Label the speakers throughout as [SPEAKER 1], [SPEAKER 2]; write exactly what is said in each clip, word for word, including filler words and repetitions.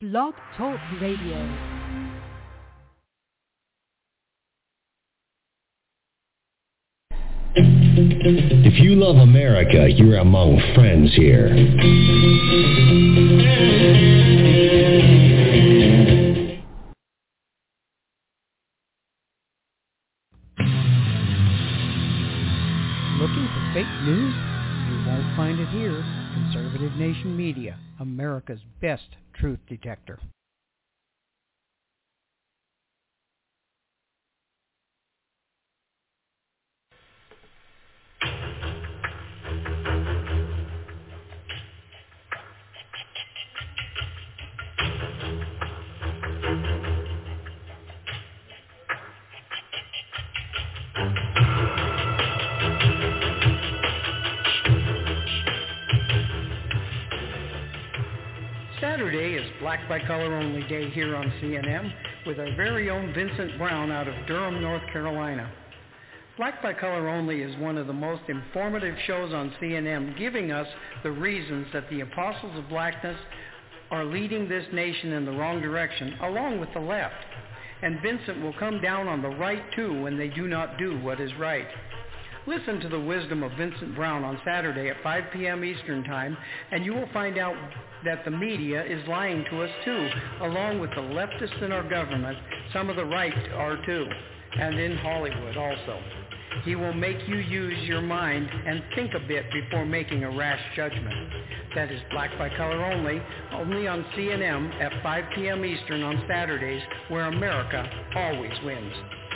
[SPEAKER 1] Blog Talk Radio.
[SPEAKER 2] If you love America, you're among friends here.
[SPEAKER 3] Looking for fake news? You won't find it here. Conservative Nation Media, America's best truth detector. Saturday is Black by Color Only Day here on C N M with our very own Vincent Brown out of Durham, North Carolina. Black by Color Only is one of the most informative shows on C N M, giving us the reasons that the apostles of blackness are leading this nation in the wrong direction, along with the left. And Vincent will come down on the right too when they do not do what is right. Listen to the wisdom of Vincent Brown on Saturday at five p.m. Eastern Time, and you will find out that the media is lying to us too, along with the leftists in our government. Some of the right are too, and in Hollywood also. He will make you use your mind and think a bit before making a rash judgment. That is Black by Color Only, only on C N M at five p.m. Eastern on Saturdays, where America always wins.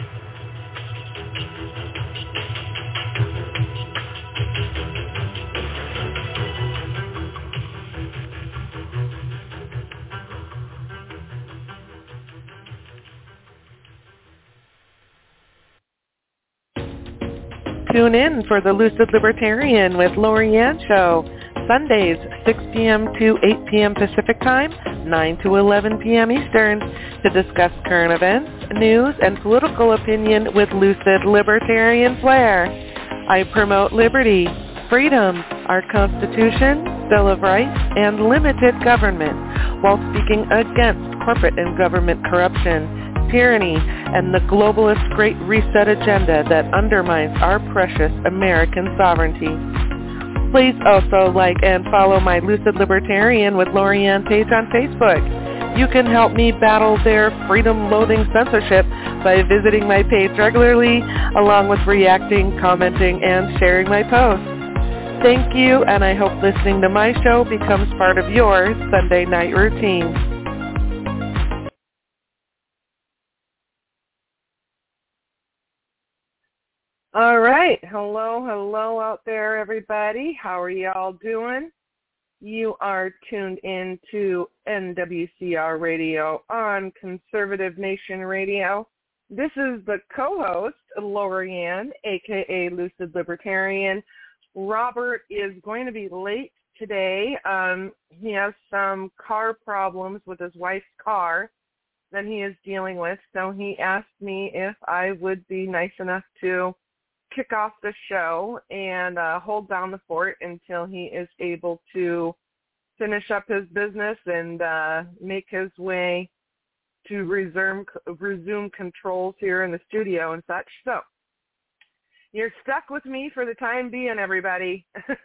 [SPEAKER 4] Tune in for the Lucid Libertarian with Lorianne Show, Sundays, six p.m. to eight p.m. Pacific Time, nine to eleven p.m. Eastern, to discuss current events, news, and political opinion with lucid libertarian flair. I promote liberty, freedom, our Constitution, Bill of Rights, and limited government, while speaking against corporate and government corruption, tyranny, and the globalist Great Reset agenda that undermines our precious American sovereignty. Please also like and follow my Lucid Libertarian with Lorianne page on Facebook. You can help me battle their freedom-loathing censorship by visiting my page regularly, along with reacting, commenting, and sharing my posts. Thank you, and I hope listening to my show becomes part of your Sunday night routine. All right. Hello, hello out there, everybody. How are y'all doing? You are tuned in to N W C R Radio on Conservative Nation Radio. This is the co-host, Lorianne, a k a. Lucid Libertarian. Robert is going to be late today. Um, he has some car problems with his wife's car that he is dealing with, so he asked me if I would be nice enough to kick off the show and uh, hold down the fort until he is able to finish up his business and uh, make his way to resume, resume controls here in the studio and such. So you're stuck with me for the time being, everybody.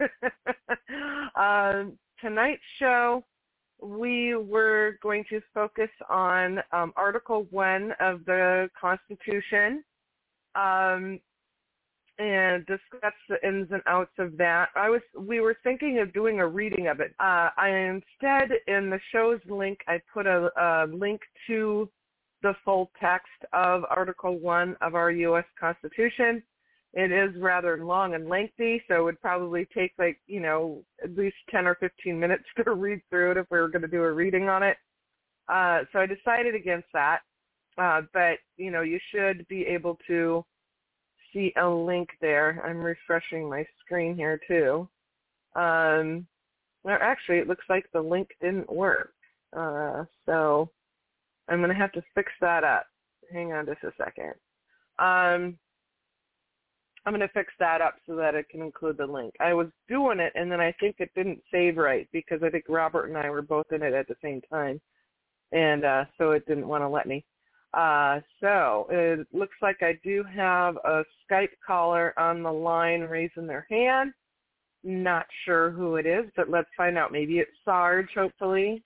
[SPEAKER 4] um, tonight's show, we were going to focus on um, Article one of the Constitution, um, and discuss the ins and outs of that. I was, we were thinking of doing a reading of it. Uh, I instead, in the show's link, I put a, a link to the full text of Article one of our U S Constitution. It is rather long and lengthy, so it would probably take like, you know, at least ten or fifteen minutes to read through it if we were going to do a reading on it. Uh, so I decided against that. Uh, but, you know, you should be able to see a link there. I'm refreshing my screen here too. Um, well, actually, it looks like the link didn't work. Uh, so I'm going to have to fix that up. Hang on just a second. Um, I'm going to fix that up so that it can include the link. I was doing it, and then I think it didn't save right because I think Robert and I were both in it at the same time. and uh, so it didn't want to let me. Uh, so it looks like I do have a Skype caller on the line raising their hand. Not sure who it is, but let's find out. Maybe it's Sarge, hopefully.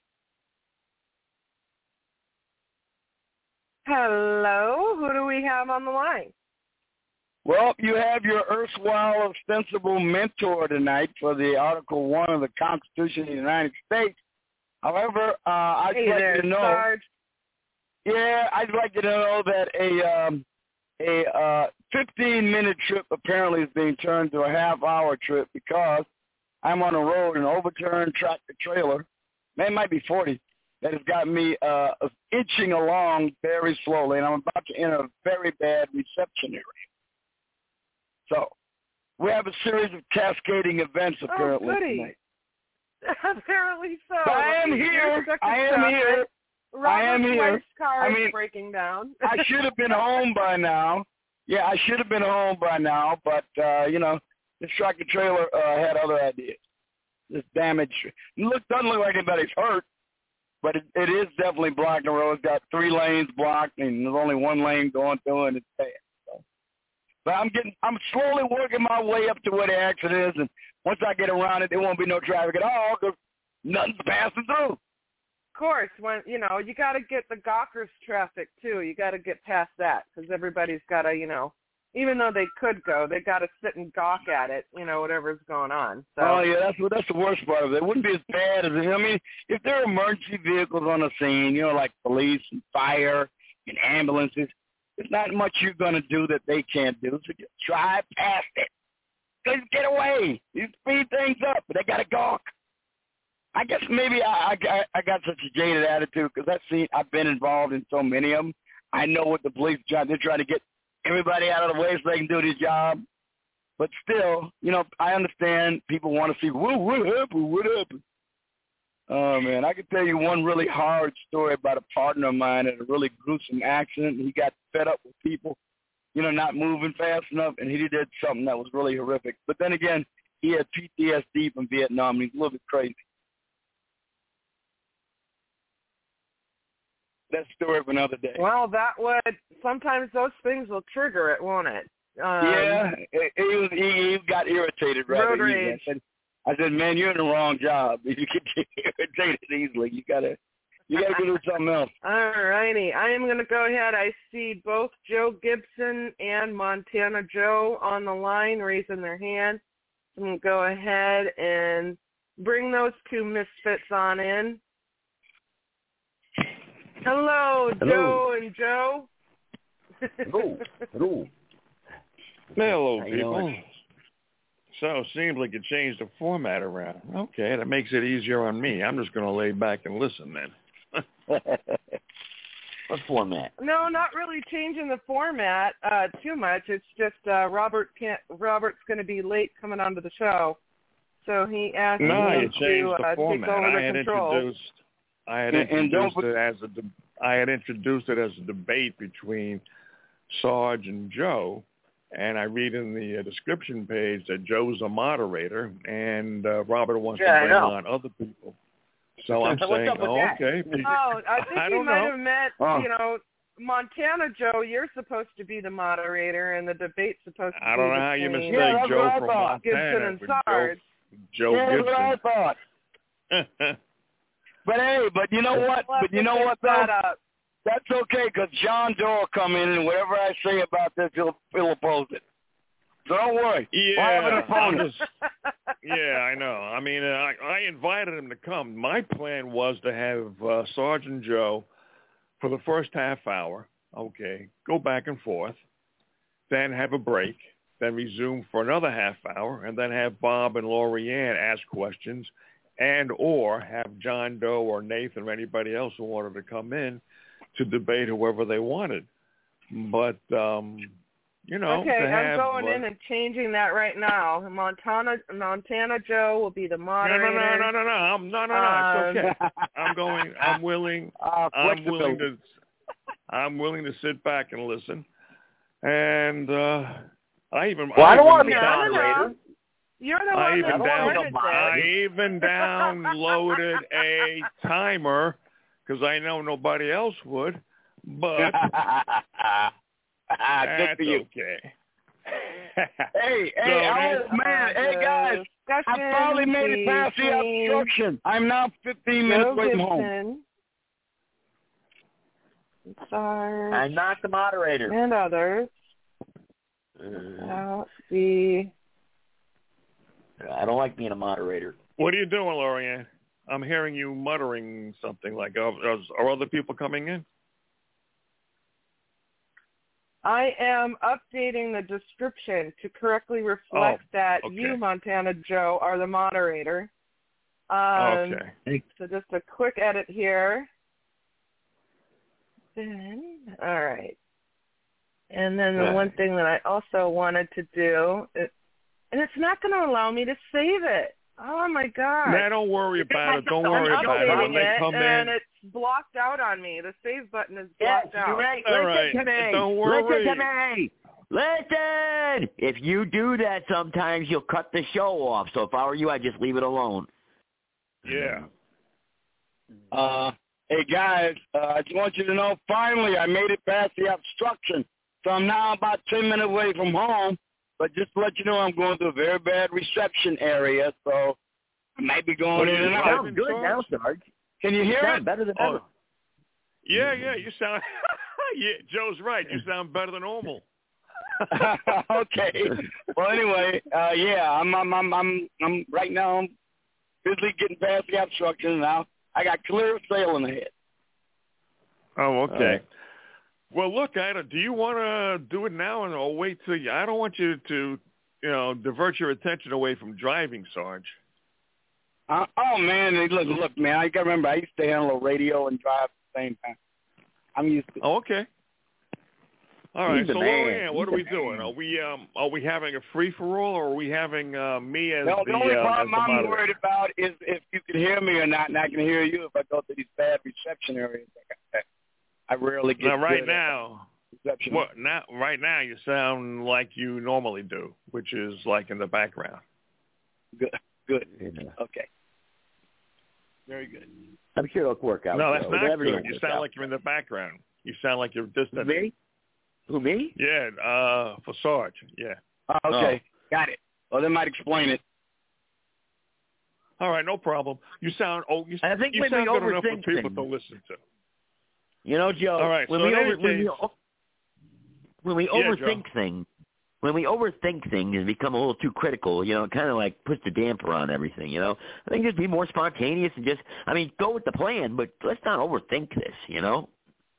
[SPEAKER 4] Hello, who do we have on the line?
[SPEAKER 1] Well, you have your erstwhile ostensible mentor tonight for the Article One of the Constitution of the United States. However, uh, I'd
[SPEAKER 4] hey
[SPEAKER 1] like
[SPEAKER 4] there,
[SPEAKER 1] you to know.
[SPEAKER 4] Sarge.
[SPEAKER 1] Yeah, I'd like you to know that a um, a uh, fifteen-minute trip apparently is being turned to a half-hour trip because I'm on a road and overturned tractor trailer. Man, it might be forty. That has got me uh, inching along very slowly, and I'm about to enter a very bad reception area. So we have a series of cascading events apparently
[SPEAKER 4] oh,
[SPEAKER 1] tonight.
[SPEAKER 4] Apparently so.
[SPEAKER 1] But I am here. I am here.
[SPEAKER 4] Robert's
[SPEAKER 1] I am here.
[SPEAKER 4] wife's car
[SPEAKER 1] I mean,
[SPEAKER 4] is breaking down.
[SPEAKER 1] I should have been home by now. Yeah, I should have been home by now, but, uh, you know, this tractor trailer uh, had other ideas. This damage. Look, doesn't look like anybody's hurt, but it, it is definitely blocking the road. It's got three lanes blocked, and there's only one lane going through, and it's bad. So. But I'm getting, I'm slowly working my way up to where the exit is, and once I get around it, there won't be no traffic at all because nothing's passing through.
[SPEAKER 4] Of course, when you know, you got to get the gawkers traffic too. You got to get past that because everybody's got to, you know, even though they could go, they got to sit and gawk at it, you know, whatever's going on. So.
[SPEAKER 1] Oh yeah, that's what that's the worst part of it. It wouldn't be as bad as I mean, if there are emergency vehicles on the scene, you know, like police and fire and ambulances, there's not much you're gonna do that they can't do. So just drive past it. Just get away. You speed things up, but they got to gawk. I guess maybe I, I, I got such a jaded attitude because I've seen, I've been involved in so many of them. I know what the police are trying. They're trying to get everybody out of the way so they can do their job. But still, you know, I understand people want to see, what, what happened, what happened? Oh, man, I can tell you one really hard story about a partner of mine at a really gruesome accident. He got fed up with people, you know, not moving fast enough, and he did something that was really horrific. But then again, he had P T S D from Vietnam, and he's a little bit crazy. That story for another day.
[SPEAKER 4] Well, that would, sometimes those things will trigger it, won't it? Um,
[SPEAKER 1] yeah, he, he, he got irritated rather
[SPEAKER 4] road
[SPEAKER 1] easily.
[SPEAKER 4] rage.
[SPEAKER 1] I said, I said, man, you're in the wrong job. You can get irritated easily. You gotta, you gotta do something else.
[SPEAKER 4] All righty, I am going to go ahead. I see both Joe Gibson and Montana Joe on the line raising their hands. I'm going to go ahead and bring those two misfits on in. Hello,
[SPEAKER 5] Hello.
[SPEAKER 4] Joe and Joe.
[SPEAKER 5] Hello. Hello.
[SPEAKER 6] Hello,
[SPEAKER 5] How you
[SPEAKER 6] people.
[SPEAKER 5] doing?
[SPEAKER 6] So it seems like you changed the format around. Okay, that makes it easier on me. I'm just going to lay back and listen then.
[SPEAKER 5] What format?
[SPEAKER 4] No, not really changing the format uh, too much. It's just uh, Robert can't. Robert's going to be late coming onto the show, so he asked
[SPEAKER 6] No,
[SPEAKER 4] me
[SPEAKER 6] you
[SPEAKER 4] to
[SPEAKER 6] changed
[SPEAKER 4] uh,
[SPEAKER 6] the format.
[SPEAKER 4] take over
[SPEAKER 6] I
[SPEAKER 4] the
[SPEAKER 6] had
[SPEAKER 4] control.
[SPEAKER 6] introduced. I had
[SPEAKER 1] And- and
[SPEAKER 6] introduced
[SPEAKER 1] don't-
[SPEAKER 6] it as a. De- I had introduced it as a debate between Sarge and Joe, and I read in the uh, description page that Joe's a moderator, and uh, Robert wants
[SPEAKER 5] Yeah, I
[SPEAKER 6] to bring
[SPEAKER 5] know.
[SPEAKER 6] on other people. So I'm
[SPEAKER 5] What's
[SPEAKER 6] saying,
[SPEAKER 5] up with
[SPEAKER 6] oh,
[SPEAKER 5] that?
[SPEAKER 6] okay.
[SPEAKER 4] Oh, I think
[SPEAKER 6] I
[SPEAKER 4] you
[SPEAKER 6] don't
[SPEAKER 4] might
[SPEAKER 6] know.
[SPEAKER 4] have met,
[SPEAKER 1] Oh.
[SPEAKER 4] you know, Montana Joe. You're supposed to be the moderator, and the debate's supposed to
[SPEAKER 6] I
[SPEAKER 4] be
[SPEAKER 6] don't know how you
[SPEAKER 4] between
[SPEAKER 6] mistake
[SPEAKER 1] Yeah, that's
[SPEAKER 6] Joe
[SPEAKER 1] what I
[SPEAKER 6] from
[SPEAKER 1] thought.
[SPEAKER 6] Montana
[SPEAKER 4] Gibson and
[SPEAKER 6] with Joe,
[SPEAKER 4] Sarge.
[SPEAKER 6] Joe
[SPEAKER 1] yeah, that's what I
[SPEAKER 6] Gibson.
[SPEAKER 1] thought. But hey, but you know what?
[SPEAKER 4] We'll have
[SPEAKER 1] But you
[SPEAKER 4] to
[SPEAKER 1] know
[SPEAKER 4] fix
[SPEAKER 1] what,
[SPEAKER 4] that
[SPEAKER 1] though?
[SPEAKER 4] up.
[SPEAKER 1] That's okay, because John Doe will come in, and whatever I say about this, he'll, he'll oppose it. So don't worry.
[SPEAKER 6] Yeah,
[SPEAKER 1] We'll have an
[SPEAKER 6] I'm
[SPEAKER 1] opponent.
[SPEAKER 6] just- yeah, I know. I mean, uh, I, I invited him to come. My plan was to have uh, Sergeant Joe for the first half hour, okay, go back and forth, then have a break, then resume for another half hour, and then have Bob and Lori Ann ask questions, and or have John Doe or Nathan or anybody else who wanted to come in to debate whoever they wanted. But, um, you know,
[SPEAKER 4] okay,
[SPEAKER 6] to have,
[SPEAKER 4] I'm going
[SPEAKER 6] uh,
[SPEAKER 4] in and changing that right now. Montana Montana Joe will be the
[SPEAKER 6] No,
[SPEAKER 4] moderator.
[SPEAKER 6] no, no, no, no, no. I'm, no, no, no. It's okay. I'm going. I'm willing.
[SPEAKER 1] Uh,
[SPEAKER 6] I'm willing
[SPEAKER 1] flexibility.
[SPEAKER 6] to. I'm willing to sit back and listen. And uh, I even.
[SPEAKER 5] Well, I don't
[SPEAKER 6] even
[SPEAKER 5] want to be
[SPEAKER 4] No,
[SPEAKER 5] a
[SPEAKER 4] no, no.
[SPEAKER 5] moderator.
[SPEAKER 4] You're the
[SPEAKER 6] I
[SPEAKER 4] one
[SPEAKER 6] even
[SPEAKER 4] that
[SPEAKER 5] down-
[SPEAKER 4] started
[SPEAKER 6] I
[SPEAKER 4] this.
[SPEAKER 6] even downloaded a timer because I know nobody else would, but
[SPEAKER 1] Good
[SPEAKER 6] that's
[SPEAKER 1] for you.
[SPEAKER 6] okay.
[SPEAKER 1] Hey,
[SPEAKER 6] So
[SPEAKER 1] hey,
[SPEAKER 6] that's-
[SPEAKER 1] oh man, hey guys, I finally made it past the obstruction. I'm now fifteen minutes
[SPEAKER 4] Joe
[SPEAKER 1] away from home.
[SPEAKER 4] Gibson, Sarge,
[SPEAKER 5] I'm not the moderator.
[SPEAKER 4] and others
[SPEAKER 5] Uh,
[SPEAKER 4] about the
[SPEAKER 5] I don't like being a moderator.
[SPEAKER 6] What are you doing, Lorianne? I'm hearing you muttering something like, are, are other people coming in?
[SPEAKER 4] I am updating the description to correctly reflect
[SPEAKER 6] Oh,
[SPEAKER 4] that
[SPEAKER 6] okay.
[SPEAKER 4] you, Montana Joe, are the moderator. Um,
[SPEAKER 6] Okay.
[SPEAKER 4] So just a quick edit here. Then, all right. And then the
[SPEAKER 5] Right.
[SPEAKER 4] one thing that I also wanted to do, it, and it's not going to allow me to save it. Oh, my God.
[SPEAKER 6] Nah, don't worry about it. Don't
[SPEAKER 4] I'm
[SPEAKER 6] worry about it. When
[SPEAKER 4] updating
[SPEAKER 6] they
[SPEAKER 4] it,
[SPEAKER 6] come
[SPEAKER 4] and
[SPEAKER 6] in,
[SPEAKER 4] it's blocked out on me. The save button is
[SPEAKER 5] Yes,
[SPEAKER 4] blocked out.
[SPEAKER 5] you're right.
[SPEAKER 6] All
[SPEAKER 5] Listen
[SPEAKER 6] right.
[SPEAKER 5] to me.
[SPEAKER 6] Don't worry.
[SPEAKER 5] Listen to me. Listen. If you do that, sometimes you'll cut the show off. So if I were you, I'd just leave it alone.
[SPEAKER 6] yeah.
[SPEAKER 1] Uh, hey guys, uh, I just want you to know, finally I made it past the obstruction. So I'm now about ten minutes away from home. But just to let you know, I'm going through a very bad reception area, so I might be going
[SPEAKER 6] What
[SPEAKER 1] in
[SPEAKER 6] are you
[SPEAKER 1] and
[SPEAKER 5] It
[SPEAKER 1] out.
[SPEAKER 6] driving,
[SPEAKER 5] sounds good now,
[SPEAKER 6] Sarge?
[SPEAKER 5] Sarge.
[SPEAKER 1] Can you hear
[SPEAKER 5] Sound
[SPEAKER 1] it?
[SPEAKER 5] better than
[SPEAKER 6] Oh,
[SPEAKER 5] ever.
[SPEAKER 6] yeah, yeah. You sound. Yeah, Joe's right. You sound better than normal.
[SPEAKER 1] Okay. Well, anyway, uh, yeah, I'm, I'm, I'm, I'm, I'm right now. I'm busy getting past the obstruction now. I got clear sailing ahead.
[SPEAKER 6] Oh, okay.
[SPEAKER 5] right.
[SPEAKER 6] Well, look, Ida, do you want to do it now and or wait till you? I don't want you to, you know, divert your attention away from driving, Sarge.
[SPEAKER 1] Uh, oh man, hey, look, look, man. I got to remember, I used to handle radio and drive at the same time. I'm used to.
[SPEAKER 6] Oh, okay. All right.
[SPEAKER 5] He's the
[SPEAKER 6] So,
[SPEAKER 5] man.
[SPEAKER 6] Lorianne, what
[SPEAKER 5] He's
[SPEAKER 6] are we
[SPEAKER 5] the
[SPEAKER 6] doing?
[SPEAKER 5] man.
[SPEAKER 6] Are we um are we having a free for all, or are we having uh, me as
[SPEAKER 1] No,
[SPEAKER 6] the,
[SPEAKER 1] the only
[SPEAKER 6] uh,
[SPEAKER 1] problem
[SPEAKER 6] as the
[SPEAKER 1] I'm
[SPEAKER 6] moderator?
[SPEAKER 1] worried about is if you can hear me or not, and I can hear you if I go to these bad reception areas. I, I rarely get
[SPEAKER 6] Now, right
[SPEAKER 1] good at
[SPEAKER 6] now,
[SPEAKER 1] reception.
[SPEAKER 6] what now? Right now, you sound like you normally do, which is like in the background.
[SPEAKER 1] Good, good.
[SPEAKER 5] Yeah.
[SPEAKER 1] Okay. Very good.
[SPEAKER 5] I'm sure it'll work out.
[SPEAKER 6] No, that's
[SPEAKER 5] Joe.
[SPEAKER 6] not
[SPEAKER 5] Everything
[SPEAKER 6] good.
[SPEAKER 5] will
[SPEAKER 6] You
[SPEAKER 5] work
[SPEAKER 6] sound
[SPEAKER 5] out.
[SPEAKER 6] like you're in the background. You sound like you're distant.
[SPEAKER 5] Me? Who, me?
[SPEAKER 6] Yeah, uh, for Sarge. Yeah.
[SPEAKER 1] Oh, okay, got it. Well, that might explain it.
[SPEAKER 6] All right, no problem. You sound oh, you,
[SPEAKER 5] I think
[SPEAKER 6] you
[SPEAKER 5] when we
[SPEAKER 6] sound good enough for
[SPEAKER 5] overthink
[SPEAKER 6] people
[SPEAKER 5] things-
[SPEAKER 6] to listen to.
[SPEAKER 5] You know, Joe.
[SPEAKER 6] All right,
[SPEAKER 5] When
[SPEAKER 6] so
[SPEAKER 5] we
[SPEAKER 6] in
[SPEAKER 5] over,
[SPEAKER 6] any
[SPEAKER 5] when we
[SPEAKER 6] case-
[SPEAKER 5] o- when we
[SPEAKER 6] Yeah,
[SPEAKER 5] overthink things, when we overthink things and become a little too critical, you know, it kind of like puts the damper on everything. You know, I think just be more spontaneous and just, I mean, go with the plan, but let's not overthink this. You know.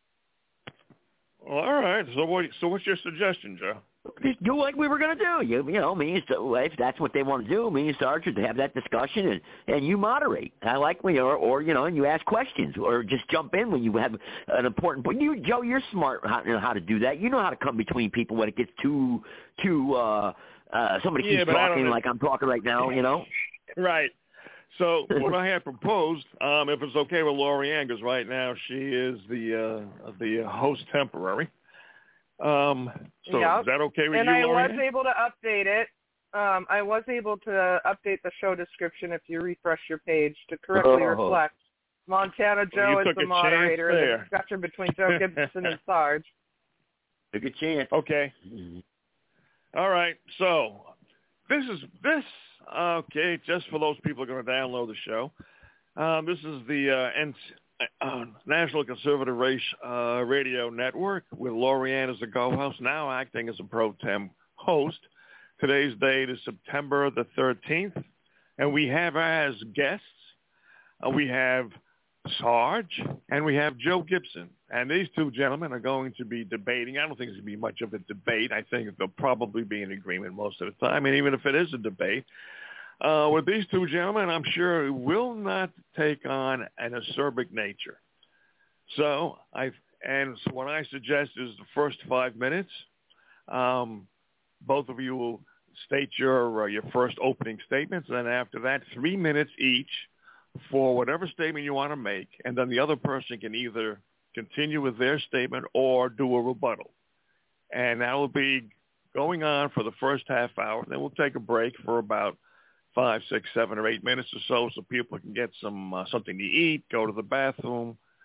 [SPEAKER 6] Well, all right. So what? So what's your suggestion, Joe?
[SPEAKER 5] Just do like we were going to do. You, you know, me and so if that's what they want to do, me and Sarge should have that discussion, and, and you moderate. I like when you or, or you know, and you ask questions, or just jump in when you have an important point. You, Joe, you're smart how, you know, how to do that. You know how to come between people when it gets too, too. Uh, uh, somebody
[SPEAKER 6] Yeah,
[SPEAKER 5] keeps
[SPEAKER 6] but I
[SPEAKER 5] talking
[SPEAKER 6] don't-
[SPEAKER 5] like I'm talking right now. You know.
[SPEAKER 6] Right. So what I had proposed, um, if it's okay with Lorianne, because right now she is the uh, the host temporary. Um, so
[SPEAKER 4] Yep.
[SPEAKER 6] is that okay with
[SPEAKER 4] And
[SPEAKER 6] you,
[SPEAKER 4] I was
[SPEAKER 6] Lorianne?
[SPEAKER 4] able to update it. Um, I was able to update the show description if you refresh your page to correctly
[SPEAKER 5] Oh.
[SPEAKER 4] reflect Montana
[SPEAKER 6] Well,
[SPEAKER 4] Joe
[SPEAKER 6] you
[SPEAKER 4] is
[SPEAKER 6] took
[SPEAKER 4] the
[SPEAKER 6] a chance
[SPEAKER 4] moderator of the
[SPEAKER 6] there.
[SPEAKER 4] discussion between Joe Gibson and Sarge.
[SPEAKER 5] Took a chance.
[SPEAKER 6] Okay. All right. So this is this. Okay, just for those people who are going to download the show. Um, this is the uh, N- uh, National Conservative Race uh, Radio Network with Lorianne as the co-host, now acting as a pro tem host. Today's date is September the thirteenth, and we have as guests, uh, we have Sarge, and we have Joe Gibson. And these two gentlemen are going to be debating. I don't think it's going to be much of a debate. I think they'll probably be in agreement most of the time. And even if it is a debate, uh, with these two gentlemen, I'm sure it will not take on an acerbic nature. So I and so what I suggest is the first five minutes, um, both of you will state your uh, your first opening statements, and then after that, three minutes each for whatever statement you want to make, and then the other person can either continue with their statement or do a rebuttal. And that will be going on for the first half hour. Then we'll take a break for about five, six, seven, or eight minutes or so so people can get some uh, something to eat, go to the bathroom,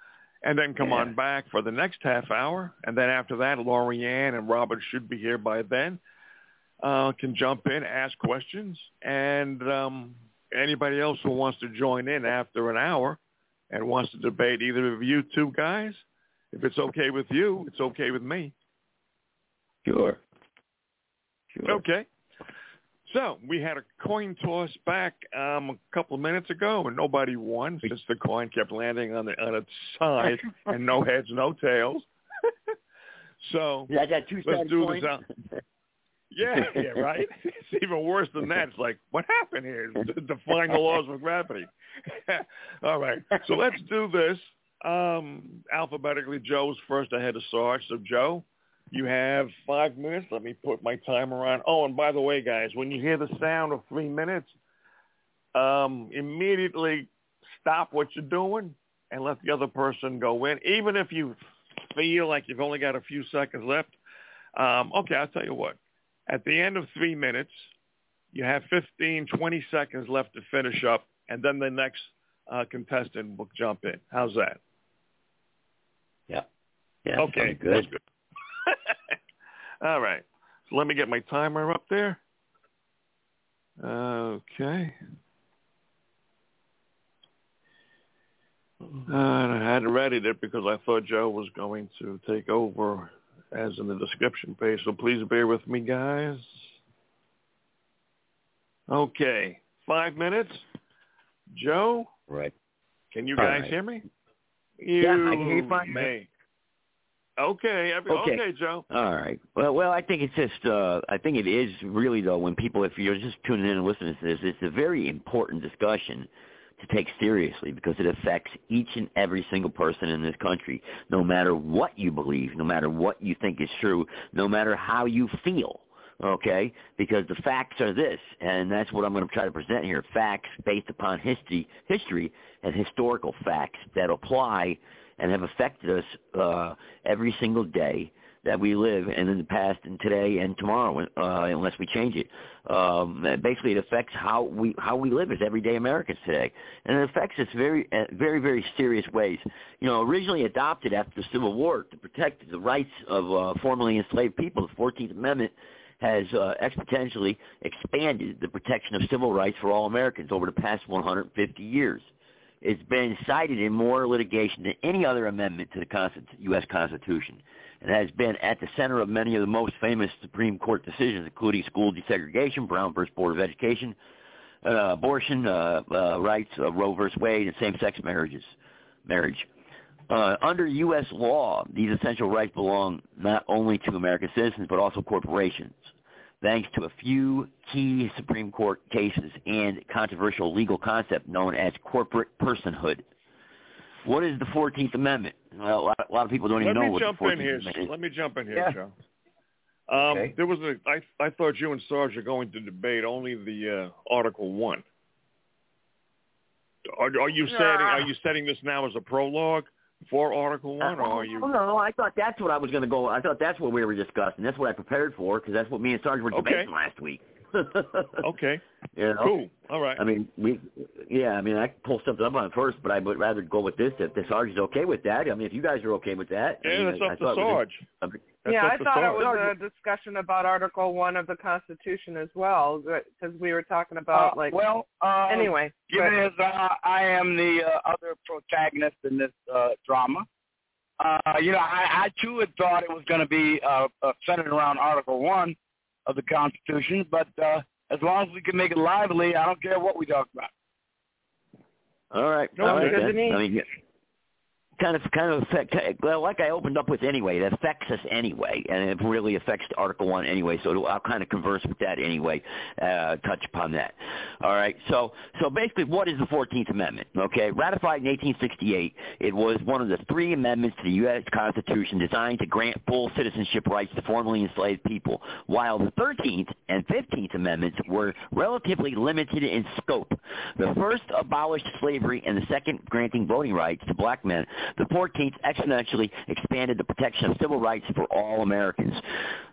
[SPEAKER 6] and then come
[SPEAKER 5] Yeah.
[SPEAKER 6] on back for the next half hour. And then after that, Lorianne and Robert should be here by then, uh, can jump in, ask questions, and um, anybody else who wants to join in after an hour and wants to debate either of you two guys, if it's okay with you, it's okay with me.
[SPEAKER 5] Sure. Sure.
[SPEAKER 6] Okay. So we had a coin toss back um, a couple of minutes ago, and nobody won since the coin kept landing on the on its side, and no heads, no tails. So
[SPEAKER 5] Is that that
[SPEAKER 6] let's
[SPEAKER 5] two-sided
[SPEAKER 6] do
[SPEAKER 5] coin?
[SPEAKER 6] this out. Yeah, yeah, right. It's even worse than that. It's like, what happened here? Defying the laws of gravity. All right, so let's do this. Um, alphabetically, Joe's first ahead of Sarge. So, Joe, you have five minutes. Let me put my timer on. Oh, and by the way, guys, when you hear the sound of three minutes, um, immediately stop what you're doing and let the other person go in, even if you feel like you've only got a few seconds left. Um, okay, I'll tell you what. At the end of three minutes, you have fifteen, twenty seconds left to finish up, and then the next uh, contestant will jump in. How's that?
[SPEAKER 5] Yeah. Yeah.
[SPEAKER 6] Okay,
[SPEAKER 5] Good.
[SPEAKER 6] that's good. All right. So let me get my timer up there. Okay. Uh, I hadn't read it because I thought Joe was going to take over as in the description page, so please bear with me, guys. Okay. Five minutes. Joe?
[SPEAKER 5] Right.
[SPEAKER 6] Can you
[SPEAKER 5] All
[SPEAKER 6] guys
[SPEAKER 5] right.
[SPEAKER 6] hear me?
[SPEAKER 5] Yeah,
[SPEAKER 6] You
[SPEAKER 5] I can hear you fine.
[SPEAKER 6] may. Okay, every,
[SPEAKER 5] Okay.
[SPEAKER 6] okay, Joe.
[SPEAKER 5] All right. Well, well, I think it's just, uh, I think it is really, though, when people, if you're just tuning in and listening to this, it's a very important discussion to take seriously because it affects each and every single person in this country, no matter what you believe, no matter what you think is true, no matter how you feel, okay? Because the facts are this, and that's what I'm going to try to present here, facts based upon history, history and historical facts that apply and have affected us uh, every single day that we live, and in the past and today and tomorrow, uh, unless we change it. Um, basically, it affects how we how we live as everyday Americans today, and it affects us very, uh, very, very serious ways. You know, originally adopted after the Civil War to protect the rights of uh, formerly enslaved people, the fourteenth Amendment has uh, exponentially expanded the protection of civil rights for all Americans over the past one hundred fifty years. It's been cited in more litigation than any other amendment to the Constitu- U S Constitution. It has been at the center of many of the most famous Supreme Court decisions, including school desegregation, Brown versus Board of Education, uh, abortion uh, uh, rights, uh, Roe versus Wade, and same-sex marriages, marriage. Uh, under U S law, these essential rights belong not only to American citizens but also corporations, thanks to a few key Supreme Court cases and controversial legal concept known as corporate personhood. What is the fourteenth Amendment? Well, a lot, a lot of people don't
[SPEAKER 6] Let
[SPEAKER 5] even know
[SPEAKER 6] me
[SPEAKER 5] what
[SPEAKER 6] jump
[SPEAKER 5] the
[SPEAKER 6] in
[SPEAKER 5] fourteenth
[SPEAKER 6] here.
[SPEAKER 5] Amendment is.
[SPEAKER 6] Let me jump in here,
[SPEAKER 5] Yeah.
[SPEAKER 6] Joe. Um,
[SPEAKER 5] Okay.
[SPEAKER 6] There was a. I I thought you and Sarge are going to debate only the uh, Article One. Are, are you setting? Are you setting this now as a prologue for Article One, or are you?
[SPEAKER 5] Oh, no, I thought that's what I was going to go. I thought that's what we were discussing. That's what I prepared for because that's what me and Sarge were
[SPEAKER 6] Okay.
[SPEAKER 5] debating last week.
[SPEAKER 6] Okay.
[SPEAKER 5] You know?
[SPEAKER 6] Cool. All right.
[SPEAKER 5] I mean, we, yeah, I mean, I could pull something up on it first, but I would rather go with this if the Sarge is okay with that. I mean, if you guys are okay with that. I
[SPEAKER 6] Yeah,
[SPEAKER 5] mean,
[SPEAKER 6] that's
[SPEAKER 5] I,
[SPEAKER 6] up
[SPEAKER 5] I
[SPEAKER 6] to
[SPEAKER 5] thought it was
[SPEAKER 6] Sarge.
[SPEAKER 5] just-
[SPEAKER 6] That's
[SPEAKER 4] yeah,
[SPEAKER 6] up
[SPEAKER 4] I
[SPEAKER 6] to
[SPEAKER 4] thought
[SPEAKER 6] Sarge.
[SPEAKER 4] it was a discussion about Article One of the Constitution as well, because we were talking about
[SPEAKER 1] Uh,
[SPEAKER 4] like.
[SPEAKER 1] well, uh,
[SPEAKER 4] anyway,
[SPEAKER 1] given
[SPEAKER 4] but-
[SPEAKER 1] as uh, I am the uh, other protagonist in this uh, drama, uh, you know, I, I too had thought it was going to be uh, uh, centered around Article One of the Constitution, but uh, as long as we can make it lively, I don't care what we talk about.
[SPEAKER 5] All right.
[SPEAKER 6] No,
[SPEAKER 5] All right,
[SPEAKER 4] good to
[SPEAKER 5] then.
[SPEAKER 4] me.
[SPEAKER 5] I mean, kind of, kind of affect, well, like I opened up with anyway, it affects us anyway, and it really affects Article One anyway. So I'll kind of converse with that anyway, uh, touch upon that. All right. So, so basically, what is the fourteenth Amendment? Okay, ratified in eighteen sixty-eight, it was one of the three amendments to the U S Constitution designed to grant full citizenship rights to formerly enslaved people, while the thirteenth and fifteenth Amendments were relatively limited in scope. The first abolished slavery, and the second granting voting rights to black men. The fourteenth exponentially expanded the protection of civil rights for all Americans.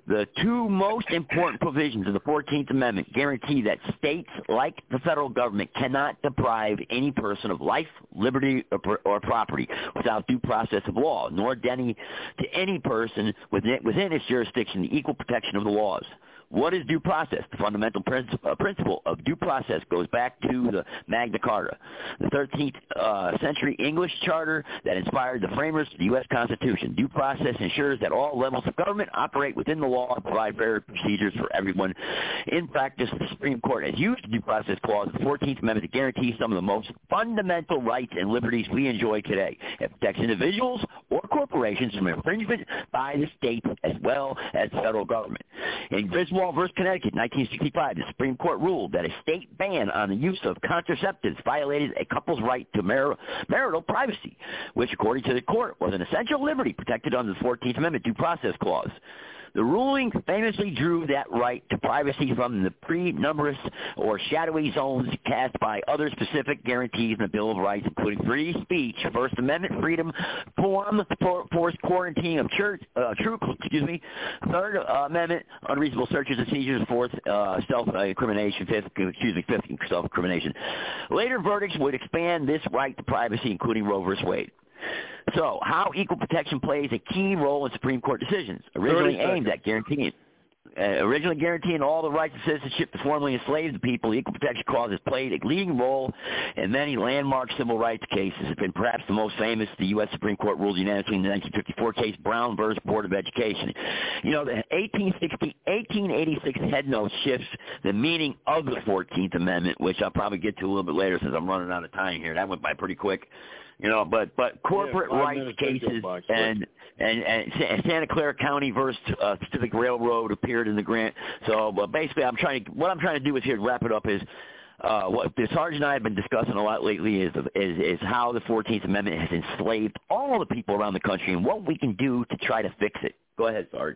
[SPEAKER 5] The two most important provisions of the fourteenth Amendment guarantee that states, like the federal government, cannot deprive any person of life, liberty, or, or property without due process of law, nor any, to any person within, within its jurisdiction the equal protection of the laws. What is due process? The fundamental principle, uh, principle of due process goes back to the Magna Carta, the thirteenth uh, century English charter that inspired the framers of the U S Constitution. Due process ensures that all levels of government operate within the law and provide fair procedures for everyone. In practice, the Supreme Court has used the due process clause of the fourteenth Amendment to guarantee some of the most fundamental rights and liberties we enjoy today. It protects individuals or corporations from infringement by the state as well as the federal government. In Griswold versus Connecticut, nineteen sixty-five, the Supreme Court ruled that a state ban on the use of contraceptives violated a couple's right to mar- marital privacy, which, according to the court, was an essential liberty protected under the fourteenth Amendment due process clause. The ruling famously drew that right to privacy from the pre-numerous or shadowy zones cast by other specific guarantees in the Bill of Rights, including free speech, First Amendment freedom, form, for, forced quarantine of church, uh, true, excuse me, Third uh, Amendment, unreasonable searches and seizures, fourth, uh, self-incrimination, fifth, excuse me, fifth, self-incrimination. Later verdicts would expand this right to privacy, including Roe versus Wade. So, how equal protection plays a key role in Supreme Court decisions, originally aimed at guaranteeing, uh, originally guaranteeing all the rights of citizenship to formerly enslaved the people. The equal protection clause has played a leading role in many landmark civil rights cases, and perhaps the most famous, the U S Supreme Court ruled unanimously in the nineteen fifty-four case Brown versus Board of Education. You know, the eighteen eighty-six head note shifts the meaning of the fourteenth Amendment, which I'll probably get to a little bit later since I'm running out of time here. That went by pretty quick. You know, but but corporate
[SPEAKER 6] yeah,
[SPEAKER 5] rights cases and, and and Santa Clara County versus uh, Pacific Railroad appeared in the grant. So, but basically, I'm trying to what I'm trying to do is here to wrap it up is uh, what the Sarge and I have been discussing a lot lately is is is how the fourteenth Amendment has enslaved all the people around the country and what we can do to try to fix it. Go ahead, Sarge.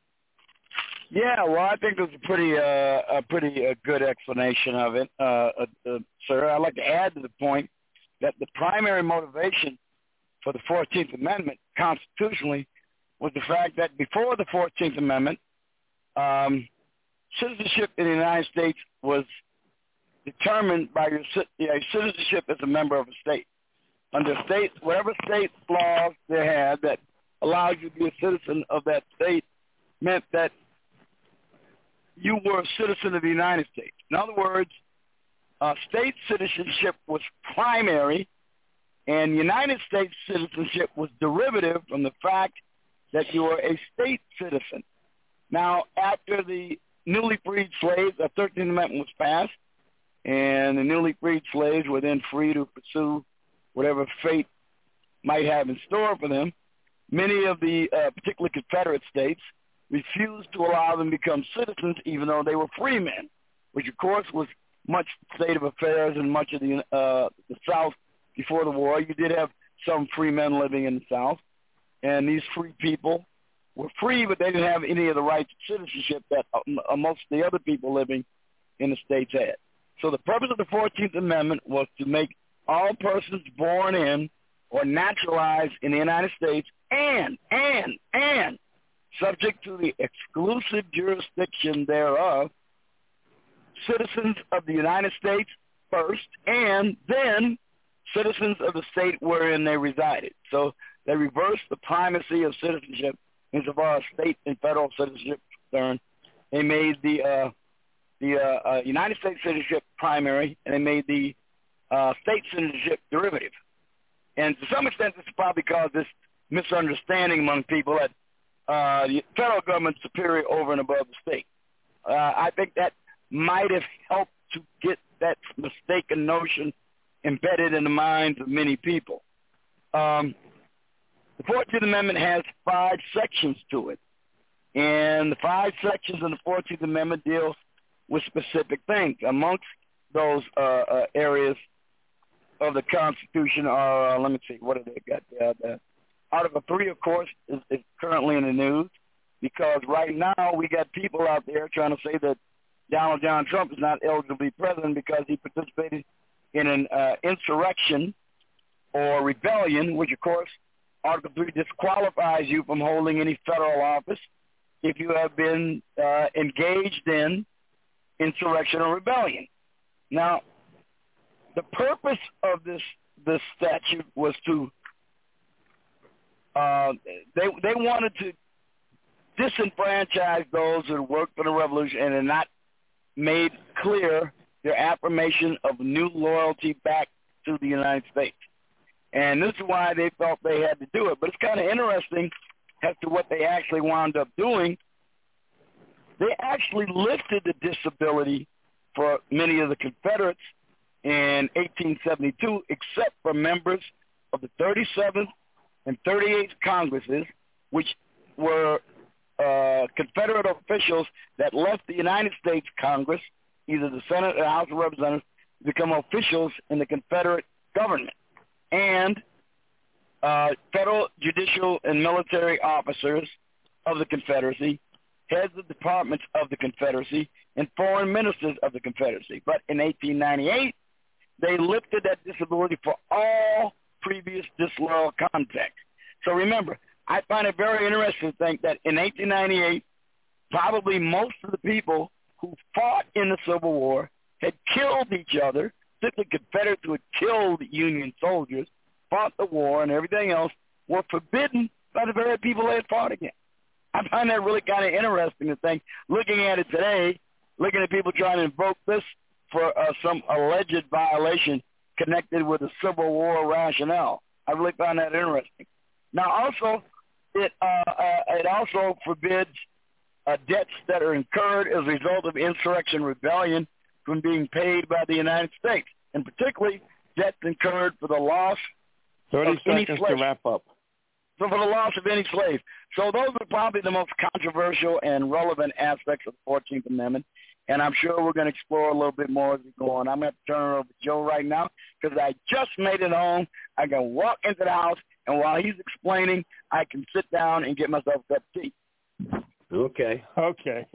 [SPEAKER 1] Yeah, well, I think it's a pretty uh, a pretty uh, good explanation of it, uh, uh, uh, sir. I'd like to add to the point that the primary motivation for the fourteenth Amendment constitutionally was the fact that before the fourteenth Amendment, um, citizenship in the United States was determined by your, your citizenship as a member of a state. Under state, whatever state laws they had that allowed you to be a citizen of that state meant that you were a citizen of the United States. In other words, Uh, state citizenship was primary, and United States citizenship was derivative from the fact that you were a state citizen. Now, after the newly freed slaves, the thirteenth Amendment was passed, and the newly freed slaves were then free to pursue whatever fate might have in store for them. Many of the uh, particular Confederate states refused to allow them to become citizens, even though they were free men, which, of course, was much state of affairs in much of the, uh, the South before the war. You did have some free men living in the South, and these free people were free, but they didn't have any of the rights of citizenship that uh, most of the other people living in the states had. So the purpose of the fourteenth Amendment was to make all persons born in or naturalized in the United States and, and, and subject to the exclusive jurisdiction thereof, citizens of the United States first, and then citizens of the state wherein they resided. So they reversed the primacy of citizenship insofar as state and federal citizenship is concerned. They made the uh, the uh, uh, United States citizenship primary, and they made the uh, state citizenship derivative. And to some extent, this is probably caused this misunderstanding among people that uh, the federal government is superior over and above the state. Uh, I think that might have helped to get that mistaken notion embedded in the minds of many people. Um, the fourteenth Amendment has five sections to it, and the five sections in the fourteenth Amendment deal with specific things. Amongst those uh, uh, areas of the Constitution are, uh, let me see, what have they got there? The Article three, of course, is, is currently in the news, because right now we got people out there trying to say that Donald John Trump is not eligible to be president because he participated in an uh, insurrection or rebellion, which, of course, Article three disqualifies you from holding any federal office. if you have been uh, engaged in insurrection or rebellion. Now, the purpose of this this statute was to uh, they they wanted to disenfranchise those who worked for the revolution and had not made clear their affirmation of new loyalty back to the United States. And this is why they felt they had to do it. But it's kind of interesting as to what they actually wound up doing. They actually lifted the disability for many of the Confederates in eighteen seventy-two, except for members of the thirty-seventh and thirty-eighth Congresses, which were uh, Confederate officials that left the United States Congress, either the Senate or the House of Representatives, to become officials in the Confederate government. And uh, federal judicial and military officers of the Confederacy, heads of departments of the Confederacy, and foreign ministers of the Confederacy. But in eighteen ninety-eight, they lifted that disability for all previous disloyal contacts. So remember, I find it very interesting to think that in eighteen ninety-eight, probably most of the people who fought in the Civil War had killed each other, particularly Confederates who had killed Union soldiers, fought the war and everything else, were forbidden by the very people they had fought against. I find that really kind of interesting to think, looking at it today, looking at people trying to invoke this for uh, some alleged violation connected with the Civil War rationale. I really find that interesting. Now, also, it uh, uh, it also forbids uh, debts that are incurred as a result of insurrection rebellion from being paid by the United States, and particularly debts incurred for the loss
[SPEAKER 6] thirty
[SPEAKER 1] of any
[SPEAKER 6] seconds
[SPEAKER 1] slave.
[SPEAKER 6] to wrap up.
[SPEAKER 1] So for the loss of any slave. So those are probably the most controversial and relevant aspects of the fourteenth Amendment, and I'm sure we're going to explore a little bit more as we go on. I'm going to turn it over to Joe right now because I just made it home. I can walk into the house, and while he's explaining, I can sit down and get myself a cup of tea.
[SPEAKER 5] Okay.
[SPEAKER 6] Okay.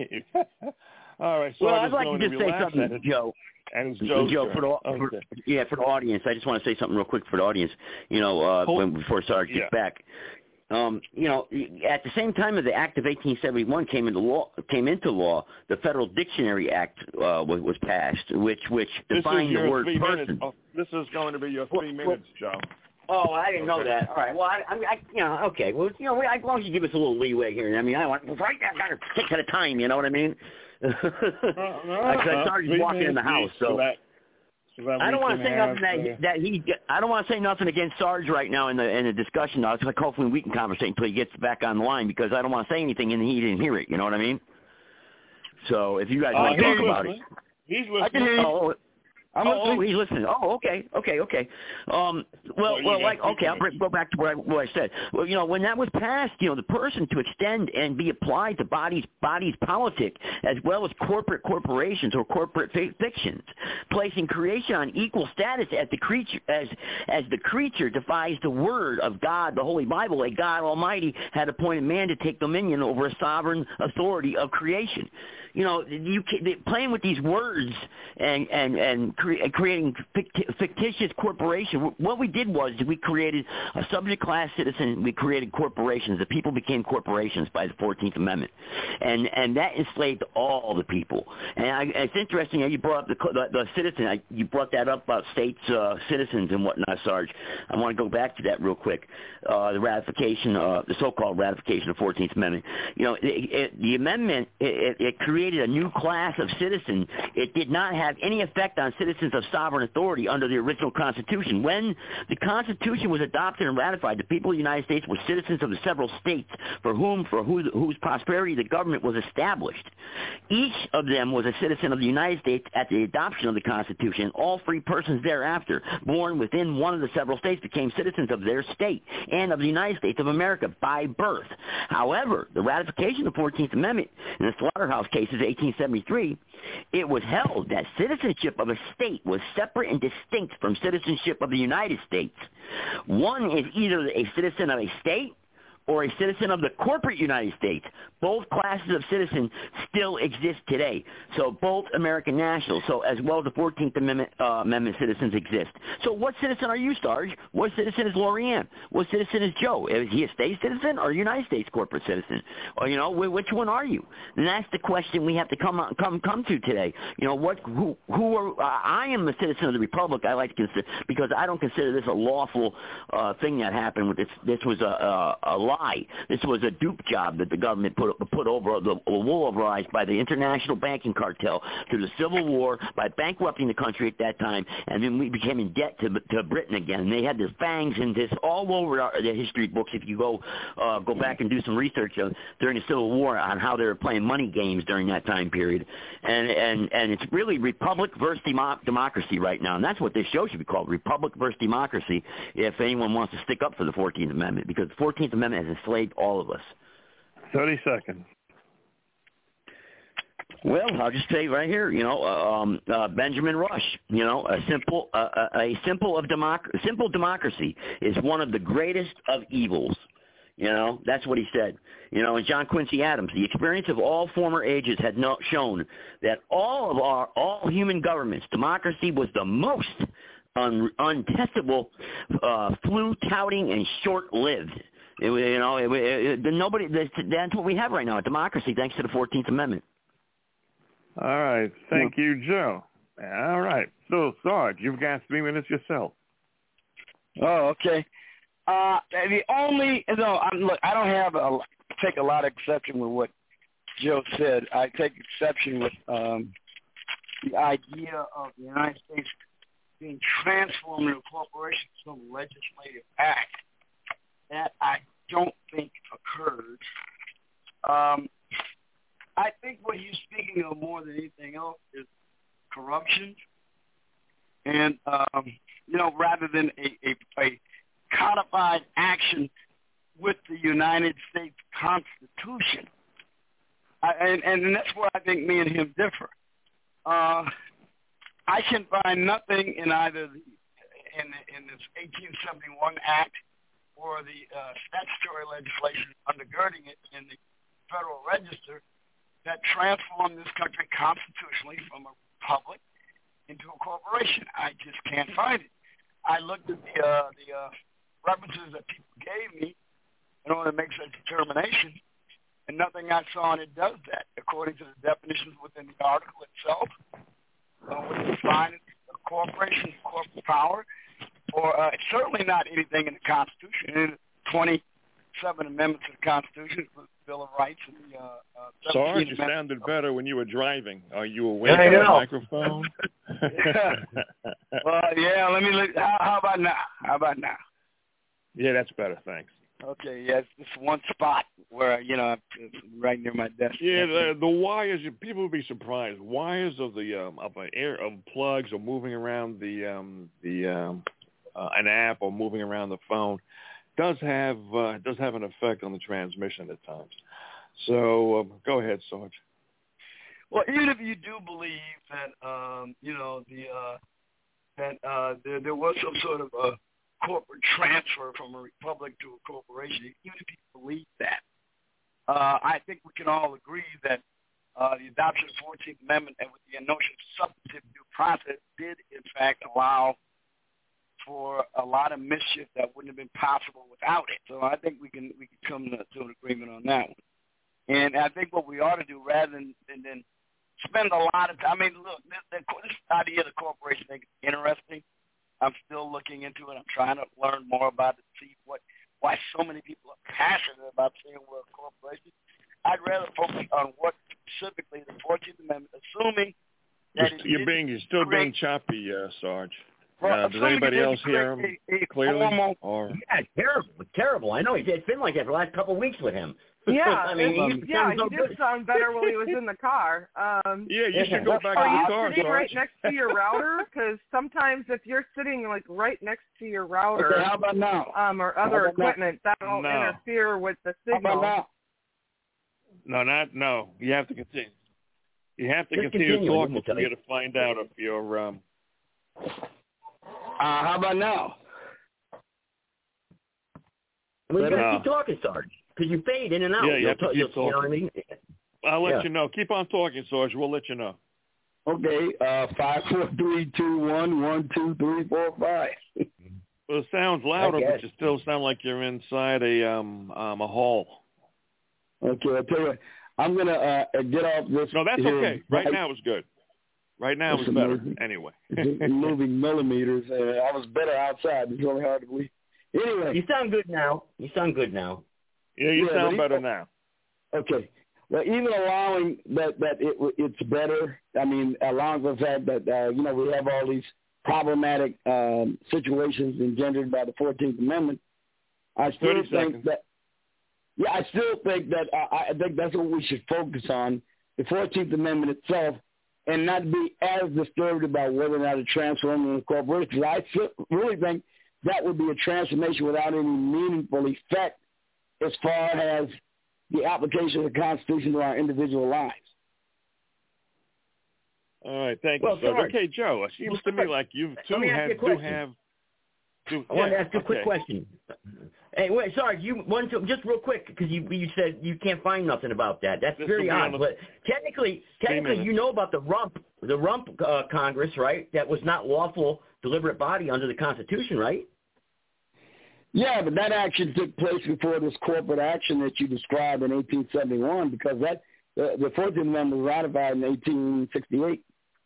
[SPEAKER 6] All right. So
[SPEAKER 5] well,
[SPEAKER 6] I
[SPEAKER 5] I'd like to just say something,
[SPEAKER 6] it.
[SPEAKER 5] Joe.
[SPEAKER 6] And it's Joe's
[SPEAKER 5] Joe,
[SPEAKER 6] turn.
[SPEAKER 5] for the, for,
[SPEAKER 6] okay.
[SPEAKER 5] yeah, for the audience, I just want to say something real quick for the audience. You know, uh, when, before Sarge gets
[SPEAKER 6] yeah.
[SPEAKER 5] back. Um, you know, at the same time as the Act of eighteen seventy-one came into law, came into law, the Federal Dictionary Act uh, was, was passed, which which defined the word person.
[SPEAKER 6] Oh, this is going to be your three well, minutes, Joe.
[SPEAKER 5] Oh, I didn't
[SPEAKER 6] okay.
[SPEAKER 5] know that. All right. Well, I, I, I, you know, okay. Well, you know, as long as you give us a little leeway here, I mean, I want right now, got to stick to the time. You know what I mean?
[SPEAKER 6] uh, no,
[SPEAKER 5] I
[SPEAKER 6] uh,
[SPEAKER 5] started walking in the house, so.
[SPEAKER 6] so that, so that
[SPEAKER 5] I don't want to say
[SPEAKER 6] have,
[SPEAKER 5] nothing that,
[SPEAKER 6] uh,
[SPEAKER 5] that he. I don't want to say nothing against Sarge right now in the in the discussion. It's like hopefully we can conversate until he gets back on the line because I don't want to say anything and he didn't hear it. You know what I mean? So if you guys
[SPEAKER 6] uh,
[SPEAKER 5] want to talk
[SPEAKER 6] listening.
[SPEAKER 5] about it,
[SPEAKER 6] he's listening.
[SPEAKER 1] I can hear you.
[SPEAKER 5] Oh,
[SPEAKER 1] I'm
[SPEAKER 5] oh,
[SPEAKER 1] listening.
[SPEAKER 5] oh, he's listening. Oh, okay, okay, okay. Um, well,
[SPEAKER 6] Oh,
[SPEAKER 5] well,
[SPEAKER 6] got
[SPEAKER 5] like, okay, I'll bring, go back to what I, what I said. Well, you know, when that was passed, you know, the person to extend and be applied to bodies, bodies politic, as well as corporate corporations or corporate fi- fictions, placing creation on equal status as the creature, as as the creature defies the word of God, the Holy Bible. A God Almighty had appointed man to take dominion over a sovereign authority of creation. You know, you playing with these words and and and cre- creating fictitious corporation. What we did was we created a subject class citizen. We created corporations. The people became corporations by the fourteenth Amendment, and and that enslaved all the people. And I, it's interesting how you brought up the the, the citizen. I, you brought that up about states, uh, citizens, and whatnot, Sarge. I want to go back to that real quick. Uh, the ratification, uh, the so-called ratification of the fourteenth Amendment. You know, it, it, the amendment it, it created a new class of citizen. It did not have any effect on citizens of sovereign authority under the original Constitution. When the Constitution was adopted and ratified, the people of the United States were citizens of the several states for whom, for who, whose prosperity the government was established. Each of them was a citizen of the United States at the adoption of the Constitution. All free persons thereafter, born within one of the several states, became citizens of their state and of the United States of America by birth. However, the ratification of the fourteenth Amendment in the Slaughterhouse cases eighteen seventy-three, it was held that citizenship of a state was separate and distinct from citizenship of the United States. One is either a citizen of a state or a citizen of the corporate United States. Both classes of citizen still exist today. So both American nationals, so as well as the fourteenth Amendment, uh, Amendment citizens exist. So what citizen are you, Sarge? What citizen is Lorianne? What citizen is Joe? Is he a state citizen or a United States corporate citizen? Or, you know, which one are you? And that's the question we have to come come come to today. You know, what who who are uh, I am a citizen of the Republic. I like to consider, because I don't consider this a lawful uh, thing that happened with this. This was a, a a lie. This was a dupe job that the government put put over the wool over our eyes by the international banking cartel through the Civil War, by bankrupting the country at that time, and then we became in debt to to Britain again. And they had this fangs and this all over our, the history books. If you go uh, go back and do some research uh, during the Civil War on how they were playing money games during that time period, and and and it's really republic versus demo- democracy right now, and that's what this show should be called, Republic versus Democracy, if anyone wants to stick up for the fourteenth Amendment, because the fourteenth Amendment has enslaved all of us.
[SPEAKER 6] thirty seconds.
[SPEAKER 5] Well, I'll just say right here, you know, um, uh, Benjamin Rush, you know, a simple, uh, a simple of democ- simple democracy is one of the greatest of evils. You know, that's what he said. You know, and John Quincy Adams, the experience of all former ages had not shown that all of our, all human governments, democracy was the most un- untestable, uh, flu-touting, and short-lived. It, you know, it, it, it, nobody. That's what we have right now, a democracy, thanks to the fourteenth Amendment.
[SPEAKER 6] All right. Thank yeah. you, Joe. All right. So, Sarge, you've got three minutes yourself.
[SPEAKER 1] Oh, okay. Uh, the only, no, I'm, look, I don't have a, take a lot of exception with what Joe said. I take exception with um, the idea of the United States being transformed into a corporation through some legislative act. That I don't think occurred. Um, I think what he's speaking of more than anything else is corruption. And, um, you know, rather than a, a, a codified action with the United States Constitution. I, and, and that's where I think me and him differ. Uh, I can find nothing in either the, in, in this eighteen seventy-one Act or the uh, statutory legislation undergirding it in the Federal Register that transformed this country constitutionally from a republic into a corporation. I just can't find it. I looked at the uh, the uh, references that people gave me in order to make such determination, and nothing I saw in it does that. According to the definitions within the article itself, uh, what is defined as a corporation, corporate power, or uh, it's certainly not anything in the Constitution. In twenty-seven amendments to the Constitution, the Bill of Rights, and the uh, uh,
[SPEAKER 6] Sarge, you sounded better when you were driving. Are you away from the microphone?
[SPEAKER 1] Well, yeah. Let me look. How, how about now? How about now?
[SPEAKER 6] Yeah, that's better. Thanks.
[SPEAKER 1] Okay. Yes, yeah, this one spot where you know, it's right near my desk.
[SPEAKER 6] Yeah, the, the wires. People would be surprised. Wires of the um, of an air of plugs are moving around the um, the um, uh, an app or moving around the phone. Does have uh, does have an effect on the transmission at times. So um, go ahead, Sarge.
[SPEAKER 1] Well, even if you do believe that um, you know the uh, that uh, there, there was some sort of a corporate transfer from a republic to a corporation, even if you believe that, uh, I think we can all agree that uh, the adoption of the fourteenth Amendment and with the notion of substantive due process did in fact allow for a lot of mischief that wouldn't have been possible without it. So I think we can we can come to, to an agreement on that one. And I think what we ought to do, rather than than, than spend a lot of time. I mean, look, this, this idea of the corporation thing is interesting. I'm still looking into it. I'm trying to learn more about it, see what why so many people are passionate about saying we're a corporation. I'd rather focus on what specifically the fourteenth Amendment, assuming that
[SPEAKER 6] you're, you're being you're still being choppy, uh, Sarge.
[SPEAKER 1] Well,
[SPEAKER 6] uh, does anybody else hear him
[SPEAKER 1] a, a
[SPEAKER 6] clearly?
[SPEAKER 1] Formal,
[SPEAKER 5] or? Yeah, terrible, terrible. I know it's been like that for the last couple of weeks with him.
[SPEAKER 4] Yeah,
[SPEAKER 5] I mean,
[SPEAKER 4] he, yeah, he did sound better while he was in the car. Um,
[SPEAKER 6] yeah, you should go back
[SPEAKER 4] are
[SPEAKER 6] in the
[SPEAKER 4] you
[SPEAKER 6] car,
[SPEAKER 4] sitting
[SPEAKER 6] Sarge.
[SPEAKER 4] right next to your router? Because sometimes if you're sitting like right next to your router,
[SPEAKER 1] okay, how about now?
[SPEAKER 4] Um, or other equipment,
[SPEAKER 1] now?
[SPEAKER 4] that'll
[SPEAKER 6] no.
[SPEAKER 4] interfere with the signal.
[SPEAKER 1] How about
[SPEAKER 6] No,
[SPEAKER 1] now?
[SPEAKER 6] not no. You have to continue. You have to
[SPEAKER 5] Just
[SPEAKER 6] continue,
[SPEAKER 5] continue
[SPEAKER 6] to talk for you to find out if you're. Um...
[SPEAKER 1] Uh, how about now?
[SPEAKER 5] Well, you got to
[SPEAKER 6] uh,
[SPEAKER 5] keep talking, Sarge, because you fade in and out.
[SPEAKER 6] Yeah, you
[SPEAKER 5] You'll
[SPEAKER 6] have to
[SPEAKER 5] t-
[SPEAKER 6] keep
[SPEAKER 5] you'll,
[SPEAKER 6] talking.
[SPEAKER 5] You know what I mean?
[SPEAKER 6] I'll let
[SPEAKER 5] Yeah.
[SPEAKER 6] you know. Keep on talking, Sarge. We'll let you know.
[SPEAKER 1] Okay, uh, five, four, three, two, one, one, two, three, four, five.
[SPEAKER 6] Well, it sounds louder,
[SPEAKER 5] guess.
[SPEAKER 6] but you still sound like you're inside a um um a hall.
[SPEAKER 1] Okay, I'll tell you what, I'm gonna uh, get off this.
[SPEAKER 6] No, that's
[SPEAKER 1] here.
[SPEAKER 6] okay. Right now it's good. Right now
[SPEAKER 1] It's
[SPEAKER 6] it's better.
[SPEAKER 1] amazing.
[SPEAKER 6] Anyway.
[SPEAKER 1] It's moving millimeters, and I was better outside. It's really hard to believe. Anyway,
[SPEAKER 5] You sound good now. You sound good now.
[SPEAKER 6] Yeah, you
[SPEAKER 1] Yeah,
[SPEAKER 6] sound
[SPEAKER 1] but
[SPEAKER 6] better
[SPEAKER 1] he-
[SPEAKER 6] now.
[SPEAKER 1] okay. Well, even allowing that that it it's better. I mean, allowing the fact that uh, you know we have all these problematic um, situations engendered by the fourteenth Amendment. I still
[SPEAKER 6] thirty
[SPEAKER 1] think
[SPEAKER 6] seconds.
[SPEAKER 1] that. Yeah, I still think that uh, I think that's what we should focus on, the fourteenth Amendment itself, and not be as disturbed about whether or not it transforms into corporations. I still really think that would be a transformation without any meaningful effect as far as the application of the Constitution to our individual lives.
[SPEAKER 6] All right, thank
[SPEAKER 5] Well,
[SPEAKER 6] you, Sarge.
[SPEAKER 5] Sarge,
[SPEAKER 6] Okay, Joe, it seems
[SPEAKER 5] well,
[SPEAKER 6] to me
[SPEAKER 5] Sarge,
[SPEAKER 6] like you
[SPEAKER 5] let
[SPEAKER 6] two
[SPEAKER 5] me ask
[SPEAKER 6] have
[SPEAKER 5] you a
[SPEAKER 6] do
[SPEAKER 5] question.
[SPEAKER 6] have. Do,
[SPEAKER 5] I want
[SPEAKER 6] yeah,
[SPEAKER 5] to ask you a quick
[SPEAKER 6] okay.
[SPEAKER 5] question. Hey, wait, sorry, you one just real quick because you you said you can't find nothing about that. That's
[SPEAKER 6] This
[SPEAKER 5] very
[SPEAKER 6] will be
[SPEAKER 5] odd.
[SPEAKER 6] on the-
[SPEAKER 5] But technically, technically,
[SPEAKER 6] minutes.
[SPEAKER 5] you know about the rump, the rump uh, Congress, right? That was not lawful deliberate body under the Constitution, right?
[SPEAKER 1] Yeah, but that action took place before this corporate action that you described in eighteen seventy-one, because that uh, the fourteenth Amendment was ratified in eighteen sixty-eight.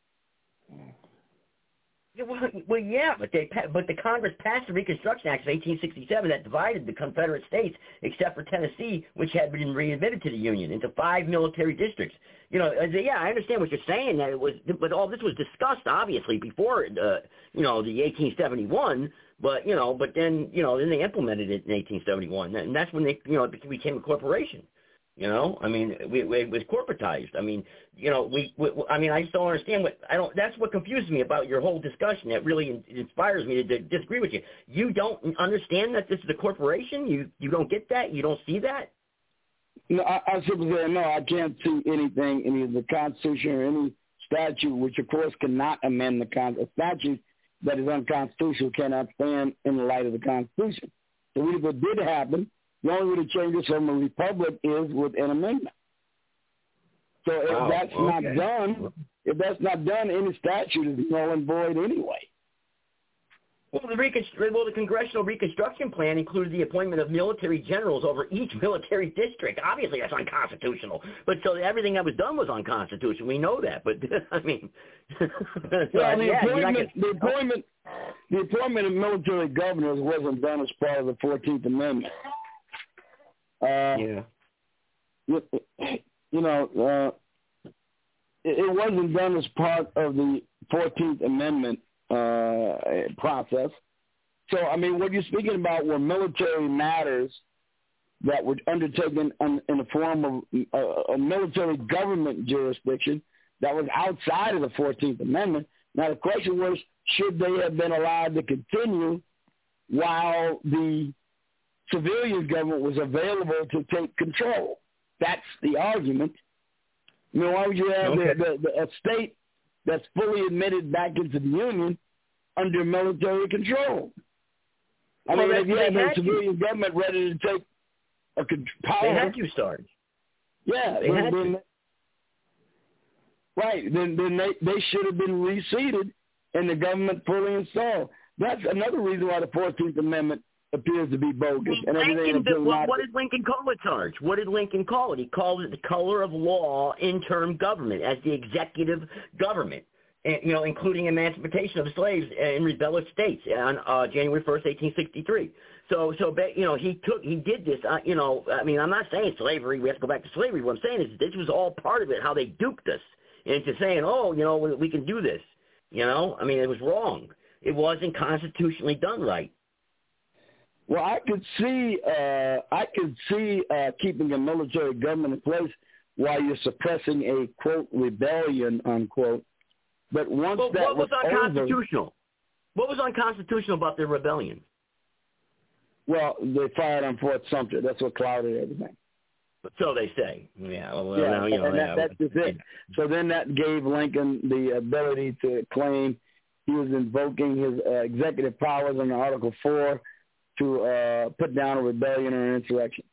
[SPEAKER 5] Yeah, Well, well, yeah, but they pa- but the Congress passed the Reconstruction Act of eighteen sixty-seven that divided the Confederate states, except for Tennessee, which had been readmitted to the Union, into five military districts. You know, as a, yeah, I understand what you're saying. That it was, but all this was discussed obviously before, uh, you know, the eighteen seventy-one. But you know, but then you know, then they implemented it in eighteen seventy-one, and that's when they, you know, it became a corporation. You know, I mean, we, we, it was corporatized. I mean, you know, we, we, I mean, I just don't understand what, I don't, that's what confuses me about your whole discussion. That really in, inspires me to, to disagree with you. You don't understand that this is a corporation? You, you don't get that? You don't see that?
[SPEAKER 1] No, I, I simply say no. I can't see anything in either the Constitution or any statute, which of course cannot amend the con. A statute that is unconstitutional cannot stand in the light of the Constitution. So if it did happen, the only way to change it from a republic is with an amendment. So if
[SPEAKER 5] Wow,
[SPEAKER 1] that's
[SPEAKER 5] okay.
[SPEAKER 1] not done, if that's not done, any statute is null and void anyway.
[SPEAKER 5] Well, the, reconstru- well, the Congressional Reconstruction Plan included the appointment of military generals over each military district. Obviously, that's unconstitutional. But so everything that was done was unconstitutional. We know that. But, I mean, so,
[SPEAKER 1] Well, the
[SPEAKER 5] yeah,
[SPEAKER 1] appointment,
[SPEAKER 5] gonna,
[SPEAKER 1] the appointment, the appointment of military governors wasn't done as part of the fourteenth Amendment. Uh,
[SPEAKER 5] yeah.
[SPEAKER 1] you, you know, uh, it, it wasn't done as part of the fourteenth Amendment uh, process. So, I mean, what you're speaking about were military matters that were undertaken in, in the form of a, a military government jurisdiction that was outside of the fourteenth Amendment. Now, the question was, should they have been allowed to continue while the civilian government was available to take control? That's the argument. I mean, why would you have
[SPEAKER 5] Okay.
[SPEAKER 1] the, the, the, a state that's fully admitted back into the Union under military control? I
[SPEAKER 5] Well,
[SPEAKER 1] mean,
[SPEAKER 5] that-
[SPEAKER 1] if you
[SPEAKER 5] they
[SPEAKER 1] had
[SPEAKER 5] had
[SPEAKER 1] a civilian government ready to take a con- power,
[SPEAKER 5] They had to start.
[SPEAKER 1] yeah,
[SPEAKER 5] They
[SPEAKER 1] then,
[SPEAKER 5] had
[SPEAKER 1] then,
[SPEAKER 5] to.
[SPEAKER 1] right, then then they, they should have been reseated and the government fully installed. That's another reason why the fourteenth Amendment appears to be bogus. And everything
[SPEAKER 5] Lincoln,
[SPEAKER 1] appears
[SPEAKER 5] what,
[SPEAKER 1] not
[SPEAKER 5] what did Lincoln call it, Sarge? What did Lincoln call it? He called it the color of law interim government, as the executive government, and, you know, including emancipation of slaves in rebellious states on uh, January first, eighteen sixty-three. So, so you know, he took, he did this. Uh, you know, I mean, I'm not saying slavery. We have to go back to slavery. What I'm saying is this was all part of it. How they duped us into saying, oh, you know, we, we can do this. You know, I mean, it was wrong. It wasn't constitutionally done right.
[SPEAKER 1] Well, I could see, uh, I could see uh, keeping a military government in place while you're suppressing a quote rebellion unquote. But once
[SPEAKER 5] Well,
[SPEAKER 1] that
[SPEAKER 5] what was
[SPEAKER 1] was over,
[SPEAKER 5] unconstitutional? What was unconstitutional about the rebellion?
[SPEAKER 1] well, they fired on Fort Sumter. That's what clouded everything.
[SPEAKER 5] So they say. Yeah. Well,
[SPEAKER 1] yeah,
[SPEAKER 5] now, you know,
[SPEAKER 1] and that,
[SPEAKER 5] yeah.
[SPEAKER 1] that's just it. So then that gave Lincoln the ability to claim he was invoking his uh, executive powers under Article four to uh, put down a rebellion or an insurrection.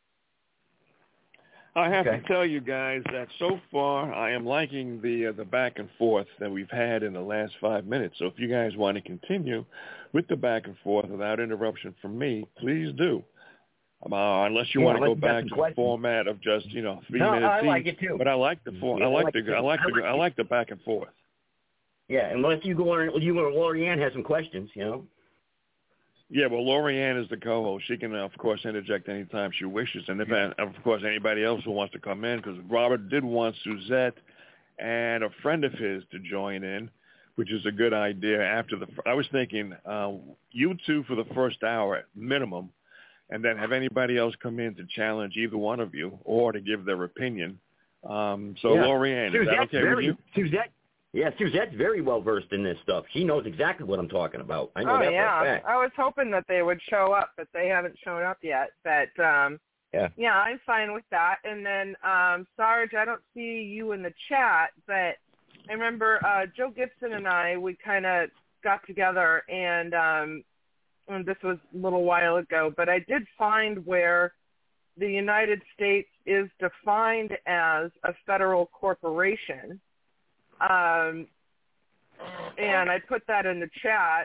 [SPEAKER 6] I have
[SPEAKER 5] Okay.
[SPEAKER 6] to tell you guys that so far I am liking the uh, the back and forth that we've had in the last five minutes. So if you guys want to continue with the back and forth without interruption from me, please do. Um, uh, unless you
[SPEAKER 5] Yeah,
[SPEAKER 6] want to go
[SPEAKER 5] let's get
[SPEAKER 6] back
[SPEAKER 5] some
[SPEAKER 6] to
[SPEAKER 5] questions.
[SPEAKER 6] the format of just you know three
[SPEAKER 5] No,
[SPEAKER 6] minutes
[SPEAKER 5] I like
[SPEAKER 6] each.
[SPEAKER 5] it too.
[SPEAKER 6] But I like the for,
[SPEAKER 5] Yeah,
[SPEAKER 6] I
[SPEAKER 5] I
[SPEAKER 6] like
[SPEAKER 5] like
[SPEAKER 6] the
[SPEAKER 5] it too.
[SPEAKER 6] I like
[SPEAKER 5] I
[SPEAKER 6] the
[SPEAKER 5] like
[SPEAKER 6] I
[SPEAKER 5] it.
[SPEAKER 6] like the back and forth.
[SPEAKER 5] Yeah, unless you go on, you or Lorianne has some questions, you know.
[SPEAKER 6] Yeah, well, Lorianne is the co-host. She can, uh, of course, interject anytime she wishes. And, if, and of course, anybody else who wants to come in, because Robert did want Suzette and a friend of his to join in, which is a good idea. After the, I was thinking uh, you two for the first hour minimum, and then have anybody else come in to challenge either one of you or to give their opinion. Um, so,
[SPEAKER 5] yeah.
[SPEAKER 6] Lorianne, is that
[SPEAKER 5] Suzette's
[SPEAKER 6] okay
[SPEAKER 5] very,
[SPEAKER 6] with you?
[SPEAKER 5] Suzette, yeah, Suzette's very well versed in this stuff. She knows exactly what I'm talking about. I know
[SPEAKER 4] oh
[SPEAKER 5] that
[SPEAKER 4] yeah,
[SPEAKER 5] for a fact.
[SPEAKER 4] I was hoping that they would show up, but they haven't shown up yet. But um,
[SPEAKER 5] Yeah.
[SPEAKER 4] yeah, I'm fine with that. And then um, Sarge, I don't see you in the chat, but I remember uh, Joe Gibson and I, we kind of got together, and, um, and this was a little while ago, but I did find where the United States is defined as a federal corporation. Um, and I put that in the chat.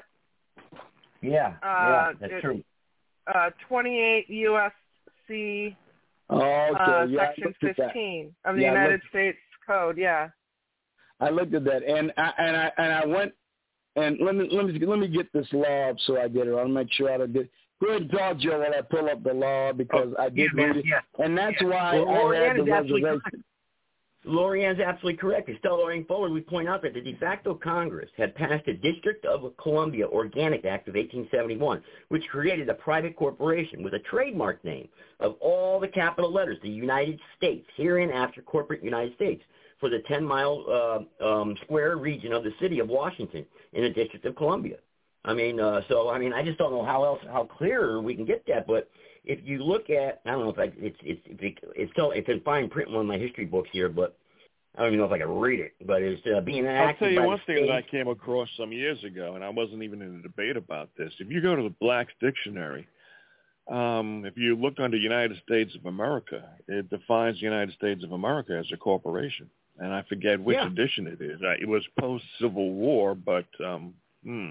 [SPEAKER 5] Yeah,
[SPEAKER 4] Uh,
[SPEAKER 5] yeah, that's
[SPEAKER 4] it,
[SPEAKER 5] true.
[SPEAKER 4] Uh, twenty-eight U S C
[SPEAKER 1] Oh, okay.
[SPEAKER 4] uh,
[SPEAKER 1] yeah, I
[SPEAKER 4] Section
[SPEAKER 1] looked at that.
[SPEAKER 4] fifteen of the
[SPEAKER 1] Yeah, I
[SPEAKER 4] United
[SPEAKER 1] looked-
[SPEAKER 4] States Code. Yeah.
[SPEAKER 1] I looked at that, and I and I and I went and let me let me let me get this law up so I get it. I'll make sure I don't get. Go ahead and talk, Joe, while I pull up the law because I did
[SPEAKER 5] yeah,
[SPEAKER 1] read it,
[SPEAKER 5] yeah.
[SPEAKER 1] and that's
[SPEAKER 5] Yeah.
[SPEAKER 1] why
[SPEAKER 5] Well,
[SPEAKER 1] I
[SPEAKER 5] Lorianne
[SPEAKER 1] had the
[SPEAKER 5] is absolutely
[SPEAKER 1] reservation.
[SPEAKER 5] correct. Lorianne's absolutely correct. Estelle Loring Forward, we point out that the de facto Congress had passed the District of Columbia Organic Act of eighteen seventy-one, which created a private corporation with a trademark name of all the capital letters, the United States, herein after corporate United States, for the ten-mile uh, um, square region of the city of Washington in the District of Columbia. I mean, uh, so, I mean, I just don't know how else, how clearer we can get that, but if you look at, I don't know if I, it's, it's, it's, it's still, it's in fine print in one of my history books here, but I don't even know if I can read it, but it's uh, being enacted
[SPEAKER 6] I'll tell you
[SPEAKER 5] by
[SPEAKER 6] one
[SPEAKER 5] the
[SPEAKER 6] thing
[SPEAKER 5] state.
[SPEAKER 6] that I came across some years ago, and I wasn't even in a debate about this. If you go to the Black's Dictionary, um, if you look under United States of America, it defines the United States of America as a corporation. And I forget which
[SPEAKER 5] Yeah.
[SPEAKER 6] edition it is. Uh, It was post-Civil War, but um, hmm,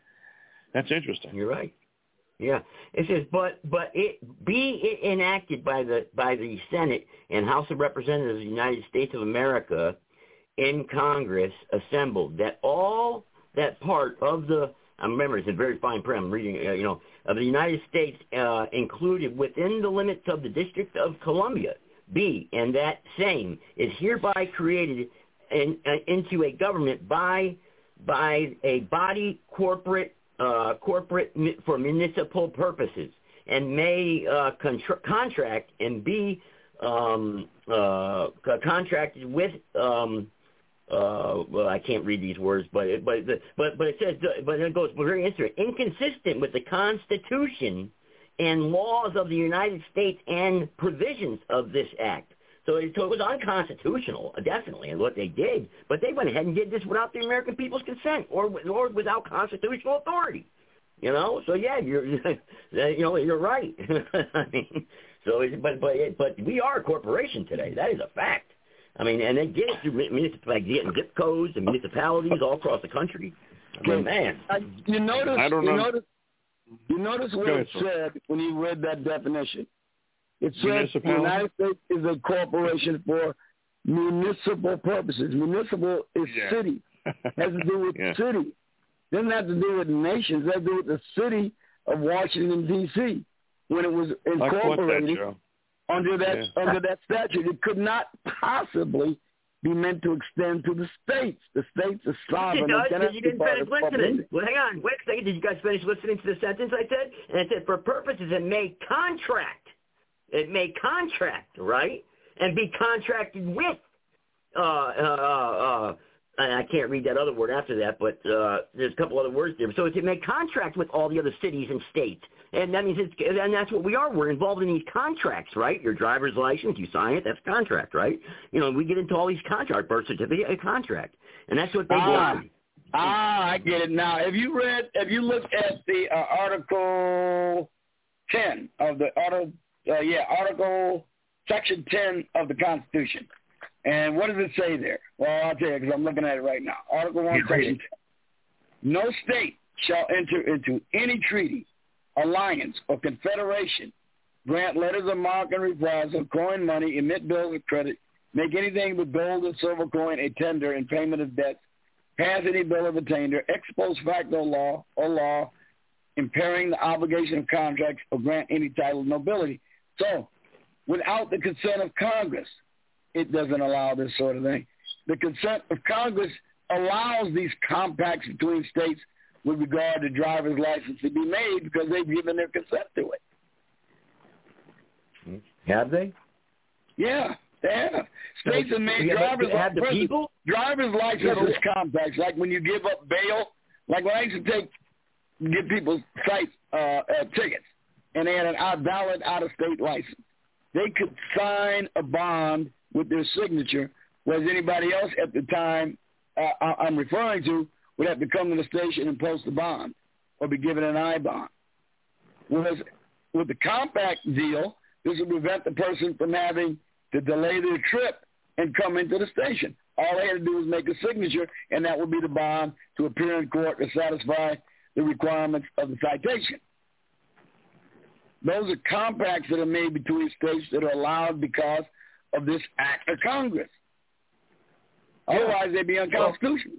[SPEAKER 6] that's interesting.
[SPEAKER 5] You're right. Yeah, it says, but but it be it enacted by the by the Senate and House of Representatives of the United States of America in Congress assembled that all that part of the I remember it's in very fine print. I'm reading uh, you know of the United States uh, included within the limits of the District of Columbia be and that same is hereby created in, uh, into a government by by a body corporate. Uh, corporate for municipal purposes and may uh, contra- contract and be um, uh, contracted with. Um, uh, well, I can't read these words, but it, but but but it says, but it goes very interesting. Inconsistent with the Constitution and laws of the United States and provisions of this act. So it, so it was unconstitutional, definitely, and what they did. But they went ahead and did this without the American people's consent, or or without constitutional authority. You know, so yeah, you're you know you're right. I mean, so it, but but it, but we are a corporation today. That is a fact. I mean, and they get it through municipalities, getting zip codes and municipalities all across the country. I mean, man,
[SPEAKER 1] I, you notice.
[SPEAKER 6] I don't
[SPEAKER 1] you
[SPEAKER 6] know.
[SPEAKER 1] notice. You notice what
[SPEAKER 6] Go
[SPEAKER 1] it
[SPEAKER 6] ahead,
[SPEAKER 1] said when you read that definition. It says the
[SPEAKER 6] Municipality?
[SPEAKER 1] United States is a corporation for municipal purposes. Municipal is
[SPEAKER 6] Yeah.
[SPEAKER 1] city. Has to do with
[SPEAKER 6] Yeah.
[SPEAKER 1] city. Doesn't have to do with nations. It has to do with the city of Washington, D C When it was
[SPEAKER 6] I caught that,
[SPEAKER 1] incorporated
[SPEAKER 6] Joe.
[SPEAKER 1] under that
[SPEAKER 6] Yeah.
[SPEAKER 1] under that statute, it could not possibly be meant to extend to the states. The states are sovereign.
[SPEAKER 5] it does,
[SPEAKER 1] They cannot
[SPEAKER 5] but you
[SPEAKER 1] be
[SPEAKER 5] didn't
[SPEAKER 1] part
[SPEAKER 5] finish
[SPEAKER 1] of the
[SPEAKER 5] listening.
[SPEAKER 1] corporation.
[SPEAKER 5] Well, hang on. Wait a second. Did you guys finish listening to the sentence I said? And it said, for purposes it may contract. It may contract, right? And be contracted with. Uh, uh, uh, and I can't read that other word after that, but uh, there's a couple other words there. So it may contract with all the other cities and states. And that means it's, and that's what we are. We're involved in these contracts, right? Your driver's license, you sign it, that's a contract, right? You know, we get into all these contracts, birth certificate, a contract. And that's what they
[SPEAKER 1] Ah.
[SPEAKER 5] do.
[SPEAKER 1] Ah, I get it now. Have you read, have you looked at the uh, article, ten of the Article, uh, yeah, Article Section ten of the Constitution. And what does it say there? Well, I'll tell you because I'm looking at it right now. Article one, Section ten. No state shall enter into any treaty, alliance, or confederation, grant letters of marque and reprisal, coin money, emit bills of credit, make anything with gold or silver coin a tender in payment of debts, pass any bill of attainder, ex post facto law or law impairing the obligation of contracts, or grant any title of nobility. So, without the consent of Congress, it doesn't allow this sort of thing. The consent of Congress allows these compacts between states with regard to driver's license to be made because they've given their consent to it.
[SPEAKER 5] Have they?
[SPEAKER 1] Yeah, they have. States have made
[SPEAKER 5] have,
[SPEAKER 1] driver's,
[SPEAKER 5] have the people?
[SPEAKER 1] driver's licenses compacts, like when you give up bail, like when I used to take, give people site uh, uh, tickets, and they had an out, valid out-of-state license. They could sign a bond with their signature, whereas anybody else at the time uh, I'm referring to would have to come to the station and post a bond or be given an I bond. Whereas with the compact deal, this would prevent the person from having to delay their trip and come into the station. All they had to do was make a signature, and that would be the bond to appear in court to satisfy the requirements of the citation. Those are compacts that are made between states that are allowed because of this act of Congress. Otherwise, they'd be unconstitutional.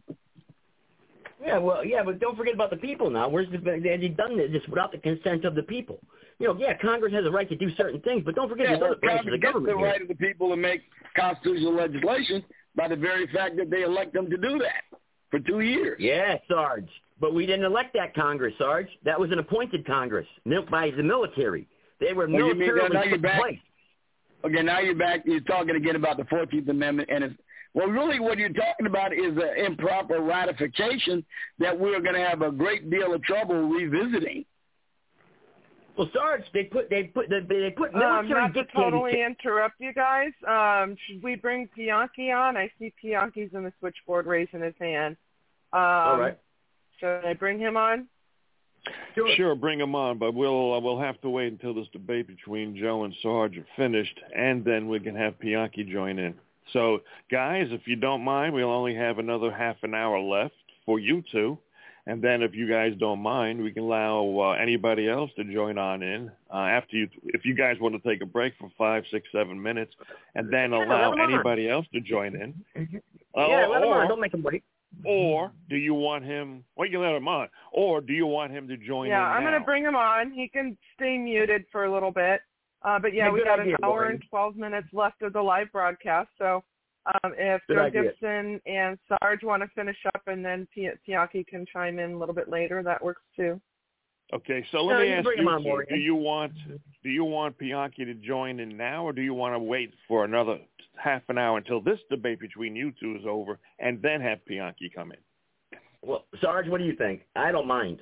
[SPEAKER 5] Yeah, well, yeah, but don't forget about the people now. Where's the, they've done this without the consent of the people. You know, yeah, Congress has a right to do certain things, but don't forget
[SPEAKER 1] yeah,
[SPEAKER 5] the other branches of the government.
[SPEAKER 1] Congress gets the right of the people to make constitutional legislation by the very fact that they elect them to do that for two years.
[SPEAKER 5] Yeah, Sarge. But we didn't elect that Congress, Sarge. That was an appointed Congress by the military. They were
[SPEAKER 1] well,
[SPEAKER 5] militarily
[SPEAKER 1] now
[SPEAKER 5] put
[SPEAKER 1] you're
[SPEAKER 5] in
[SPEAKER 1] back.
[SPEAKER 5] place.
[SPEAKER 1] Okay, now you're back. You're talking again about the fourteenth Amendment, and it's well, really, what you're talking about is an improper ratification that we're going to have a great deal of trouble revisiting.
[SPEAKER 5] Well, Sarge, they put they put they, they put military
[SPEAKER 4] um, not to
[SPEAKER 5] dictators.
[SPEAKER 4] totally interrupt you guys. Um, should we bring Pianki on? I see Pianki's in the switchboard raising his hand. Um,
[SPEAKER 5] All right.
[SPEAKER 4] Should I bring him on?
[SPEAKER 6] Sure. sure, bring him on, but we'll uh, we'll have to wait until this debate between Joe and Sarge are finished, and then we can have Pianki join in. So, guys, if you don't mind, we'll only have another half an hour left for you two. And then if you guys don't mind, we can allow uh, anybody else to join on in uh, after you, if you guys want to take a break for five, six, seven minutes, and then allow
[SPEAKER 5] yeah,
[SPEAKER 6] anybody else to join in.
[SPEAKER 5] Uh, yeah, let him on. Don't make him wait.
[SPEAKER 6] Or do you want him, well, you let him on, or do you want him to join
[SPEAKER 4] yeah,
[SPEAKER 6] in
[SPEAKER 4] I'm
[SPEAKER 6] now?
[SPEAKER 4] going to bring him on. He can stay muted for a little bit. Uh, but, yeah,
[SPEAKER 5] yeah
[SPEAKER 4] we got
[SPEAKER 5] idea,
[SPEAKER 4] an hour
[SPEAKER 5] Lauren.
[SPEAKER 4] and twelve minutes left of the live broadcast. So um, if
[SPEAKER 5] good
[SPEAKER 4] Joe
[SPEAKER 5] idea.
[SPEAKER 4] Gibson and Sarge want to finish up and then Pianki can chime in a little bit later, that works too.
[SPEAKER 6] Okay, so let
[SPEAKER 5] no,
[SPEAKER 6] me
[SPEAKER 5] you
[SPEAKER 6] ask
[SPEAKER 5] bring
[SPEAKER 6] you,
[SPEAKER 5] him on,
[SPEAKER 6] two, do you want do you want Pianki to join in now, or do you want to wait for another half an hour until this debate between you two is over and then have Pianki come in?
[SPEAKER 5] Well, Sarge, what do you think? I don't mind.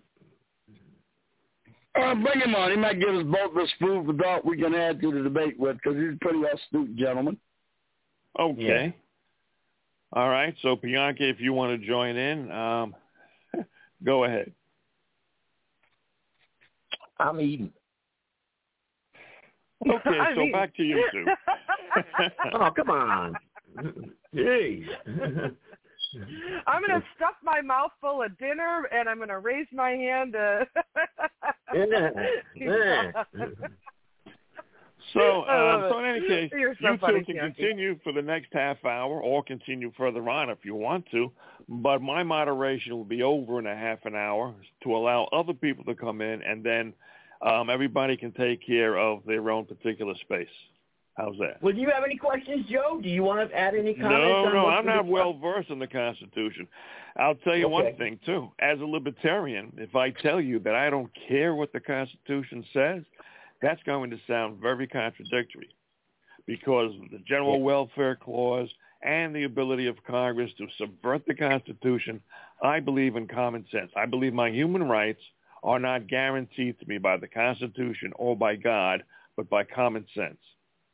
[SPEAKER 1] Uh, bring him on. He might give us both this food for thought we can add to the debate with, because he's a pretty astute gentleman.
[SPEAKER 6] Okay.
[SPEAKER 5] Yeah.
[SPEAKER 6] All right. So, Pianki, if you want to join in, um, go ahead.
[SPEAKER 5] I'm eating.
[SPEAKER 6] Okay,
[SPEAKER 4] I
[SPEAKER 6] so
[SPEAKER 4] mean...
[SPEAKER 6] back to you two.
[SPEAKER 5] Oh, come on. Jeez.
[SPEAKER 4] I'm going to stuff my mouth full of dinner, and I'm going to raise my hand to...
[SPEAKER 6] So, uh, so in any case,
[SPEAKER 4] You're so
[SPEAKER 6] you
[SPEAKER 4] funny,
[SPEAKER 6] two can
[SPEAKER 4] Pianki.
[SPEAKER 6] continue for the next half hour or continue further on if you want to, but my moderation will be over in a half an hour to allow other people to come in, and then um, everybody can take care of their own particular space. How's that?
[SPEAKER 5] Well, do you have any questions, Joe? Do you want to add any comments?
[SPEAKER 6] No,
[SPEAKER 5] on
[SPEAKER 6] no,
[SPEAKER 5] what
[SPEAKER 6] I'm
[SPEAKER 5] we
[SPEAKER 6] not
[SPEAKER 5] discussed?
[SPEAKER 6] well versed in the Constitution. I'll tell you
[SPEAKER 5] Okay.
[SPEAKER 6] one thing, too. As a libertarian, if I tell you that I don't care what the Constitution says, that's going to sound very contradictory, because the general welfare clause and the ability of Congress to subvert the Constitution, I believe in common sense. I believe my human rights are not guaranteed to me by the Constitution or by God, but by common sense.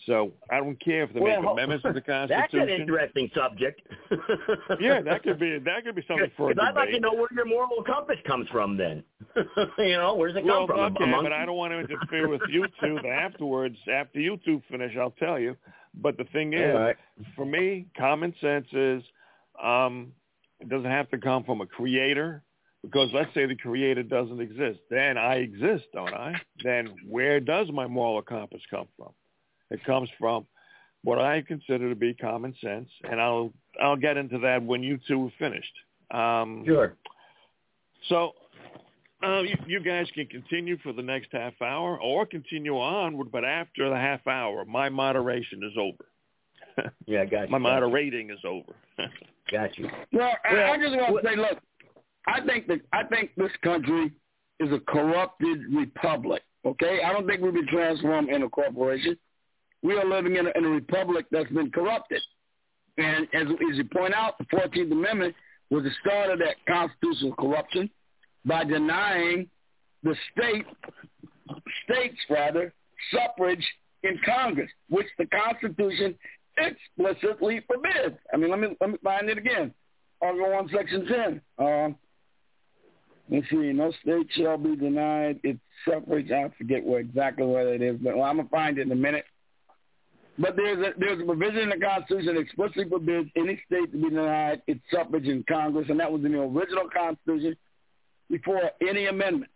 [SPEAKER 6] So I don't care if they
[SPEAKER 5] well,
[SPEAKER 6] make amendments to the Constitution.
[SPEAKER 5] That's an interesting subject.
[SPEAKER 6] yeah, that could be that could be something for a debate.
[SPEAKER 5] I'd like to know where your moral compass comes from. Then, you know, where's it
[SPEAKER 6] well,
[SPEAKER 5] come from?
[SPEAKER 6] Okay,
[SPEAKER 5] Among-
[SPEAKER 6] but I don't want to interfere with you two. But afterwards, after you two finish, I'll tell you. But the thing is,
[SPEAKER 5] right.
[SPEAKER 6] for me, common sense is um, it doesn't have to come from a creator. Because let's say the creator doesn't exist. Then I exist, don't I? Then where does my moral compass come from? It comes from what I consider to be common sense, and I'll I'll get into that when you two are finished. Um,
[SPEAKER 5] sure.
[SPEAKER 6] So uh, you, you guys can continue for the next half hour or continue onward, but after the half hour, my moderation is over.
[SPEAKER 5] yeah, I got you.
[SPEAKER 6] My moderating is over.
[SPEAKER 5] got you.
[SPEAKER 1] Well, I,
[SPEAKER 5] well
[SPEAKER 1] I just want to say, look, I think that I think this country is a corrupted republic. Okay, I don't think we've been transformed into a corporation. We are living in a, in a republic that's been corrupted. And as, as you point out, the fourteenth Amendment was the start of that constitutional corruption by denying the state states rather suffrage in Congress, which the Constitution explicitly forbids. I mean, let me let me find it again. Article one, Section ten. Um, let's see. No state shall be denied its suffrage. I forget where exactly where it is, but well, I'm gonna find it in a minute. But there's a there's a provision in the Constitution that explicitly forbids any state to be denied its suffrage in Congress, and that was in the original Constitution before any amendments.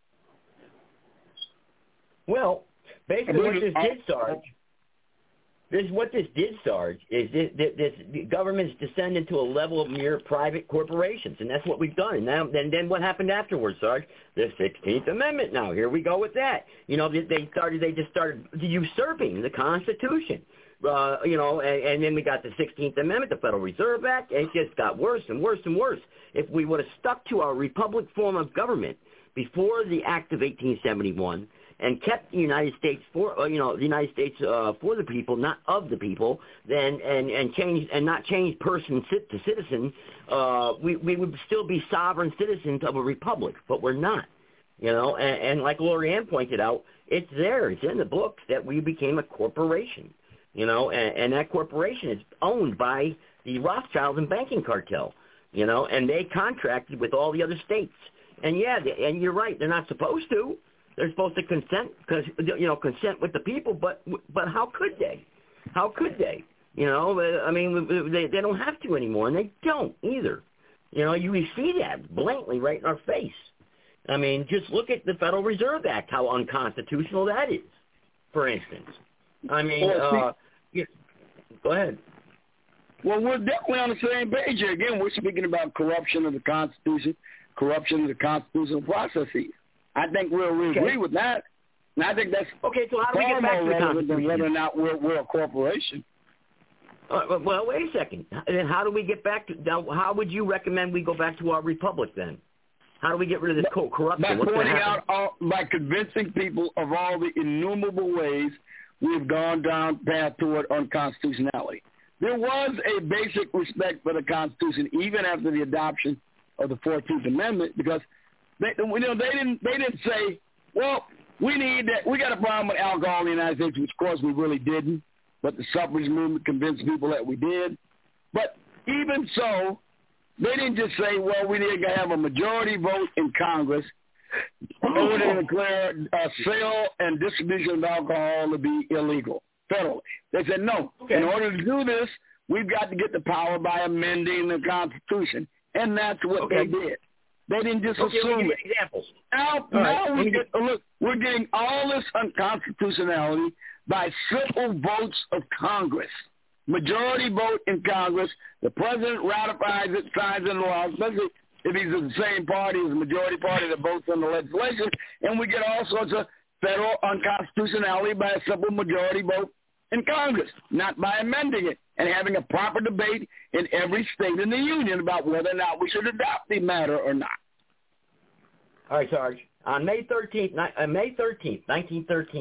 [SPEAKER 5] Well, basically what this did, Sarge, this what this did, Sarge, is this, this, this government's descend into a level of mere private corporations, and that's what we've done. And now, then, then what happened afterwards, Sarge? The sixteenth Amendment. Now here we go with that. You know, they started, they just started usurping the Constitution. Uh, you know, and, and then we got the sixteenth Amendment, the Federal Reserve Act, and it just got worse and worse and worse. If we would have stuck to our republic form of government before the Act of eighteen seventy-one. And kept the United States for uh, you know the United States uh, for the people, not of the people, then and and change and not change person to citizen, uh, we we would still be sovereign citizens of a republic, but we're not, you know. And, and like Lorianne pointed out, it's there, it's in the books that we became a corporation, you know, and, and that corporation is owned by the Rothschilds and banking cartel, you know, and they contracted with all the other states. And yeah, they, and you're right, they're not supposed to. They're supposed to consent, because you know, consent with the people, but but how could they? How could they? You know, I mean, they they don't have to anymore, and they don't either. You know, you see that blatantly right in our face. I mean, just look at the Federal Reserve Act, how unconstitutional that is, for instance. I mean,
[SPEAKER 1] well,
[SPEAKER 5] uh, yeah, go ahead.
[SPEAKER 1] Well, we're definitely on the same page here. Again, we're speaking about corruption of the Constitution, corruption of the constitutional processes. I think we'll we agree okay. with that. And I think that's
[SPEAKER 5] okay. So how do we get back to the Constitution?
[SPEAKER 1] Than whether or not we're, we're a corporation.
[SPEAKER 5] Uh, well, wait a second. Then how do we get back to? Now, how would you recommend we go back to our republic then? How do we get rid of this co- corruption?
[SPEAKER 1] By
[SPEAKER 5] What's
[SPEAKER 1] pointing out, all, by convincing people of all the innumerable ways we've gone down path toward unconstitutionality. There was a basic respect for the Constitution even after the adoption of the fourteenth Amendment, because They, you know, they didn't. They didn't say, "Well, we need that. We got a problem with alcohol in the United States," which, of course, we really didn't. But the suffrage movement convinced people that we did. But even so, they didn't just say, "Well, we need to have a majority vote in Congress in order to declare uh, sale and distribution of alcohol to be illegal federally." They said, "No. Okay. In order to do this, we've got to get the power by amending the Constitution," and that's what
[SPEAKER 5] okay.
[SPEAKER 1] they did. They didn't just
[SPEAKER 5] okay,
[SPEAKER 1] assume
[SPEAKER 5] it. Examples.
[SPEAKER 1] Now, now right. we get, look, we're getting all this unconstitutionality by simple votes of Congress. Majority vote in Congress. The president ratifies it, signs into law, especially if he's of the same party as the majority party that votes on the legislation. And we get all sorts of federal unconstitutionality by a simple majority vote in Congress, not by amending it and having a proper debate in every state in the union about whether or not we should adopt the matter or not.
[SPEAKER 5] All right, Sarge. On May thirteenth, uh, May thirteenth, nineteen thirteen,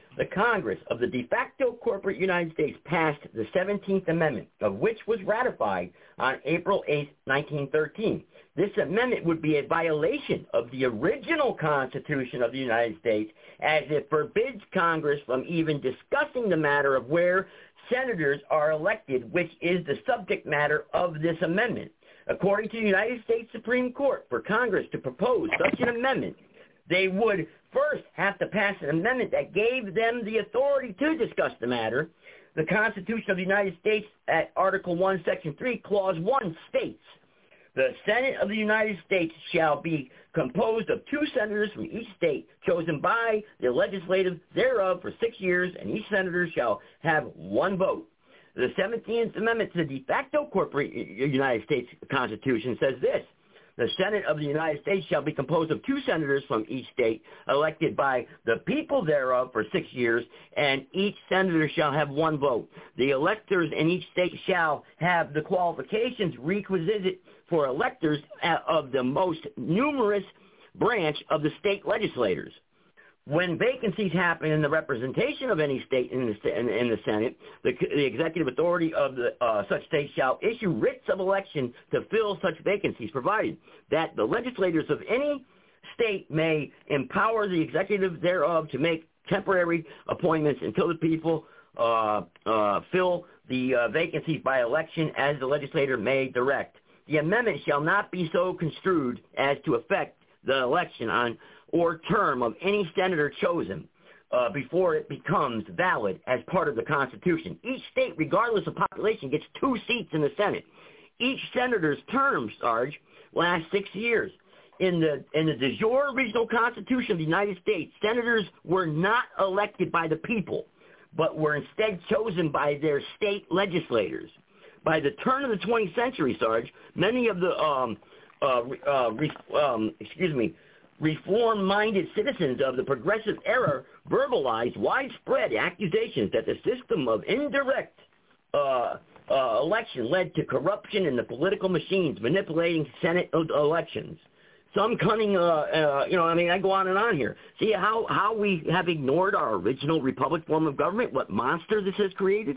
[SPEAKER 5] the Congress of the de facto corporate United States passed the seventeenth Amendment, of which was ratified on April eighth, nineteen thirteen. This amendment would be a violation of the original Constitution of the United States, as it forbids Congress from even discussing the matter of where senators are elected, which is the subject matter of this amendment. According to the United States Supreme Court, for Congress to propose such an amendment, they would first have to pass an amendment that gave them the authority to discuss the matter. The Constitution of the United States at Article one, Section three, Clause one states, the Senate of the United States shall be composed of two senators from each state, chosen by the legislative thereof for six years, and each senator shall have one vote. The seventeenth Amendment to the de facto corporate United States Constitution says this: the Senate of the United States shall be composed of two senators from each state, elected by the people thereof for six years, and each senator shall have one vote. The electors in each state shall have the qualifications requisite for electors of the most numerous branch of the state legislators. When vacancies happen in the representation of any state in the, in, in the Senate, the, the executive authority of the, uh, such state shall issue writs of election to fill such vacancies, provided that the legislators of any state may empower the executive thereof to make temporary appointments until the people uh, uh, fill the uh, vacancies by election as the legislator may direct. The amendment shall not be so construed as to affect the election on or term of any senator chosen uh, before it becomes valid as part of the Constitution. Each state, regardless of population, gets two seats in the Senate. Each senator's term, Sarge, lasts six years. In the in the de jure regional Constitution of the United States, senators were not elected by the people, but were instead chosen by their state legislators. By the turn of the twentieth century, Sarge, many of the um, uh, uh, re, um, excuse me. reform-minded citizens of the progressive era verbalized widespread accusations that the system of indirect uh, uh, election led to corruption in the political machines manipulating Senate elections. Some cunning, uh, uh, you know, I mean, I go on and on here. See how, how we have ignored our original republic form of government, what monster this has created?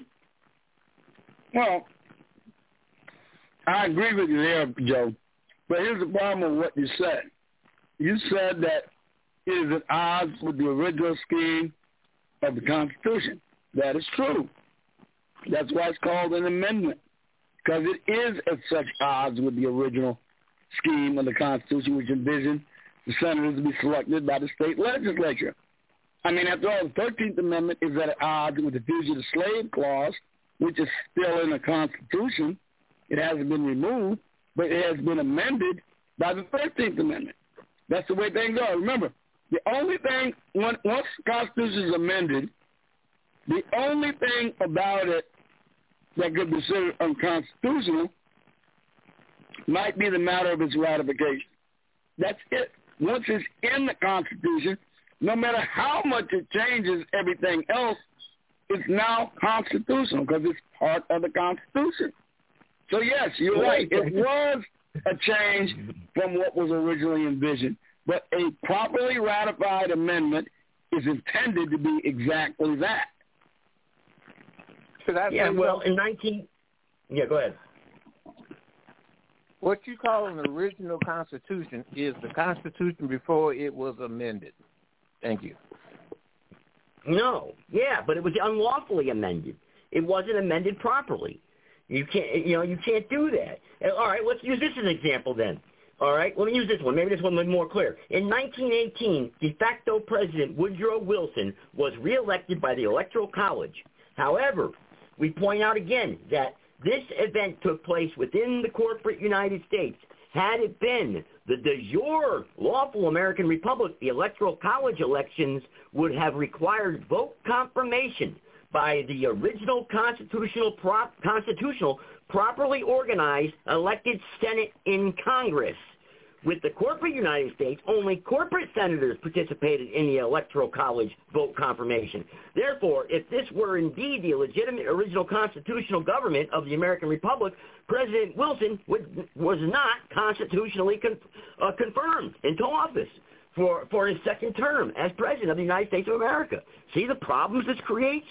[SPEAKER 1] Well, I agree with you there, Joe. But here's the problem with what you said. You said that it is at odds with the original scheme of the Constitution. That is true. That's why it's called an amendment, because it is at such odds with the original scheme of the Constitution, which envisioned the senators to be selected by the state legislature. I mean, after all, the thirteenth Amendment is at odds with the Fugitive Slave Clause, which is still in the Constitution. It hasn't been removed, but it has been amended by the thirteenth Amendment. That's the way things are. Remember, the only thing, once the Constitution is amended, the only thing about it that could be considered unconstitutional might be the matter of its ratification. That's it. Once it's in the Constitution, no matter how much it changes everything else, it's now constitutional because it's part of the Constitution. So, yes, you're right. It was a change from what was originally envisioned. But a properly ratified amendment is intended to be exactly that.
[SPEAKER 7] So that's
[SPEAKER 5] yeah, well, in nineteen... Yeah, go ahead.
[SPEAKER 7] What you call an original Constitution is the Constitution before it was amended. Thank you.
[SPEAKER 5] No. Yeah, but it was unlawfully amended. It wasn't amended properly. You can't, you know, you can't do that. All right, let's use this as an example then. All right, let me use this one. Maybe this one will be more clear. In nineteen eighteen, de facto President Woodrow Wilson was reelected by the Electoral College. However, we point out again that this event took place within the corporate United States. Had it been the de jure lawful American Republic, the Electoral College elections would have required vote confirmation by the original constitutional prop, constitutional properly organized elected Senate in Congress. With the corporate United States, only corporate senators participated in the Electoral College vote confirmation. Therefore, if this were indeed the legitimate original constitutional government of the American Republic, President Wilson would, was not constitutionally con, uh, confirmed into office. for, for his second term as president of the United States of America. See the problems this creates?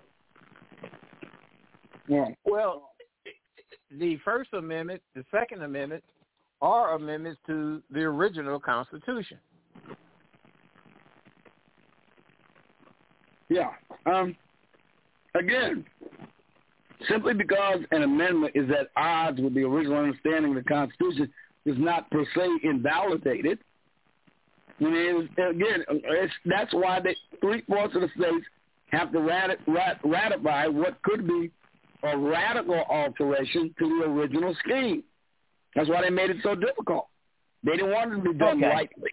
[SPEAKER 7] Yeah. Well, the First Amendment, the Second Amendment, are amendments to the original Constitution.
[SPEAKER 1] Yeah. Um, again, simply because an amendment is at odds with the original understanding of the Constitution is not per se invalidated. I mean, again, it's, that's why the three-fourths of the states have to rat, rat, ratify what could be a radical alteration to the original scheme. That's why they made it so difficult. They didn't want it to be done
[SPEAKER 5] okay.
[SPEAKER 1] lightly.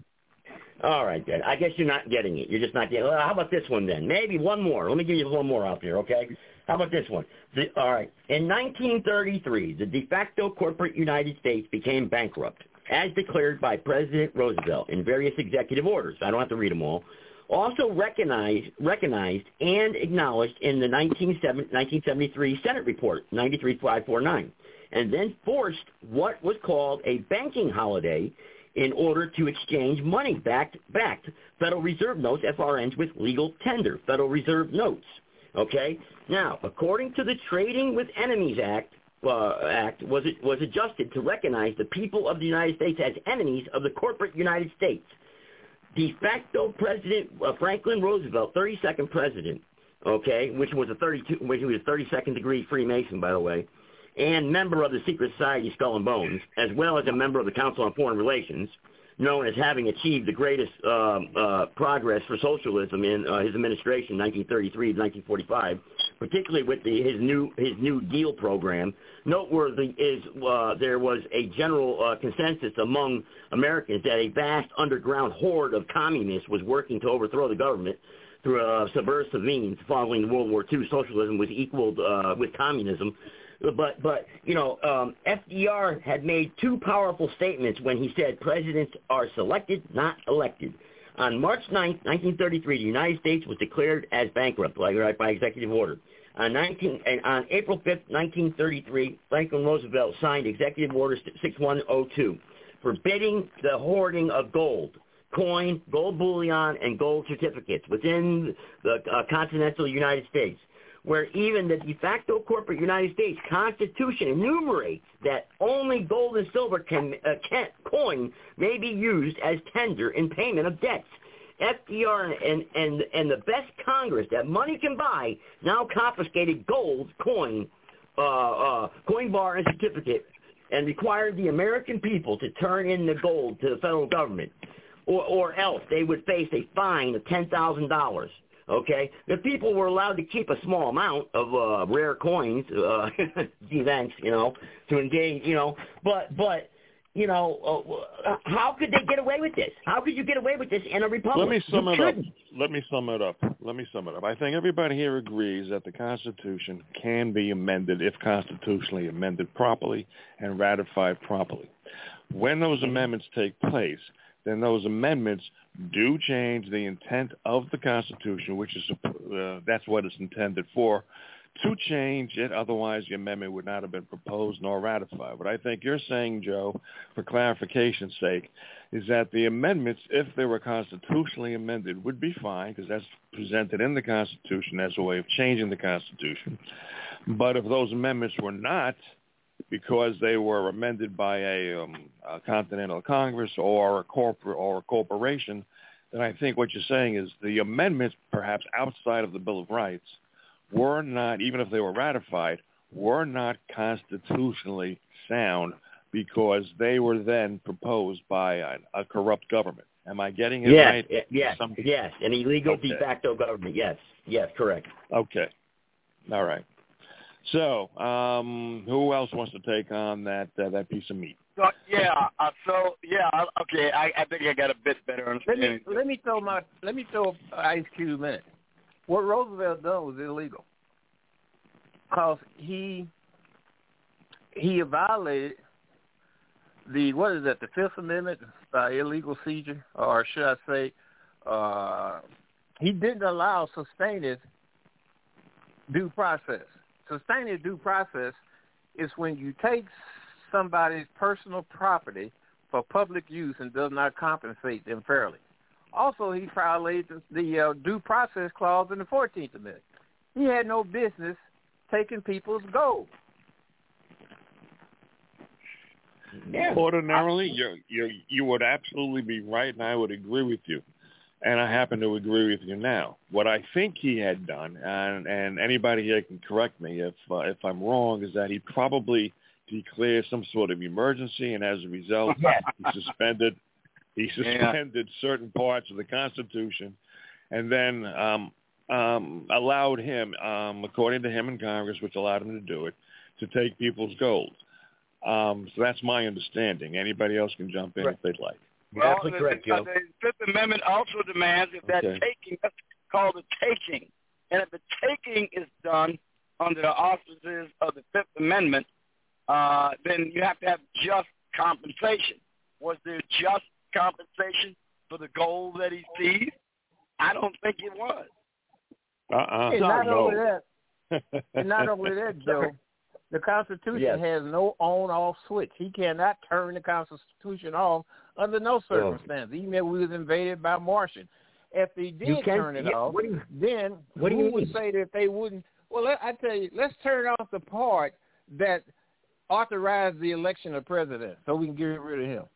[SPEAKER 5] All right, then. I guess you're not getting it. You're just not getting it. Well, how about this one, then? Maybe one more. Let me give you one more out there, okay? How about this one? The, all right. In nineteen thirty-three, the de facto corporate United States became bankrupt, as declared by President Roosevelt in various executive orders. I don't have to read them all. Also recognized, recognized and acknowledged in the nineteen seventy-three Senate report, ninety-three five forty-nine, and then forced what was called a banking holiday in order to exchange money-backed backed Federal Reserve notes, F R Ns, with legal tender, Federal Reserve notes. Okay? Now, according to the Trading with Enemies Act, uh, Act was, it, was adjusted to recognize the people of the United States as enemies of the corporate United States. De facto President uh, Franklin Roosevelt, thirty-second president, okay, which was a thirty-two, which was a thirty-second degree Freemason, by the way, and member of the secret society Skull and Bones, as well as a member of the Council on Foreign Relations, known as having achieved the greatest um, uh, progress for socialism in uh, his administration, nineteen thirty-three to nineteen forty-five, particularly with the, his new his New Deal program. Noteworthy is uh, there was a general uh, consensus among Americans that a vast underground horde of communists was working to overthrow the government through uh, subversive means. Following World War Two, socialism was equaled uh, with communism. But, but you know, um, F D R had made two powerful statements when he said presidents are selected, not elected. On March ninth, nineteen thirty-three, the United States was declared as bankrupt by, right, by executive order. On, nineteen, and on April fifth, nineteen thirty-three, Franklin Roosevelt signed Executive Order sixty-one oh two, forbidding the hoarding of gold, coin, gold bullion, and gold certificates within the uh, continental United States, where even the de facto corporate United States Constitution enumerates that only gold and silver can, uh, can, coin may be used as tender in payment of debts. F D R and, and, and the best Congress that money can buy now confiscated gold, coin, uh, uh, coin bar, and certificate, and required the American people to turn in the gold to the federal government, or, or else they would face a fine of ten thousand dollars. Okay, the people were allowed to keep a small amount of uh, rare coins, uh, gee, thanks, you know, to engage, you know, but, but, you know, uh, how could they get away with this? How could you get away with this in a republic?
[SPEAKER 6] Let me sum
[SPEAKER 5] you
[SPEAKER 6] it
[SPEAKER 5] couldn't.
[SPEAKER 6] up. Let me sum it up. Let me sum it up. I think everybody here agrees that the Constitution can be amended if constitutionally amended properly and ratified properly. When those amendments take place, then those amendments do change the intent of the Constitution, which is uh, that's what it's intended for, to change it. Otherwise, the amendment would not have been proposed nor ratified. What I think you're saying, Joe, for clarification's sake, is that the amendments, if they were constitutionally amended, would be fine because that's presented in the Constitution as a way of changing the Constitution. But if those amendments were not, because they were amended by a, um, a Continental Congress or a corporate or a corporation, then I think what you're saying is the amendments, perhaps outside of the Bill of Rights, were not, even if they were ratified, were not constitutionally sound because they were then proposed by a, a corrupt government. Am I getting it
[SPEAKER 5] yes,
[SPEAKER 6] right?
[SPEAKER 5] Yes,
[SPEAKER 6] Some...
[SPEAKER 5] yes, an illegal
[SPEAKER 6] okay.
[SPEAKER 5] de facto government. Yes, yes, correct.
[SPEAKER 6] Okay, all right. So, um, who else wants to take on that uh, that piece of meat?
[SPEAKER 1] So, yeah. Uh, so yeah. Okay. I, I think I got a bit better
[SPEAKER 7] Let
[SPEAKER 1] understanding.
[SPEAKER 7] me let me throw my let me throw Ice Cube in it. What Roosevelt done was illegal because he he violated the what is that the Fifth Amendment, uh, illegal seizure, or should I say, uh, he didn't allow sustained due process. Sustained due process is when you take somebody's personal property for public use and does not compensate them fairly. Also, he violated the, the uh, due process clause in the fourteenth Amendment. He had no business taking people's gold.
[SPEAKER 6] Yeah. Ordinarily, you you you would absolutely be right, and I would agree with you. And I happen to agree with you now. What I think he had done, and, and anybody here can correct me if uh, if I'm wrong, is that he probably declared some sort of emergency, and as a result, he suspended he suspended yeah. certain parts of the Constitution, and then um, um, allowed him, um, according to him in Congress, which allowed him to do it, to take people's gold. Um, so that's my understanding. Anybody else can jump in right. if they'd like.
[SPEAKER 1] Well, the, correct, the, the Fifth Amendment also demands if that okay. taking, that's called a taking. And if the taking is done under the auspices of the Fifth Amendment, uh, then you have to have just compensation. Was there just compensation for the gold that he seized? I don't think it was.
[SPEAKER 6] Uh-uh.
[SPEAKER 7] And not
[SPEAKER 6] no.
[SPEAKER 7] only that, and not only that, Joe, the Constitution yes. has no on-off switch. He cannot turn the Constitution off under no circumstance, oh. even if we was invaded by Martian. If he did turn it yeah, off,
[SPEAKER 5] what do you,
[SPEAKER 7] then
[SPEAKER 5] what
[SPEAKER 7] who
[SPEAKER 5] do you
[SPEAKER 7] would
[SPEAKER 5] mean?
[SPEAKER 7] say that they wouldn't? Well, let, I tell you, let's turn off the part that authorized the election of president so we can get rid of him.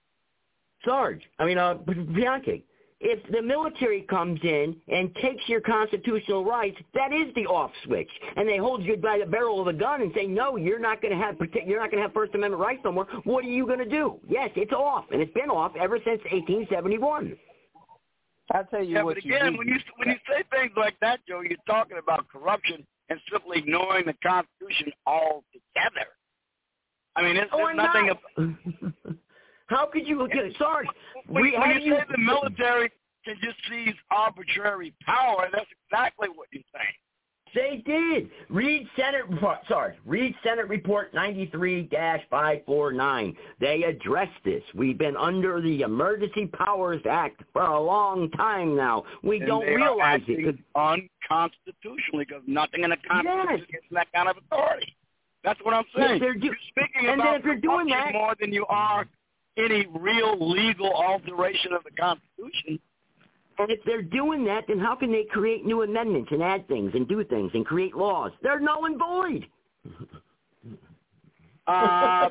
[SPEAKER 5] Sarge, I mean, uh, Bianchi, if the military comes in and takes your constitutional rights, that is the off switch, and they hold you by the barrel of a gun and say, no, you're not going to have you're not going to have First Amendment rights no more. What are you going to do? Yes, it's off, and it's been off ever since eighteen seventy-one.
[SPEAKER 7] I'll tell you
[SPEAKER 1] yeah,
[SPEAKER 7] what
[SPEAKER 1] but
[SPEAKER 7] you
[SPEAKER 1] again,
[SPEAKER 7] do.
[SPEAKER 1] when you when you say things like that, Joe, you're talking about corruption and simply ignoring the Constitution altogether. I mean, it's,
[SPEAKER 5] oh,
[SPEAKER 1] there's nothing.
[SPEAKER 5] Ab- How could you, Sarge?
[SPEAKER 1] When,
[SPEAKER 5] we,
[SPEAKER 1] when you
[SPEAKER 5] you
[SPEAKER 1] say the military can just seize arbitrary power, that's exactly what you're saying.
[SPEAKER 5] They did. Read Senate report. Sorry, read Senate Report ninety-three dash five forty-nine. They addressed this. We've been under the Emergency Powers Act for a long time now. We
[SPEAKER 1] and
[SPEAKER 5] don't
[SPEAKER 1] they
[SPEAKER 5] realize
[SPEAKER 1] are
[SPEAKER 5] it.
[SPEAKER 1] Unconstitutionally, because nothing in the Constitution
[SPEAKER 5] yes.
[SPEAKER 1] gives that kind of authority. That's what I'm saying.
[SPEAKER 5] Yes, do-
[SPEAKER 1] you're speaking
[SPEAKER 5] and
[SPEAKER 1] about
[SPEAKER 5] if you're doing that,
[SPEAKER 1] more than you are any real legal alteration of the Constitution.
[SPEAKER 5] If they're doing that, then how can they create new amendments and add things and do things and create laws? They're null and void.
[SPEAKER 1] Uh,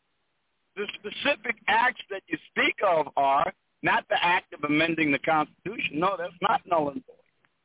[SPEAKER 1] the specific acts that you speak of are not the act of amending the Constitution. No, that's not null and void.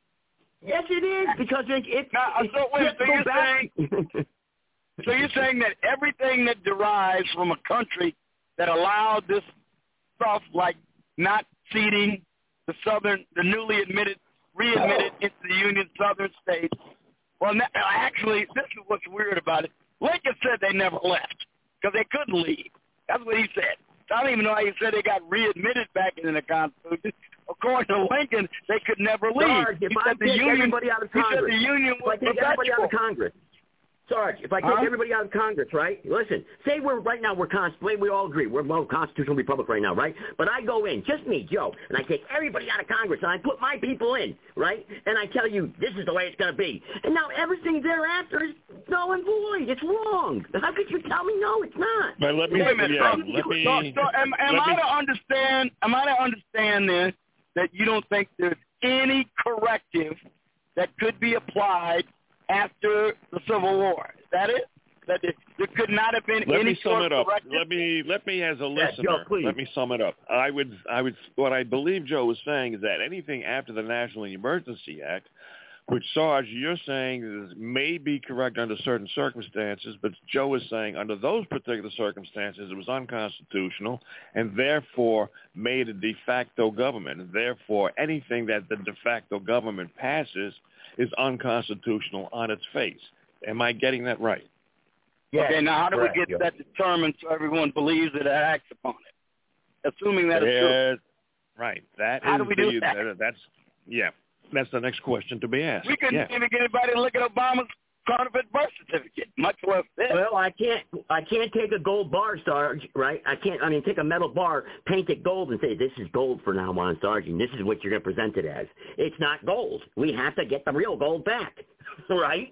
[SPEAKER 5] Yes, it is, because it, it,
[SPEAKER 1] now,
[SPEAKER 5] it
[SPEAKER 1] so, wait, so, you're
[SPEAKER 5] back.
[SPEAKER 1] saying, so you're saying that everything that derives from a country that allowed this stuff like not ceding the southern, the newly admitted, readmitted into the Union southern states. Well, actually, this is what's weird about it. Lincoln said they never left because they couldn't leave. That's what he said. I don't even know how he said they got readmitted back into the Constitution. According to Lincoln, they could never leave.
[SPEAKER 5] Sarge, if
[SPEAKER 1] he
[SPEAKER 5] I
[SPEAKER 1] said the
[SPEAKER 5] take
[SPEAKER 1] Union,
[SPEAKER 5] everybody out of Congress,
[SPEAKER 1] he said the Union was
[SPEAKER 5] if I take everybody out of Congress, Sarge, if I take
[SPEAKER 1] huh?
[SPEAKER 5] everybody out of Congress, right? Listen, say we're right now we're constitutional. We all agree we're a constitutional republic right now, right? But I go in, just me, Joe, and I take everybody out of Congress and I put my people in, right? And I tell you this is the way it's going to be. And now everything thereafter is null and void. It's wrong. How could you tell me no? It's not.
[SPEAKER 6] But let me,
[SPEAKER 1] Wait a minute.
[SPEAKER 6] yeah,
[SPEAKER 1] so,
[SPEAKER 6] let me,
[SPEAKER 1] so, so am, am
[SPEAKER 6] let
[SPEAKER 1] I
[SPEAKER 6] me,
[SPEAKER 1] to understand? Am I to understand then that you don't think there's any corrective that could be applied after the Civil War? Is that it? That there, there could not have been
[SPEAKER 6] let
[SPEAKER 1] any
[SPEAKER 6] me sum
[SPEAKER 1] sort
[SPEAKER 6] it
[SPEAKER 1] of
[SPEAKER 6] up.
[SPEAKER 1] corrective?
[SPEAKER 6] Let me let me as a
[SPEAKER 5] Yeah,
[SPEAKER 6] listener.
[SPEAKER 5] Joe, please.
[SPEAKER 6] Let me sum it up. I would I would what I believe Joe was saying is that anything after the National Emergency Act, which Sarge you're saying is, may be correct under certain circumstances, but Joe is saying under those particular circumstances it was unconstitutional and therefore made a de facto government. And therefore anything that the de facto government passes is unconstitutional on its face. Am I getting that right?
[SPEAKER 5] Yes,
[SPEAKER 1] okay, now how do
[SPEAKER 5] correct,
[SPEAKER 1] we get
[SPEAKER 5] Joe.
[SPEAKER 1] that determined so everyone believes that it acts upon it? Assuming that
[SPEAKER 6] yeah,
[SPEAKER 1] it's true.
[SPEAKER 6] Right. That
[SPEAKER 1] How
[SPEAKER 6] is
[SPEAKER 1] do we
[SPEAKER 6] the,
[SPEAKER 1] do that?
[SPEAKER 6] that? That's, yeah, that's the next question to be asked.
[SPEAKER 1] We couldn't
[SPEAKER 6] yeah.
[SPEAKER 1] even get anybody to look at Obama's counterfeit birth certificate, much less this.
[SPEAKER 5] Well, I can't. I can't take a gold bar, Sarge. Right? I can't. I mean, take a metal bar, paint it gold, and say this is gold for now on, Sarge, and this is what you're going to present it as. It's not gold. We have to get the real gold back, right?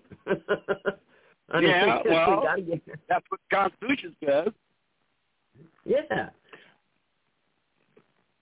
[SPEAKER 5] I mean,
[SPEAKER 1] yeah. Well,
[SPEAKER 5] we gotta get...
[SPEAKER 1] that's what the Constitution says.
[SPEAKER 5] Yeah.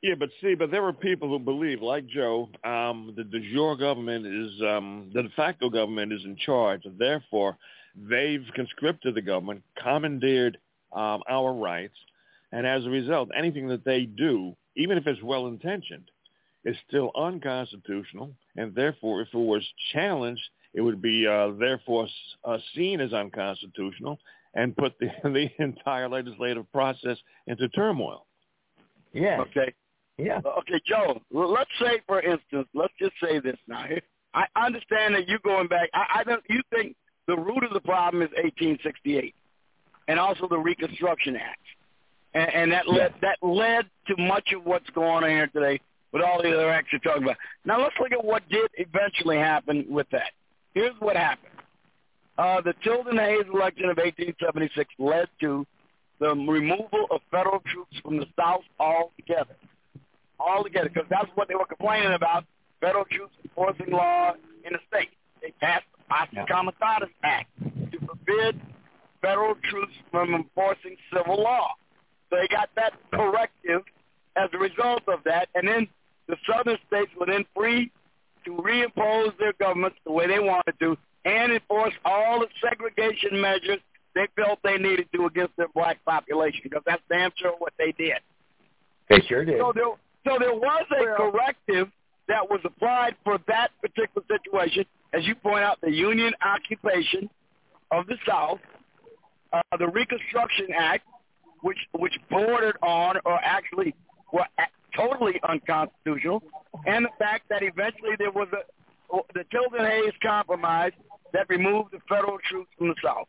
[SPEAKER 6] Yeah, but see, but there are people who believe, like Joe, um, that the de jure government is, um, the de facto government is in charge, and therefore they've conscripted the government, commandeered um, our rights, and as a result, anything that they do, even if it's well-intentioned, is still unconstitutional, and therefore, if it was challenged, it would be uh, therefore uh, seen as unconstitutional and put the, the entire legislative process into turmoil.
[SPEAKER 5] Yeah.
[SPEAKER 1] Okay.
[SPEAKER 5] Yeah.
[SPEAKER 1] Okay, Joe, well, let's say, for instance, let's just say this now. I understand that you're going back. I, I don't, you think the root of the problem is eighteen sixty-eight and also the Reconstruction Act. And, and that led that led to much of what's going on here today with all the other acts you're talking about. Now, let's look at what did eventually happen with that. Here's what happened. Uh, the Tilden Hayes election of eighteen seventy-six led to the removal of federal troops from the South altogether. Altogether, because that's what they were complaining about, federal troops enforcing law in the state. They passed the Posse Comitatus Act to forbid federal troops from enforcing civil law. So they got that corrective as a result of that, and then the southern states were then free to reimpose their governments the way they wanted to and enforce all the segregation measures they felt they needed to against their black population, because that's damn sure what they did.
[SPEAKER 5] They sure did.
[SPEAKER 1] So there, so there was a corrective that was applied for that particular situation, as you point out, the Union occupation of the South, uh, the Reconstruction Act, which which bordered on or actually were totally unconstitutional, and the fact that eventually there was a the Tilden Hayes Compromise that removed the federal troops from the South.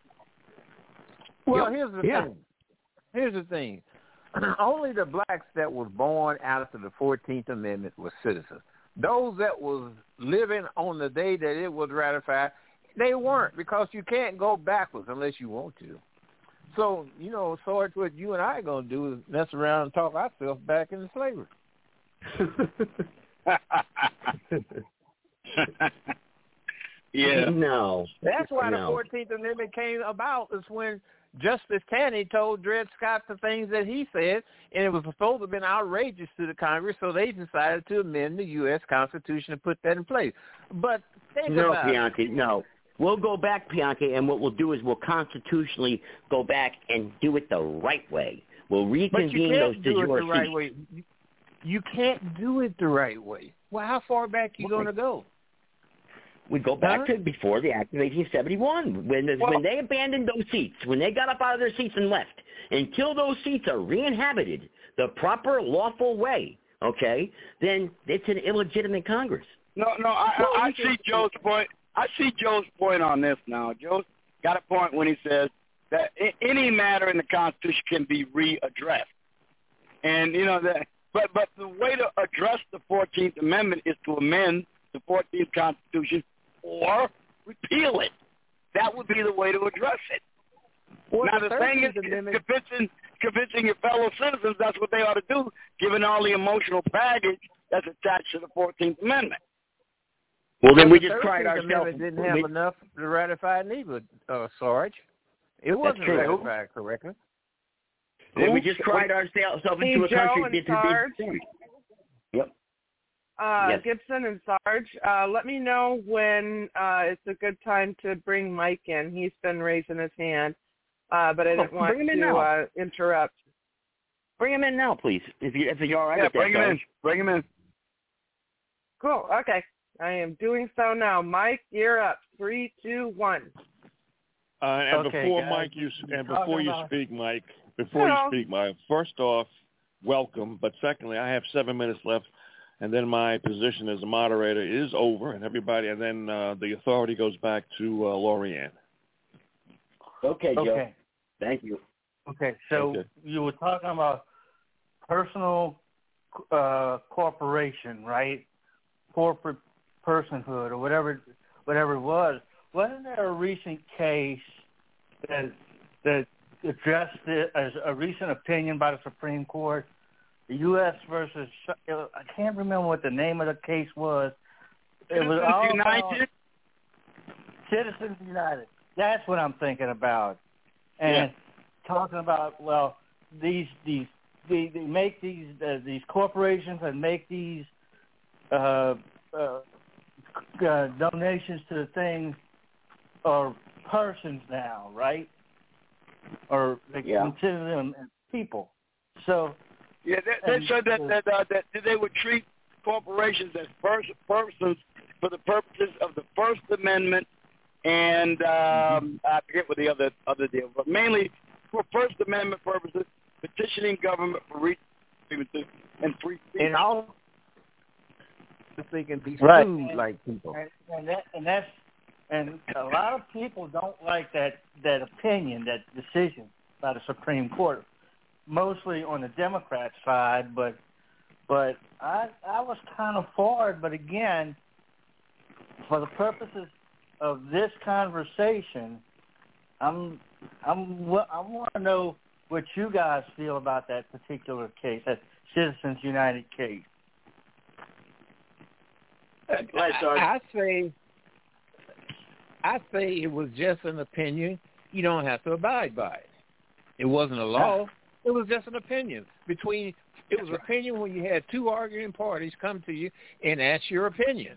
[SPEAKER 7] Well, here's the
[SPEAKER 5] yeah.
[SPEAKER 7] thing. Here's the thing. Only the blacks that was born after the fourteenth Amendment were citizens. Those that was living on the day that it was ratified, they weren't, because you can't go backwards unless you want to. So, you know, so it's what you and I are going to do is mess around and talk ourselves back into slavery.
[SPEAKER 1] Yeah.
[SPEAKER 5] No.
[SPEAKER 7] That's why
[SPEAKER 5] no.
[SPEAKER 7] the fourteenth Amendment came about, is when Justice Taney told Dred Scott the things that he said, and it was supposed to have been outrageous to the Congress, so they decided to amend the U S Constitution and put that in place. But think
[SPEAKER 5] no,
[SPEAKER 7] about
[SPEAKER 5] Bianchi,
[SPEAKER 7] it.
[SPEAKER 5] no. We'll go back, Bianchi, and what we'll do is we'll constitutionally go back and do it the right way. We'll reconvene
[SPEAKER 7] but you can't
[SPEAKER 5] those
[SPEAKER 7] do
[SPEAKER 5] de
[SPEAKER 7] it
[SPEAKER 5] jure
[SPEAKER 7] the right
[SPEAKER 5] seats.
[SPEAKER 7] way. You, you can't do it the right way. Well, how far back are you going to go?
[SPEAKER 5] We go back
[SPEAKER 7] huh?
[SPEAKER 5] to before the Act of eighteen seventy-one, when the,
[SPEAKER 1] well,
[SPEAKER 5] when they abandoned those seats, when they got up out of their seats and left. Until those seats are re-inhabited the proper, lawful way, okay, then it's an illegitimate Congress.
[SPEAKER 1] No, no, I,
[SPEAKER 5] well,
[SPEAKER 1] I, I see Joe's point. I see Joe's point on this now. Joe's got a point when he says that any matter in the Constitution can be readdressed. And, you know, that, but, but the way to address the fourteenth Amendment is to amend the fourteenth Constitution or repeal it. That would be the way to address it.
[SPEAKER 7] Well,
[SPEAKER 1] now,
[SPEAKER 7] the
[SPEAKER 1] the thing is,
[SPEAKER 7] Amendment...
[SPEAKER 1] convincing, convincing your fellow citizens that's what they ought to do, given all the emotional baggage that's attached to the fourteenth Amendment.
[SPEAKER 5] Well, then
[SPEAKER 7] well,
[SPEAKER 5] we
[SPEAKER 7] the
[SPEAKER 5] just cried
[SPEAKER 7] thirteenth
[SPEAKER 5] ourselves.
[SPEAKER 7] Amendment didn't have
[SPEAKER 5] we,
[SPEAKER 7] enough to ratify neither, uh, Sarge. It wasn't
[SPEAKER 5] true.
[SPEAKER 7] ratified correctly.
[SPEAKER 5] Then we just cried ourselves into
[SPEAKER 4] Hey,
[SPEAKER 5] a
[SPEAKER 4] Joe
[SPEAKER 5] country
[SPEAKER 4] and
[SPEAKER 5] that
[SPEAKER 4] Sarge.
[SPEAKER 5] did. Yep.
[SPEAKER 4] Uh,
[SPEAKER 5] Yes.
[SPEAKER 4] Gibson and Sarge, uh, let me know when uh, it's a good time to bring Mike in. He's been raising his hand, uh, but I didn't
[SPEAKER 5] Oh,
[SPEAKER 4] want
[SPEAKER 5] bring him in
[SPEAKER 4] to
[SPEAKER 5] now.
[SPEAKER 4] uh, interrupt.
[SPEAKER 5] Bring him in now, please, if, you, if you're all right
[SPEAKER 1] Yeah,
[SPEAKER 5] with that,
[SPEAKER 1] bring him in.
[SPEAKER 5] Sarge.
[SPEAKER 1] Bring him in.
[SPEAKER 4] Cool. Okay. I am doing so now. Mike, you're up. Three, two, one.
[SPEAKER 6] Uh, and
[SPEAKER 7] Okay,
[SPEAKER 6] before
[SPEAKER 7] guys,
[SPEAKER 6] Mike, you
[SPEAKER 7] you're
[SPEAKER 6] and before you
[SPEAKER 7] talking about-
[SPEAKER 6] speak, Mike, before
[SPEAKER 4] Hello.
[SPEAKER 6] you speak, Mike, first off, welcome. But secondly, I have seven minutes left, and then my position as a moderator is over, and everybody, and then uh, the authority goes back to uh, Lorianne.
[SPEAKER 5] Okay, Joe.
[SPEAKER 7] Okay.
[SPEAKER 5] Thank you.
[SPEAKER 7] Okay, so
[SPEAKER 6] Okay.
[SPEAKER 7] you were talking about personal uh, corporation, right? Corporate personhood, or whatever, whatever it was. Wasn't there a recent case that that addressed it as a recent opinion by the Supreme Court, the U S versus I can't remember what the name of the case was. It was
[SPEAKER 1] Citizens
[SPEAKER 7] all
[SPEAKER 1] United.
[SPEAKER 7] about Citizens United. That's what I'm thinking about. And
[SPEAKER 1] Yeah.
[SPEAKER 7] talking about, well, these these they, they make these uh, these corporations and make these uh, uh, uh, donations to the thing are persons now, right? Or they
[SPEAKER 5] Yeah.
[SPEAKER 7] consider them as people. So
[SPEAKER 1] yeah, they, they said that that, uh, that they would treat corporations as pers- persons for the purposes of the First Amendment, and um, mm-hmm. I forget what the other other deal, but mainly for First Amendment purposes, petitioning government for re- and free speech.
[SPEAKER 7] And all
[SPEAKER 8] they can be
[SPEAKER 7] right.
[SPEAKER 8] sued like people.
[SPEAKER 7] And, and, that, and that's and a lot of people don't like that that opinion, that decision by the Supreme Court, mostly on the Democrat side, but but I I was kind of for it, but again, for the purposes of this conversation, I'm I'm I want to know what you guys feel about that particular case, that Citizens United case.
[SPEAKER 8] I, I say, I say it was just an opinion. You don't have to abide by it. It wasn't a law. It was just an opinion. Between it was an opinion when you had two arguing parties come to you and ask your opinion.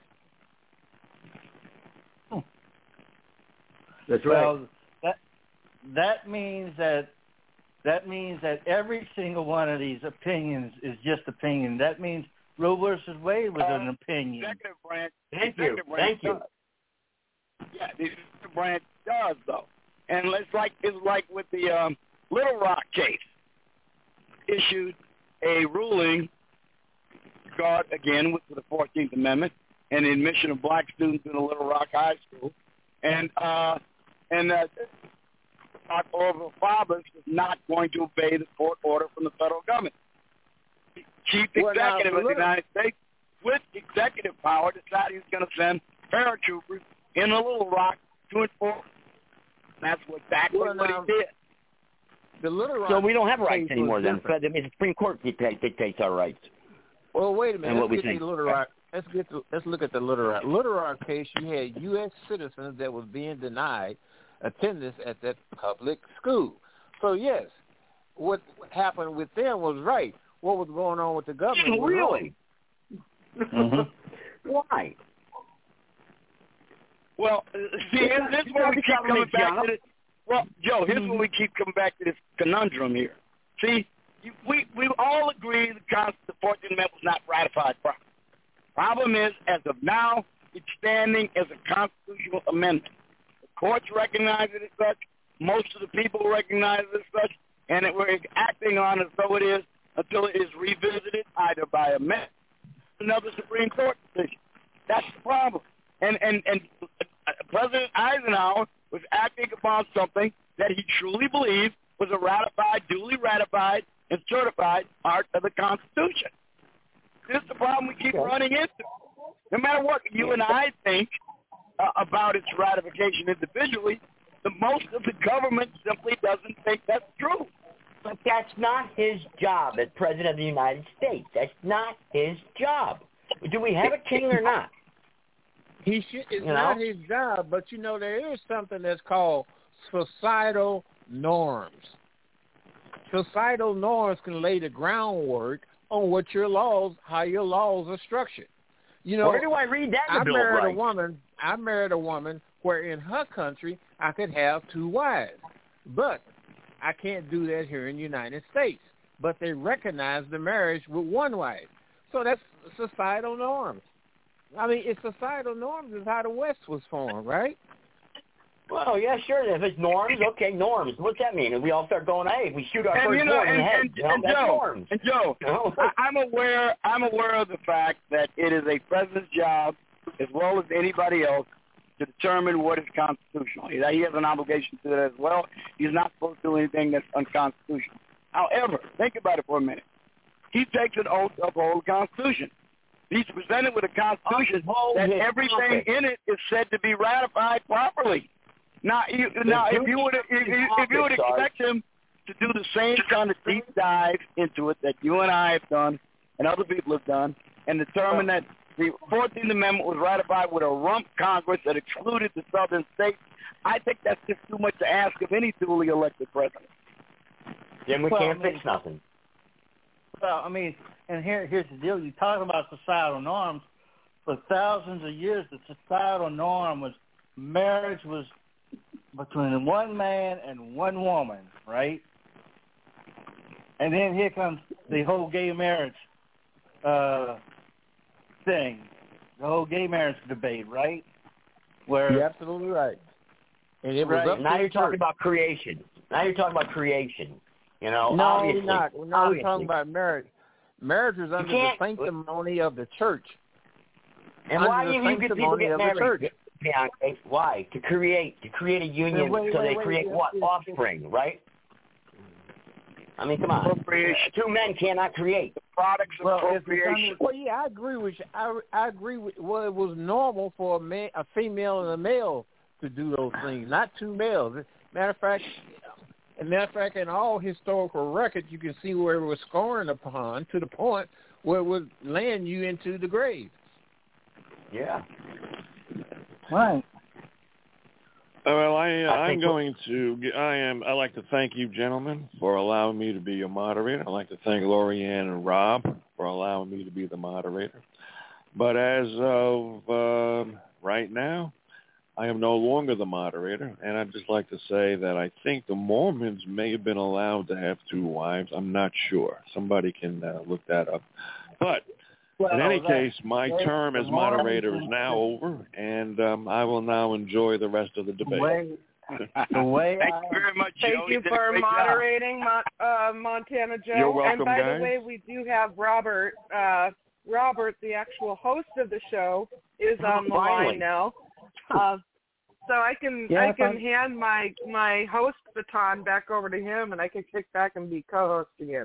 [SPEAKER 5] That's right.
[SPEAKER 7] Well, that that means that that means that every single one of these opinions is just opinion. That means Roe versus Wade was uh, an opinion.
[SPEAKER 1] Executive branch.
[SPEAKER 5] Thank
[SPEAKER 1] executive
[SPEAKER 5] you.
[SPEAKER 1] Branch
[SPEAKER 5] Thank you.
[SPEAKER 1] Does. Yeah, the executive branch does though, and it's like it's like with the um, Little Rock case. Issued a ruling, guard again with the fourteenth Amendment and the admission of black students in the Little Rock High School, and uh, and uh, Orville Faubus is not going to obey the court order from the federal government. The chief executive well, of the United States, with executive power, decided he's going to send paratroopers in the Little Rock to enforce. That's what exactly well, what now, he did.
[SPEAKER 8] The Little Rock
[SPEAKER 5] so we don't have rights anymore then. I mean, the Supreme Court dictates, dictates our rights.
[SPEAKER 8] Well, wait a minute.
[SPEAKER 5] And
[SPEAKER 8] let's
[SPEAKER 5] what
[SPEAKER 8] get
[SPEAKER 5] we think.
[SPEAKER 8] The Little Rock. Let's get to, let's look at the Little Rock. Little Rock case. You had U S citizens that was being denied attendance at that public school. So yes, what happened with them was right. What was going on with the government? Was
[SPEAKER 5] really? mm-hmm. Why?
[SPEAKER 1] Well, see, here's, here's where we keep coming back to this. Well, Joe, here's where we keep coming back to this conundrum here. See, you, we we all agree the Constitution, the fourteenth Amendment was not ratified properly. Problem is, as of now, it's standing as a constitutional amendment. The courts recognize it as such. Most of the people recognize it as such, and it, we're acting on it as though it is until it is revisited either by amendment or another Supreme Court decision. That's the problem. And and and President Eisenhower was acting upon something that he truly believed was a ratified, duly ratified, and certified part of the Constitution. This is the problem we keep running into. No matter what you and I think uh, about its ratification individually, the most of the government simply doesn't think that's true.
[SPEAKER 5] But that's not his job as President of the United States. That's not his job. Do we have a king or not?
[SPEAKER 8] He should, it's
[SPEAKER 5] you
[SPEAKER 8] not
[SPEAKER 5] know?
[SPEAKER 8] his job, but you know there is something that's called societal norms. Societal norms can lay the groundwork on what your laws, how your laws are structured. You know,
[SPEAKER 5] where do I read that in the
[SPEAKER 8] I
[SPEAKER 5] Bill of
[SPEAKER 8] married
[SPEAKER 5] Rights?
[SPEAKER 8] a woman. I married a woman where in her country I could have two wives, but I can't do that here in the United States. But they recognize the marriage with one wife, so that's societal norms. I mean, it's societal norms is how the West was formed, right?
[SPEAKER 5] Well, yeah, sure. If it's norms, okay, norms. What's that mean? And we all start going, hey, we shoot our
[SPEAKER 1] and,
[SPEAKER 5] first
[SPEAKER 1] you know,
[SPEAKER 5] one in the
[SPEAKER 1] and,
[SPEAKER 5] head.
[SPEAKER 1] and,
[SPEAKER 5] You know,
[SPEAKER 1] and
[SPEAKER 5] that's
[SPEAKER 1] Joe,
[SPEAKER 5] norms.
[SPEAKER 1] And Joe,
[SPEAKER 5] You know?
[SPEAKER 1] I, I'm aware. I'm aware of the fact that it is a president's job, as well as anybody else, to determine what is constitutional. He has an obligation to that as well. He's not supposed to do anything that's unconstitutional. However, think about it for a minute. He takes an oath to uphold the Constitution. He's presented with a Constitution that everything in it is said to be ratified properly. Now, you, now, if you would, if, if you would expect him to do the same kind of deep dive into it that you and I have done, and other people have done, and determine that the fourteenth Amendment was ratified with a rump Congress that excluded the southern states, I think that's just too much to ask of any duly elected president.
[SPEAKER 5] Then we
[SPEAKER 7] well,
[SPEAKER 5] can't
[SPEAKER 7] I mean,
[SPEAKER 5] fix nothing.
[SPEAKER 9] about, I mean, and here here's the deal. You talk about societal norms. For thousands of years, the societal norm was marriage was between one man and one woman, right? And then here comes the whole gay marriage uh, thing, the whole gay marriage debate, right? Where
[SPEAKER 8] you're absolutely right. And it was
[SPEAKER 9] right.
[SPEAKER 8] up
[SPEAKER 5] Now
[SPEAKER 8] to
[SPEAKER 5] you're
[SPEAKER 8] the
[SPEAKER 5] talking
[SPEAKER 8] church.
[SPEAKER 5] about creation. Now you're talking about creation. You know,
[SPEAKER 8] no,
[SPEAKER 5] obviously.
[SPEAKER 8] we're not. No,
[SPEAKER 5] obviously.
[SPEAKER 8] we're talking about marriage. Marriage is under the sanctimony of the church.
[SPEAKER 5] And
[SPEAKER 8] under
[SPEAKER 5] why
[SPEAKER 8] the
[SPEAKER 5] do you get people
[SPEAKER 8] sanctimony
[SPEAKER 5] get
[SPEAKER 8] of the
[SPEAKER 5] married?
[SPEAKER 8] church.
[SPEAKER 5] Bianca? Why? To create, to create a union,
[SPEAKER 9] wait,
[SPEAKER 5] so
[SPEAKER 9] wait,
[SPEAKER 5] they
[SPEAKER 9] wait,
[SPEAKER 5] create
[SPEAKER 9] wait,
[SPEAKER 5] what?
[SPEAKER 9] wait,
[SPEAKER 5] Offspring, right? I mean, come on. Two men cannot create.
[SPEAKER 1] Products of
[SPEAKER 9] well,
[SPEAKER 1] procreation.
[SPEAKER 8] Well, yeah, I agree with you. I, I agree with. Well, it was normal for a man, a female, and a male to do those things, not two males. Matter of fact, as a matter of fact, in all historical records, you can see where it was scoring upon to the point where it would land you into the grave.
[SPEAKER 5] Yeah.
[SPEAKER 9] right.
[SPEAKER 6] Well, I, uh,
[SPEAKER 5] I
[SPEAKER 6] I'm
[SPEAKER 5] think
[SPEAKER 6] going to. I am. I'd like to thank you, gentlemen, for allowing me to be your moderator. I'd like to thank Lorianne and Rob for allowing me to be the moderator. But as of um, right now, I am no longer the moderator, and I'd just like to say that I think the Mormons may have been allowed to have two wives. I'm not sure. Somebody can uh, look that up. But
[SPEAKER 9] Well,
[SPEAKER 6] in any
[SPEAKER 9] that-
[SPEAKER 6] case, my
[SPEAKER 9] they-
[SPEAKER 6] term
[SPEAKER 9] the
[SPEAKER 6] as moderator is
[SPEAKER 9] Mormons-
[SPEAKER 6] now over, and um, I will now enjoy the rest of the
[SPEAKER 9] The
[SPEAKER 6] debate.
[SPEAKER 9] way, the way
[SPEAKER 1] Thank
[SPEAKER 9] I,
[SPEAKER 1] you very much, Joe.
[SPEAKER 4] Thank you
[SPEAKER 1] did a
[SPEAKER 4] for
[SPEAKER 1] great job.
[SPEAKER 4] moderating, Mon- uh, Montana Joe.
[SPEAKER 6] You're welcome,
[SPEAKER 4] and by
[SPEAKER 6] guys.
[SPEAKER 4] the way, we do have Robert. Uh, Robert, the actual host of the show, is on the
[SPEAKER 5] Finally.
[SPEAKER 4] line now. Uh, so I can
[SPEAKER 9] Yeah,
[SPEAKER 4] I can
[SPEAKER 9] fine.
[SPEAKER 4] hand my my host baton back over to him, and I can kick back and be co-host again.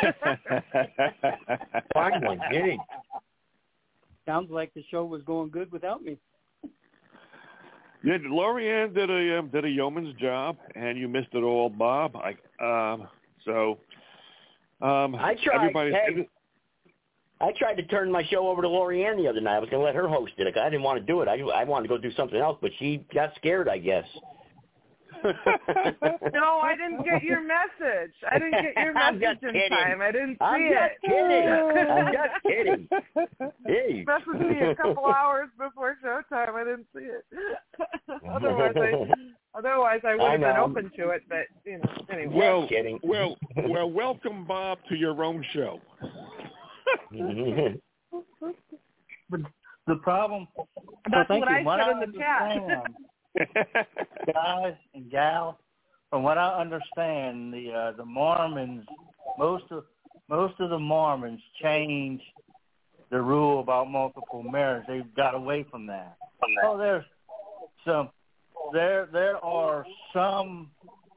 [SPEAKER 5] Finally, getting.
[SPEAKER 10] Sounds like the show was going good without me.
[SPEAKER 6] Yeah, Lorianne did a um, did a yeoman's job, and you missed it all, Bob. I um, so um,
[SPEAKER 5] I tried.
[SPEAKER 6] everybody's
[SPEAKER 5] Hey, I tried to turn my show over to Lorianne the other night. I was going to let her host it. I didn't want to do it. I I wanted to go do something else, but she got scared, I guess.
[SPEAKER 4] No, I didn't get your message. I didn't get your
[SPEAKER 5] I'm
[SPEAKER 4] message
[SPEAKER 5] just
[SPEAKER 4] in
[SPEAKER 5] kidding.
[SPEAKER 4] time. I didn't see
[SPEAKER 5] I'm
[SPEAKER 4] it.
[SPEAKER 5] just kidding. I'm just kidding. Hey.
[SPEAKER 4] Messaged me a couple hours before showtime. I didn't see it. otherwise, I otherwise I would
[SPEAKER 5] I
[SPEAKER 4] have been
[SPEAKER 5] know.
[SPEAKER 4] open to it. But you know, anyway.
[SPEAKER 6] well,
[SPEAKER 5] Just kidding.
[SPEAKER 6] well, well, welcome, Bob, to your own show.
[SPEAKER 9] but the problem.
[SPEAKER 4] That's
[SPEAKER 9] so thank
[SPEAKER 4] what
[SPEAKER 9] you.
[SPEAKER 4] I
[SPEAKER 9] What
[SPEAKER 4] said
[SPEAKER 9] I
[SPEAKER 4] in the chat.
[SPEAKER 9] understand, guys and gals, from what I understand, the uh, the Mormons, most of most of the Mormons changed the rule about multiple marriage. They got away from that. Oh, there's some there there are some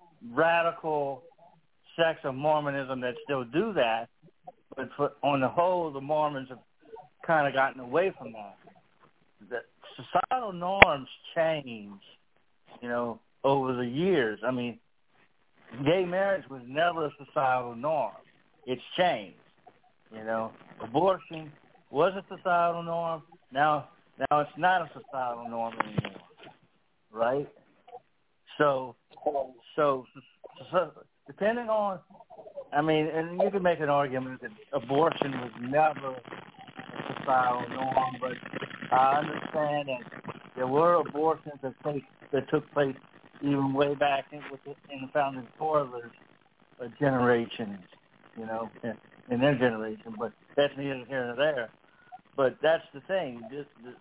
[SPEAKER 9] radical sects of Mormonism that still do that, but for, on the whole, the Mormons have kind of gotten away from that. The societal norms change, you know, over the years. I mean, gay marriage was never a societal norm. It's changed. You know, abortion was a societal norm. Now, now it's not a societal norm anymore, right? So, so, so depending on, I mean, and you can make an argument that abortion was never a societal norm, but I understand that there were abortions that take that took place even way back in, with the, in the founding fathers' uh, generations, you know, in, in their generation. But that's neither here nor there. But that's the thing. This, the,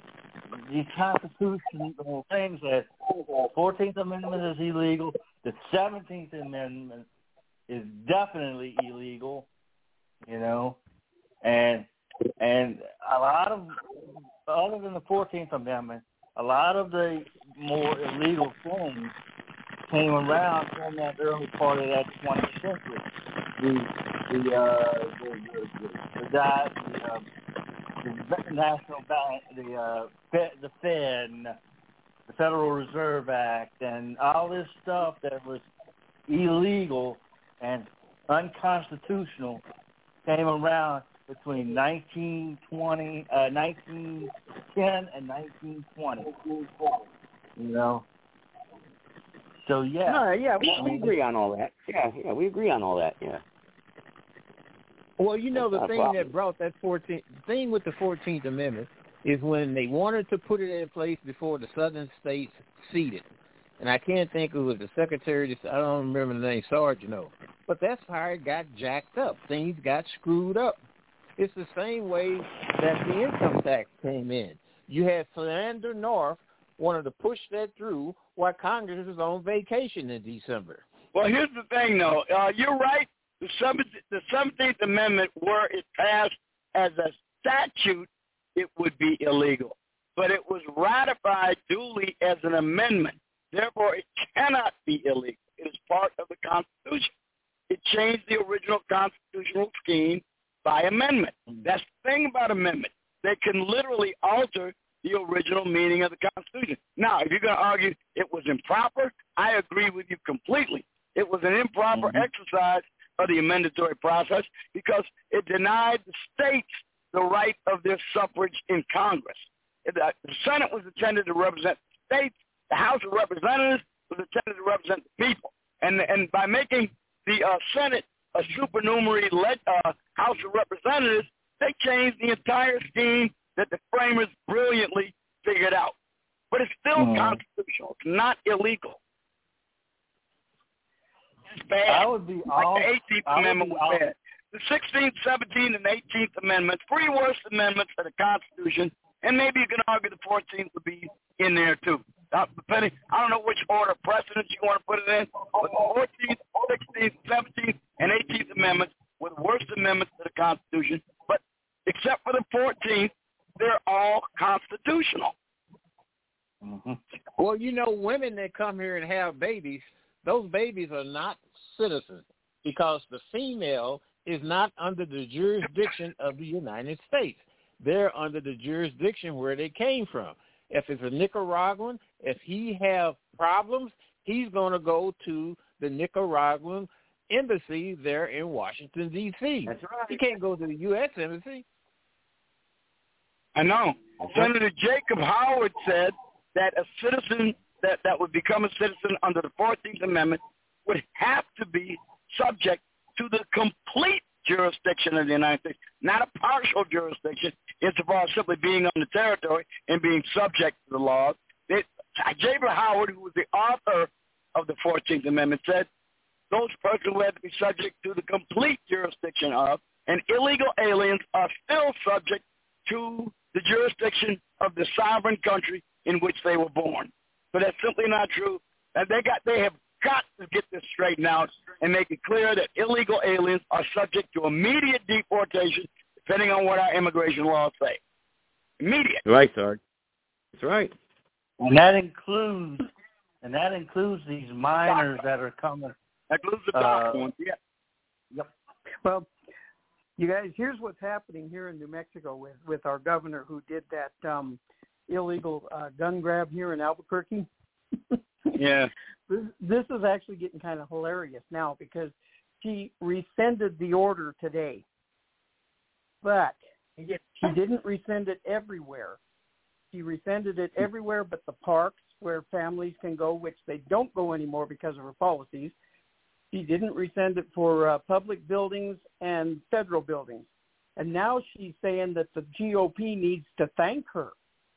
[SPEAKER 9] the constitutional things that the fourteenth Amendment is illegal, the seventeenth Amendment is definitely illegal, you know, and and a lot of, other than the fourteenth Amendment, a lot of the more illegal things came around in that early part of that twentieth century. The the uh, the the, the, the, the, uh, the National Bank, the uh, Fed, the Fed, and the Federal Reserve Act, and all this stuff that was illegal and unconstitutional came around between nineteen twenty, uh, nineteen ten and nineteen twenty. You know. So yeah.
[SPEAKER 5] No, yeah, we,
[SPEAKER 9] I
[SPEAKER 5] we
[SPEAKER 9] mean,
[SPEAKER 5] agree on all that. Yeah, yeah, we agree on all that. Yeah.
[SPEAKER 8] Well, you know, the
[SPEAKER 5] That's
[SPEAKER 8] thing
[SPEAKER 5] not
[SPEAKER 8] that brought that fourteenth thing with the fourteenth Amendment is when they wanted to put it in place before the southern states ceded. And I can't think of it, the secretary, I don't remember the name, Sargent, no. But that's how it got jacked up. Things got screwed up. It's the same way that the income tax came in. You had Philander North wanted to push that through while Congress was on vacation in December.
[SPEAKER 1] Well, here's the thing, though. Uh, you're right. The seventeenth Amendment, were it passed as a statute, it would be illegal. But it was ratified duly as an amendment. Therefore, it cannot be illegal. It is part of the Constitution. It changed the original constitutional scheme by amendment. That's the thing about amendment. They can literally alter the original meaning of the Constitution. Now, if you're going to argue it was improper, I agree with you completely. It was an improper mm-hmm. exercise of the amendatory process because it denied the states the right of their suffrage in Congress. The Senate was intended to represent the states. The House of Representatives was intended to represent the people. And and by making the uh, Senate a supernumerary led, uh, House of Representatives, they changed the entire scheme that the framers brilliantly figured out. But it's still mm. constitutional. It's not illegal. It's bad.
[SPEAKER 9] I would be
[SPEAKER 1] like
[SPEAKER 9] all,
[SPEAKER 1] the eighteenth Amendment was all, bad. The sixteenth, seventeenth, and eighteenth Amendments, three worst amendments to the Constitution, and maybe you can argue the fourteenth would be in there too. Uh, depending, I don't know which order of precedence you want to put it in, but the fourteenth, sixteenth, seventeenth, and eighteenth Amendments were the worst amendments to the Constitution, but except for the fourteenth, they're all constitutional.
[SPEAKER 8] Mm-hmm. Well, you know, women that come here and have babies, those babies are not citizens because the female is not under the jurisdiction of the United States. They're under the jurisdiction where they came from. If it's a Nicaraguan, if he have problems, he's going to go to the Nicaraguan embassy there in Washington, D C
[SPEAKER 5] That's right.
[SPEAKER 8] He can't go to the U S embassy.
[SPEAKER 1] I know. Senator Jacob Howard said that a citizen that, that would become a citizen under the fourteenth Amendment would have to be subject to the complete jurisdiction of the United States, not a partial jurisdiction, insofar as simply being on the territory and being subject to the laws. It, Jacob Howard, who was the author of the fourteenth Amendment, said those persons who had to be subject to the complete jurisdiction of, and illegal aliens are still subject to the jurisdiction of the sovereign country in which they were born. But that's simply not true. And they got, they have got to get this straightened out and make it clear that illegal aliens are subject to immediate deportation, depending on what our immigration laws say. Immediate.
[SPEAKER 5] Right, Sarge. That's right.
[SPEAKER 9] And that includes, and that includes these minors that are coming.
[SPEAKER 1] That includes the dark uh, ones. Yeah.
[SPEAKER 10] Yep. Well, you guys, here's what's happening here in New Mexico with, with our governor who did that um, illegal uh, gun grab here in Albuquerque.
[SPEAKER 1] Yeah.
[SPEAKER 10] This, this is actually getting kind of hilarious now because she rescinded the order today. But she didn't rescind it everywhere. She rescinded it everywhere but the parks where families can go, which they don't go anymore because of her policies. She didn't rescind it for uh, public buildings and federal buildings. And now she's saying that the G O P needs to thank her.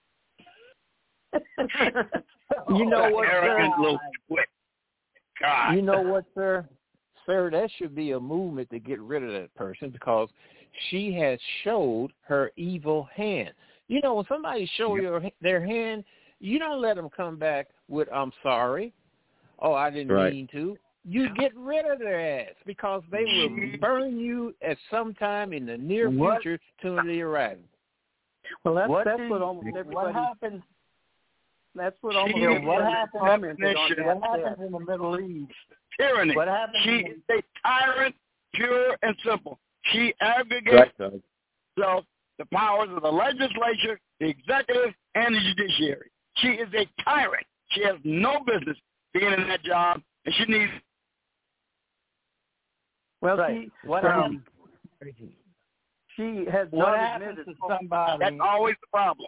[SPEAKER 8] You know what,
[SPEAKER 1] arrogant
[SPEAKER 8] sir?
[SPEAKER 1] Little twit. God.
[SPEAKER 8] You know what, sir? Sir, that should be a movement to get rid of that person because she has showed her evil hand. You know, when somebody show yep. your their hand, you don't let them come back with, I'm sorry. Oh, I didn't
[SPEAKER 5] right.
[SPEAKER 8] mean to. You get rid of their ass because they will burn you at some time in the near
[SPEAKER 9] what?
[SPEAKER 8] future to the arrival.
[SPEAKER 10] Well, that's,
[SPEAKER 9] what
[SPEAKER 10] that's
[SPEAKER 9] did,
[SPEAKER 10] what almost everybody...
[SPEAKER 9] What happens?
[SPEAKER 10] That's what almost
[SPEAKER 1] She,
[SPEAKER 10] everybody
[SPEAKER 9] what happens,
[SPEAKER 10] commented on that.
[SPEAKER 9] what happens in the Middle East?
[SPEAKER 1] Tyranny.
[SPEAKER 9] What happens
[SPEAKER 1] she
[SPEAKER 9] in,
[SPEAKER 1] is a tyrant, pure and simple. She aggregates
[SPEAKER 5] right,
[SPEAKER 1] so the powers of the legislature, the executive, and the judiciary. She is a tyrant. She has no business being in that job, and she needs...
[SPEAKER 10] Well,
[SPEAKER 9] right.
[SPEAKER 10] she,
[SPEAKER 9] what
[SPEAKER 10] um, she has
[SPEAKER 9] what
[SPEAKER 10] not
[SPEAKER 9] happens
[SPEAKER 10] admitted...
[SPEAKER 9] to somebody...
[SPEAKER 1] That's always the problem.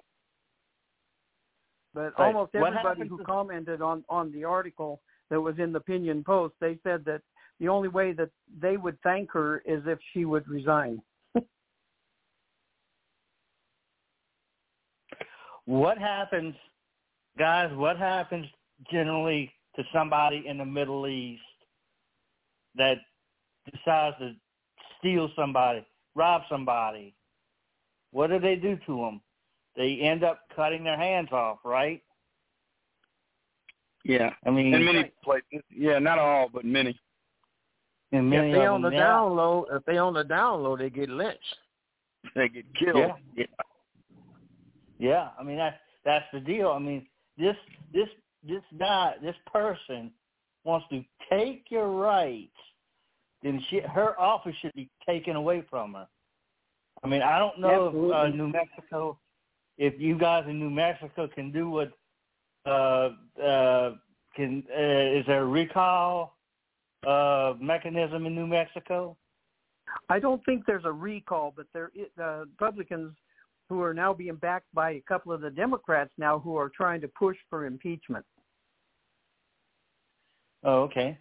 [SPEAKER 10] But
[SPEAKER 9] right.
[SPEAKER 10] almost
[SPEAKER 9] what
[SPEAKER 10] everybody who
[SPEAKER 9] to...
[SPEAKER 10] commented on, on the article that was in the Opinion Post, they said that the only way that they would thank her is if she would resign.
[SPEAKER 9] What happens, guys, what happens generally to somebody in the Middle East that decides to steal somebody, rob somebody? What do they do to them? They end up cutting their hands off, right?
[SPEAKER 1] Yeah.
[SPEAKER 9] I mean,
[SPEAKER 1] in many places. Yeah, not all, but many.
[SPEAKER 9] In many
[SPEAKER 8] if they
[SPEAKER 9] of
[SPEAKER 8] on
[SPEAKER 9] them,
[SPEAKER 8] the
[SPEAKER 9] yeah.
[SPEAKER 8] down low, if they on the down low, they get lynched.
[SPEAKER 1] They get killed.
[SPEAKER 9] Yeah.
[SPEAKER 1] yeah.
[SPEAKER 9] Yeah, I mean that's that's the deal. I mean this this this guy, this person wants to take your rights, then she, her office should be taken away from her. I mean I don't know
[SPEAKER 10] Absolutely.
[SPEAKER 9] if uh, New Mexico, if you guys in New Mexico can do what uh, uh, can uh, is there a recall uh, mechanism in New Mexico?
[SPEAKER 10] I don't think there's a recall, but there is, uh, Republicans who are now being backed by a couple of the Democrats now who are trying to push for impeachment.
[SPEAKER 9] Oh, okay.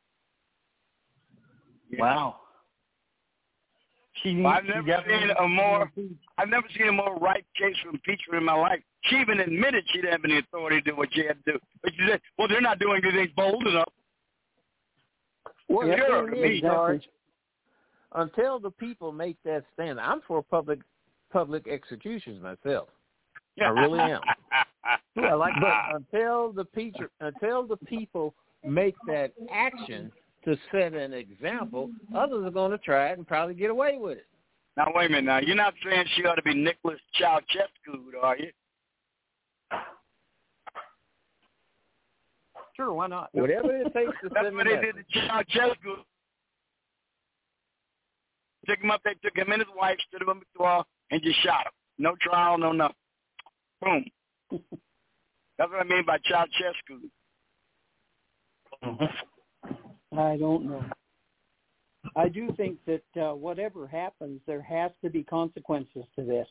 [SPEAKER 1] Yeah.
[SPEAKER 9] Wow. She,
[SPEAKER 1] Well, I've
[SPEAKER 9] she
[SPEAKER 1] never
[SPEAKER 9] definitely
[SPEAKER 1] seen a more I've never seen a more ripe case for impeachment in my life. She even admitted she didn't have any authority to do what she had to do. But she said, well, they're not doing anything bold enough.
[SPEAKER 8] Well,
[SPEAKER 1] Yeah,
[SPEAKER 8] the
[SPEAKER 1] sure,
[SPEAKER 8] thing
[SPEAKER 1] me.
[SPEAKER 8] is, George, until the people make that stand, I'm for public public executions myself. I really am.
[SPEAKER 10] I like
[SPEAKER 8] but until the people until the people make that action to set an example, others are going to try it and probably get away with it.
[SPEAKER 1] Now, wait a minute. Now, you're not saying she ought to be Nicholas Ceausescu, are you?
[SPEAKER 10] Sure, why not?
[SPEAKER 8] Whatever it takes to
[SPEAKER 1] That's
[SPEAKER 8] send
[SPEAKER 1] what
[SPEAKER 8] the
[SPEAKER 1] they did
[SPEAKER 8] message.
[SPEAKER 1] to Ceausescu. Took him up, they took him and his wife, stood him up at the wall, and just shot him. No trial, no nothing. Boom. That's what I mean by Ceausescu.
[SPEAKER 10] I don't know. I do think that uh, whatever happens, there has to be consequences to this.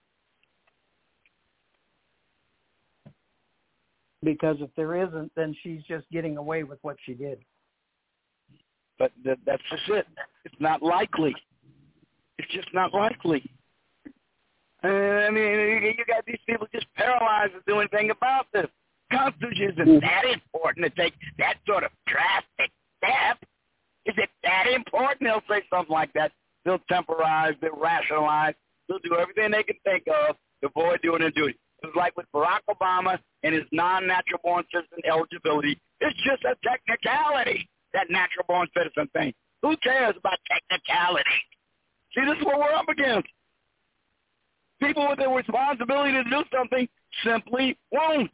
[SPEAKER 10] Because if there isn't, then she's just getting away with what she did.
[SPEAKER 1] But th- that's just it. It's not likely. It's just not likely. Uh, I mean, you got these people just paralyzed to do anything about this. Constitution isn't that important to take that sort of drastic step. Is it that important? They'll say something like that. They'll temporize. They'll rationalize. They'll do everything they can think of to avoid doing their duty. It was like with Barack Obama and his non-natural born citizen eligibility. It's just a technicality, that natural born citizen thing. Who cares about technicality? See, this is what we're up against. People with the responsibility to do something simply won't.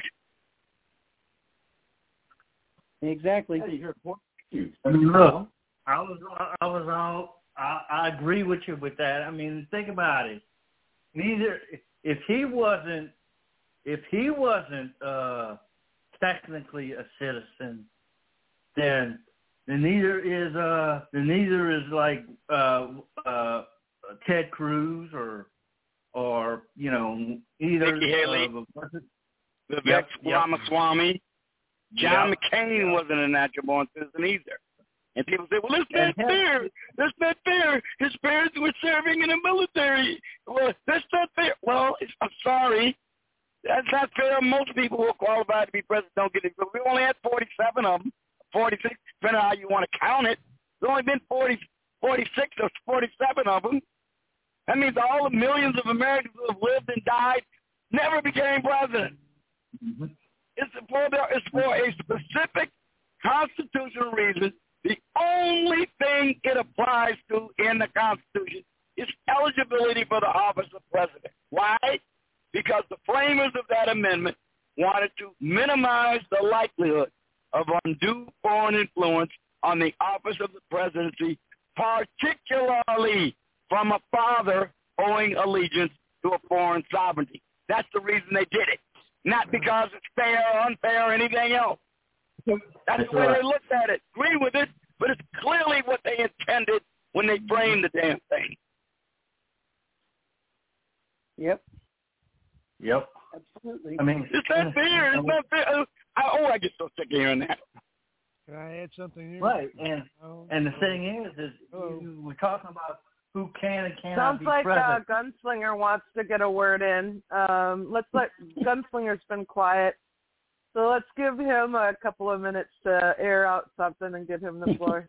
[SPEAKER 10] Exactly.
[SPEAKER 9] I mean, look, I was, I was all, I, I agree with you with that. I mean, think about it. Neither, if he wasn't, if he wasn't uh, technically a citizen, then then neither is uh, then neither is like uh, uh, Ted Cruz or or you know either
[SPEAKER 1] Nikki Haley,
[SPEAKER 9] uh,
[SPEAKER 1] Vivek
[SPEAKER 9] yep, yep.
[SPEAKER 1] Ramaswamy. John
[SPEAKER 9] Yep.
[SPEAKER 1] McCain wasn't a natural born citizen either. And people say, well, it's not
[SPEAKER 9] And
[SPEAKER 1] fair. That's not fair. His parents were serving in the military. Well, that's not fair. Well, it's, I'm sorry. That's not fair. Most people who are qualified to be president don't get it. But we only had forty-seven of them, forty-six, depending on how you want to count it. There's only been forty, forty-six or forty-seven of them. That means all the millions of Americans who have lived and died never became president.
[SPEAKER 9] Mm-hmm.
[SPEAKER 1] It's for, the, it's for a specific constitutional reason. The only thing it applies to in the Constitution is eligibility for the office of president. Why? Because the framers of that amendment wanted to minimize the likelihood of undue foreign influence on the office of the presidency, particularly from a father owing allegiance to a foreign sovereignty. That's the reason they did it. Not because it's fair or unfair or anything else. That's, That's the way right. they looked at it. Agree with it, but it's clearly what they intended when they framed the damn thing.
[SPEAKER 10] Yep.
[SPEAKER 9] Yep.
[SPEAKER 10] Absolutely.
[SPEAKER 9] I mean,
[SPEAKER 1] it's not fair. It's not fair. I, oh, I get so sick of hearing that.
[SPEAKER 11] Can I add something here?
[SPEAKER 9] Right, and
[SPEAKER 11] oh,
[SPEAKER 9] and the
[SPEAKER 11] oh.
[SPEAKER 9] thing is, is
[SPEAKER 11] Oh.
[SPEAKER 9] you, we're talking about who can and cannot
[SPEAKER 4] Sounds
[SPEAKER 9] be
[SPEAKER 4] like uh,
[SPEAKER 9] president.
[SPEAKER 4] Gunslinger wants to get a word in. Um, let's let Gunslinger's been quiet, so let's give him a couple of minutes to air out something and give him the floor.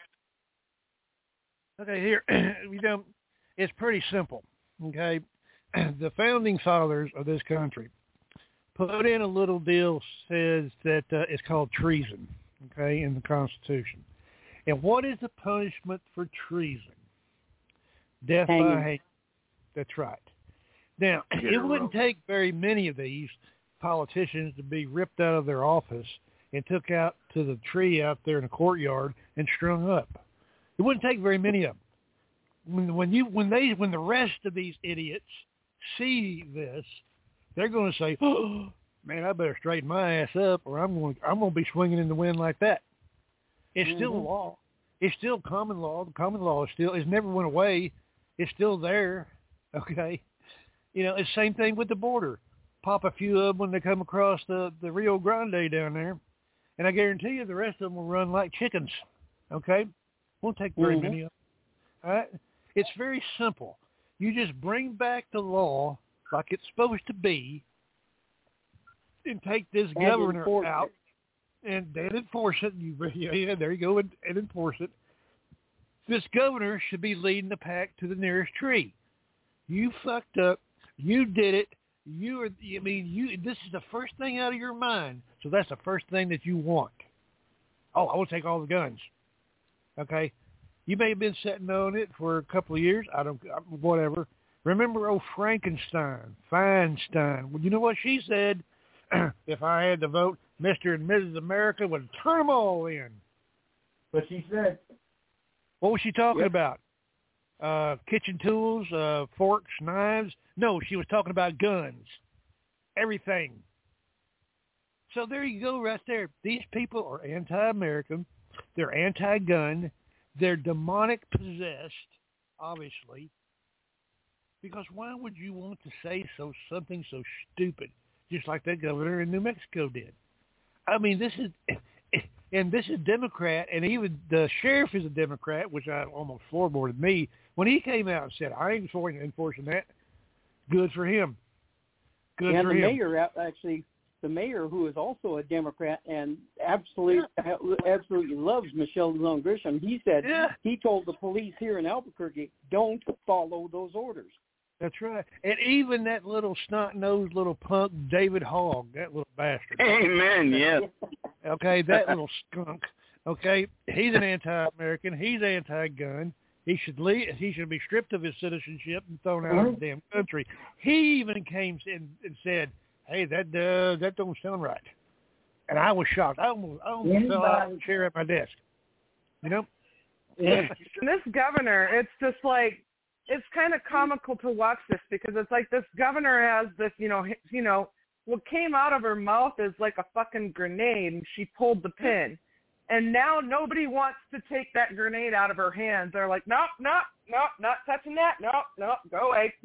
[SPEAKER 11] Okay, here, you know, it's pretty simple, okay? The founding fathers of this country put in a little deal says that uh, it's called treason, okay, in the Constitution. And what is the punishment for treason? Death
[SPEAKER 10] Hanging.
[SPEAKER 11] by hanging. That's right. Now, it wouldn't take very many of these politicians to be ripped out of their office and took out to the tree out there in the courtyard and strung up. It wouldn't take very many of them. When, when you, when they, when the rest of these idiots see this, they're going to say, "Oh, man, I better straighten my ass up, or I'm going, I'm going to be swinging in the wind like that." It's
[SPEAKER 10] Mm-hmm.
[SPEAKER 11] still a law. It's still common law. The common law is still, it's never went away. It's still there. Okay, you know, it's the same thing with the border. Pop a few of them when they come across the the Rio Grande down there, and I guarantee you the rest of them will run like chickens. Okay, won't take very
[SPEAKER 10] Mm-hmm.
[SPEAKER 11] many of them. All right, it's very simple. You just bring back the law like it's supposed to be, and take this
[SPEAKER 10] And
[SPEAKER 11] governor
[SPEAKER 10] enforce
[SPEAKER 11] out,
[SPEAKER 10] it.
[SPEAKER 11] and then enforce it. You, yeah, there you go, and, and enforce it. This governor should be leading the pack to the nearest tree. You fucked up. You did it. You are. I mean, you. This is the first thing out of your mind. So that's the first thing that you want. Oh, I will take all the guns. Okay. You may have been sitting on it for a couple of years. I don't. Whatever. Remember, old Frankenstein, Feinstein. Well, you know what she said? If I had to vote, Mister and Missus America would turn them all in.
[SPEAKER 9] But she said,
[SPEAKER 11] what was she talking
[SPEAKER 9] Yep.
[SPEAKER 11] about? Uh, kitchen tools, uh, forks, knives? No, she was talking about guns. Everything. So there you go right there. These people are anti-American. They're anti-gun. They're demonic possessed, obviously. Because why would you want to say so something so stupid, just like that governor in New Mexico did? I mean, this is, and this is Democrat, and even the sheriff is a Democrat, which I almost floorboarded me when he came out and said, "I ain't for enforcing that." Good for him. Good
[SPEAKER 10] and
[SPEAKER 11] for
[SPEAKER 10] the
[SPEAKER 11] him.
[SPEAKER 10] mayor actually, the mayor who is also a Democrat and absolutely
[SPEAKER 11] Yeah.
[SPEAKER 10] absolutely loves Michelle Lujan Grisham. He said
[SPEAKER 11] Yeah.
[SPEAKER 10] he told the police here in Albuquerque, "Don't follow those orders."
[SPEAKER 11] That's right. And even that little snot-nosed little punk, David Hogg, that little bastard.
[SPEAKER 1] Amen, yes.
[SPEAKER 11] Okay, that little skunk. Okay, he's an anti-American. He's anti-gun. He should leave, he should be stripped of his citizenship and thrown out of the damn country. He even came in and said, "Hey, that uh, that don't sound right." And I was shocked. I almost, I almost fell out of the chair at my desk. You know?
[SPEAKER 4] And this governor, it's just like, it's kind of comical to watch this because it's like this governor has this, you know, you know, what came out of her mouth is like a fucking grenade, and she pulled the pin. And now nobody wants to take that grenade out of her hands. They're like, nope, nope, nope, not touching that. Nope, nope, go away.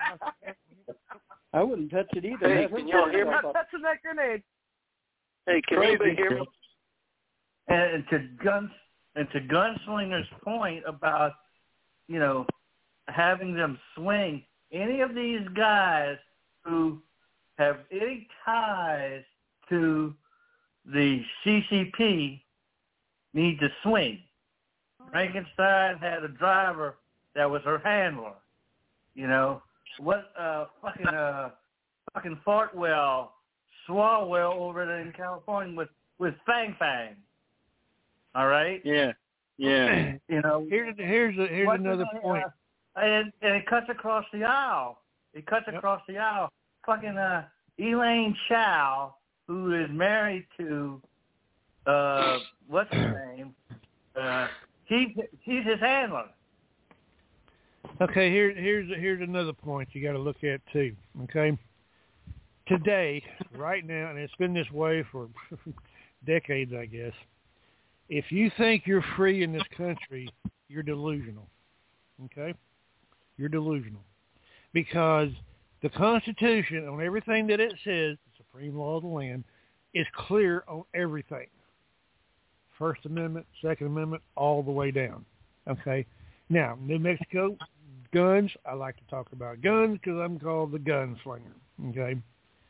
[SPEAKER 10] I wouldn't touch it either.
[SPEAKER 12] Hey,
[SPEAKER 10] Let her
[SPEAKER 12] can y'all
[SPEAKER 10] touch
[SPEAKER 12] hear
[SPEAKER 10] it.
[SPEAKER 12] me?
[SPEAKER 4] Not touching that grenade.
[SPEAKER 12] Hey, can anybody hear me?
[SPEAKER 9] and to guns and to Gunslinger's point about, you know, having them swing, any of these guys who have any ties to the C C P need to swing. Frankenstein had a driver that was her handler. You know, what uh fucking uh fucking Fartwell, Swalwell over there in California with with Fang Fang. All right.
[SPEAKER 1] Yeah. Yeah.
[SPEAKER 9] You know.
[SPEAKER 11] Here's here's a, here's
[SPEAKER 9] What
[SPEAKER 11] another
[SPEAKER 9] the,
[SPEAKER 11] point.
[SPEAKER 9] Uh, and and it cuts across the aisle. It cuts
[SPEAKER 11] Yep.
[SPEAKER 9] across the aisle. Fucking uh, Elaine Chao, who is married to uh, what's his name? Uh, he he's his handler.
[SPEAKER 11] Okay, here here's here's another point you got to look at too. Okay, today, right now, and it's been this way for decades, I guess. If you think you're free in this country, you're delusional. Okay, you're delusional because the Constitution, on everything that it says, the supreme law of the land, is clear on everything. First Amendment, Second Amendment, all the way down. Okay. Now, New Mexico, guns. I like to talk about guns because I'm called the gunslinger. Okay.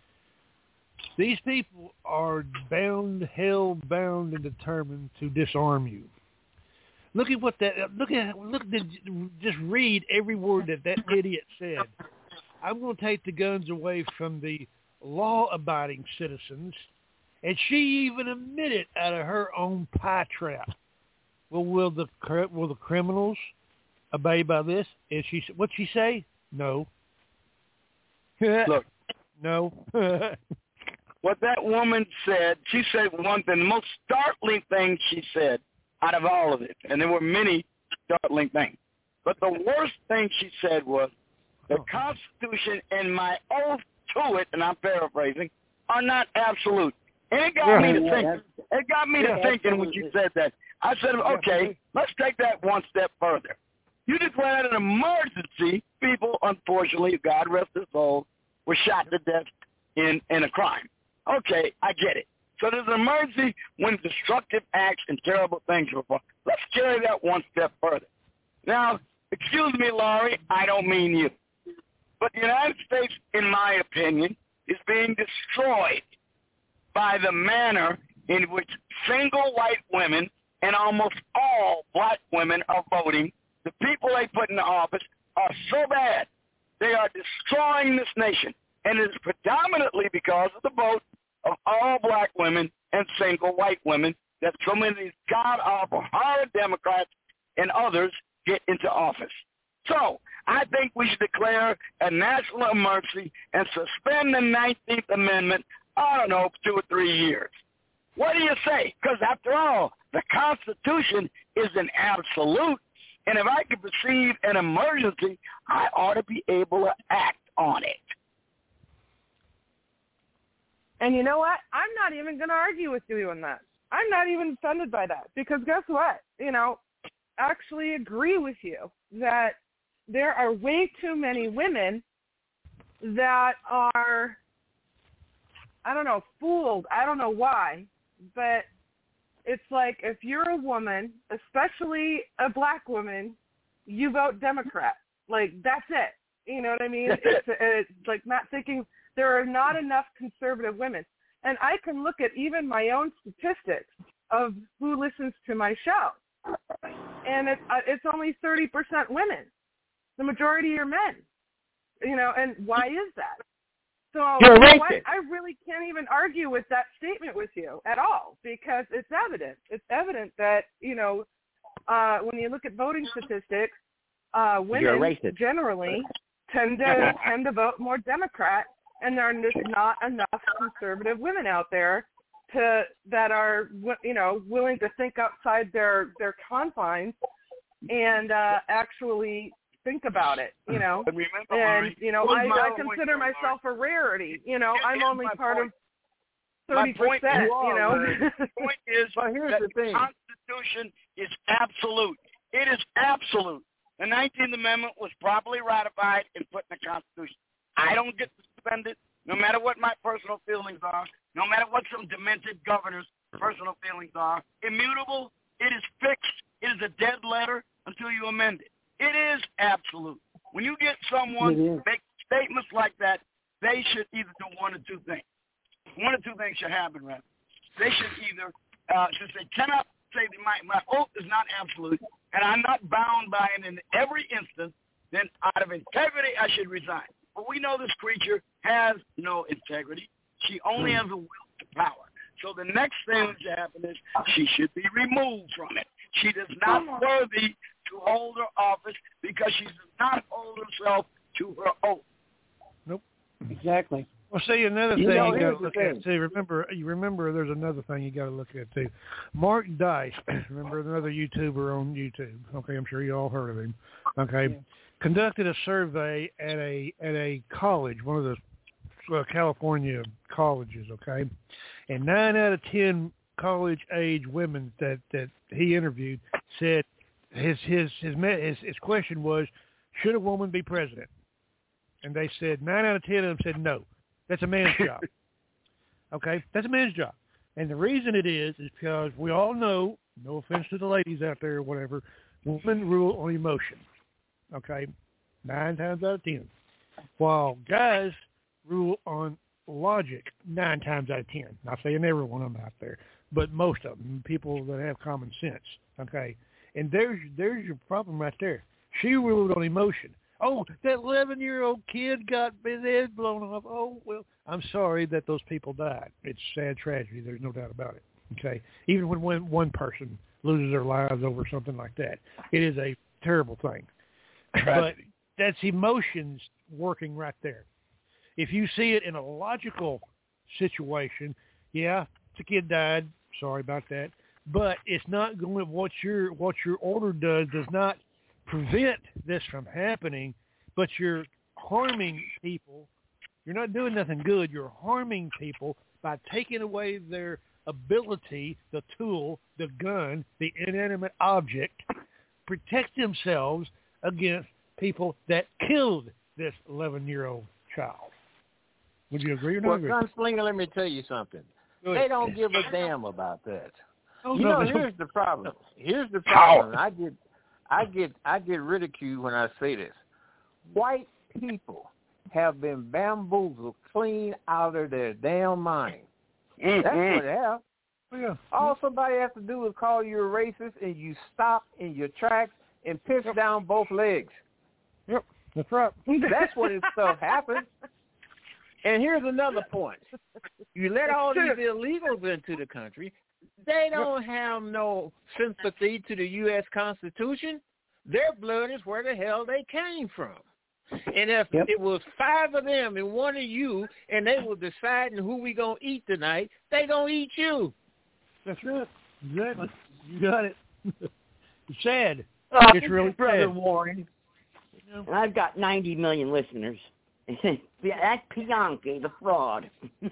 [SPEAKER 11] These people are bound, hell bound, and determined to disarm you. Look at what that. Look at. Look. At, just read every word that that idiot said. I'm going to take the guns away from the law-abiding citizens, and she even admitted out of her own pie trap. Well, will the will the criminals obey by this? And she what'd she say? No.
[SPEAKER 1] Look,
[SPEAKER 11] no.
[SPEAKER 1] What that woman said, she said one thing, the most startling thing she said out of all of it, and there were many startling things, but the worst thing she said was, the Constitution and my oath to it, and I'm paraphrasing, are not absolute. And it got me to
[SPEAKER 9] Yeah,
[SPEAKER 1] thinking. It got me to
[SPEAKER 9] yeah,
[SPEAKER 1] thinking when you said that. I said, okay, let's take that one step further. You declared an emergency. People, unfortunately, God rest their soul, were shot to death in, in a crime. Okay, I get it. So there's an emergency when destructive acts and terrible things are performed. Let's carry that one step further. Now, excuse me, Laurie, I don't mean you. But the United States, in my opinion, is being destroyed by the manner in which single white women and almost all black women are voting. The people they put in the office are so bad. They are destroying this nation. And it is predominantly because of the vote of all black women and single white women that so many of these god-awful, horrid Democrats and others get into office. So I think we should declare a national emergency and suspend the nineteenth Amendment, I don't know, two or three years. What do you say? Because after all, the Constitution is an absolute, and if I can perceive an emergency, I ought to be able to act on it.
[SPEAKER 4] And you know what? I'm not even going to argue with you on that. I'm not even offended by that because guess what? You know, I actually agree with you that there are way too many women that are, I don't know, fooled. I don't know why, but it's like if you're a woman, especially a black woman, you vote Democrat. Like, that's it. You know what I mean? It's, it's like not thinking there are not enough conservative women. And I can look at even my own statistics of who listens to my show. And it's, uh, it's only thirty percent women. The majority are men. You know, and why is that? So
[SPEAKER 1] You're
[SPEAKER 4] you know
[SPEAKER 1] racist.
[SPEAKER 4] what? I really can't even argue with that statement with you at all because it's evident. It's evident that, you know, uh, when you look at voting statistics, uh, women generally tend to tend to vote more Democrat, and there are just not enough conservative women out there to that are, you know, willing to think outside their their confines and uh, actually think about it, you know.
[SPEAKER 1] But remember,
[SPEAKER 4] and
[SPEAKER 1] Laurie,
[SPEAKER 4] you know, I, I consider
[SPEAKER 1] point,
[SPEAKER 4] myself a rarity. You know, I'm only part
[SPEAKER 1] point.
[SPEAKER 4] of thirty percent. You know.
[SPEAKER 1] The point is
[SPEAKER 7] but here's
[SPEAKER 1] that
[SPEAKER 7] the thing.
[SPEAKER 1] the Constitution is absolute. It is absolute. The nineteenth Amendment was properly ratified and put in the Constitution. I don't get to suspend it, no matter what my personal feelings are, no matter what some demented governor's personal feelings are. Immutable, it is fixed. It is a dead letter until you amend it. It is absolute. When you get someone make statements like that, they should either do one or two things. One or two things should happen, rather. They should either uh, should say, cannot say that my, my oath is not absolute, and I'm not bound by it in every instance, then out of integrity, I should resign. But we know this creature has no integrity. She only has a will to power. So the next thing that should happen is she should be removed from it. She is not worthy to hold her office because she does not hold herself to her oath.
[SPEAKER 11] Nope.
[SPEAKER 10] Exactly.
[SPEAKER 11] Well, see, another
[SPEAKER 10] You
[SPEAKER 11] thing
[SPEAKER 10] know,
[SPEAKER 11] you got
[SPEAKER 10] here's
[SPEAKER 11] to
[SPEAKER 10] the
[SPEAKER 11] look
[SPEAKER 10] thing.
[SPEAKER 11] at too. Remember, you remember, there's another thing you got to look at too. Mark Dice, remember another YouTuber on YouTube? Okay, I'm sure you all heard of him. Okay,
[SPEAKER 10] Yeah.
[SPEAKER 11] Conducted a survey at a at a college, one of the uh, California colleges. Okay, and nine out of ten college-age women that that he interviewed said his his his his, his question was, should a woman be president? And they said nine out of ten of them said no. That's a man's job. Okay, that's a man's job. And the reason it is is because we all know, no offense to the ladies out there or whatever, women rule on emotion, okay, nine times out of ten, while guys rule on logic nine times out of ten. Not saying every one of them out there, but most of them, people that have common sense, okay? And there's there's your problem right there. She ruled on emotion. Oh, that eleven-year-old kid got his head blown off. Oh, well, I'm sorry that those people died. It's a sad tragedy. There's no doubt about it, okay? Even when one, one person loses their lives over something like that, it is a terrible thing. But that's emotions working right there. If you see it in a logical situation, yeah, the kid died. Sorry about that. But it's not going to, what your, what your order does does not prevent this from happening, but you're harming people. You're not doing nothing good. You're harming people by taking away their ability, the tool, the gun, the inanimate object, protect themselves against people that killed this eleven-year-old child. Would you agree or not
[SPEAKER 8] well,
[SPEAKER 11] agree?
[SPEAKER 8] Gunslinger, let me tell you something. They don't give a damn about that.
[SPEAKER 11] Oh,
[SPEAKER 8] you
[SPEAKER 11] no,
[SPEAKER 8] know,
[SPEAKER 11] no.
[SPEAKER 8] here's the problem. Here's the problem. I get, I get, I get ridiculed when I say this. White people have been bamboozled clean out of their damn mind.
[SPEAKER 1] Mm-hmm.
[SPEAKER 8] That's what they have.
[SPEAKER 11] Oh, yeah.
[SPEAKER 8] All somebody has to do is call you a racist, and you stop in your tracks and piss
[SPEAKER 11] Yep.
[SPEAKER 8] down both legs.
[SPEAKER 11] Yep, that's right.
[SPEAKER 8] That's when this stuff happens. And here's another point. You let all these illegals into the country. They don't have no sympathy to the U S Constitution. Their blood is where the hell they came from. And if
[SPEAKER 10] Yep.
[SPEAKER 8] it was five of them and one of you, and they were deciding who we going to eat tonight, they going to eat you.
[SPEAKER 11] That's right. Exactly. You got it. It's sad.
[SPEAKER 5] Oh,
[SPEAKER 11] It's really
[SPEAKER 5] Brother
[SPEAKER 11] sad.
[SPEAKER 5] Warren. And I've got ninety million listeners. Yeah, that's Bianchi, the fraud.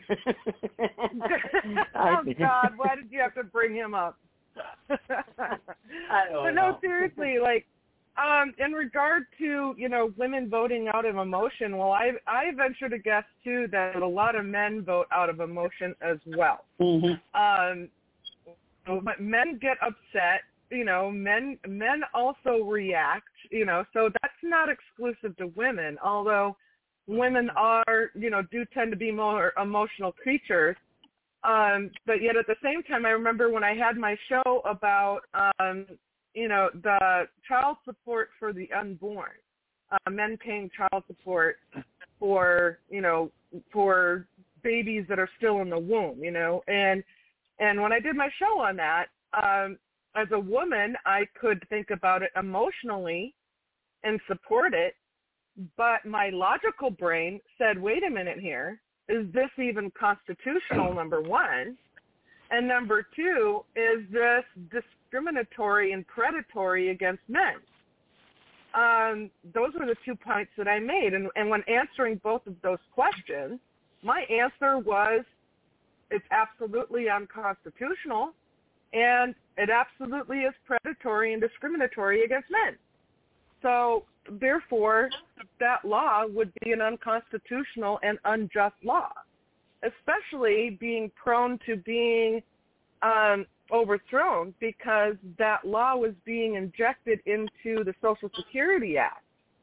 [SPEAKER 4] Oh, God, why did you have to bring him up?
[SPEAKER 5] I don't
[SPEAKER 4] but
[SPEAKER 5] know.
[SPEAKER 4] no, seriously, like, um, in regard to, you know, women voting out of emotion, well, I I venture to guess, too, that a lot of men vote out of emotion as well.
[SPEAKER 5] Mm-hmm.
[SPEAKER 4] Um, but men get upset. You know, men men also react, you know, so that's not exclusive to women, although women are, you know, do tend to be more emotional creatures. Um, but yet at the same time, I remember when I had my show about, um, you know, the child support for the unborn, uh, men paying child support for, you know, for babies that are still in the womb, you know, and and when I did my show on that, um, as a woman, I could think about it emotionally and support it, but my logical brain said, wait a minute here, is this even constitutional, number one? And number two, is this discriminatory and predatory against men? Um, those were the two points that I made. And, and when answering both of those questions, my answer was it's absolutely unconstitutional, and it absolutely is predatory and discriminatory against men. So, therefore, that law would be an unconstitutional and unjust law, especially being prone to being um, overthrown because that law was being injected into the Social Security Act.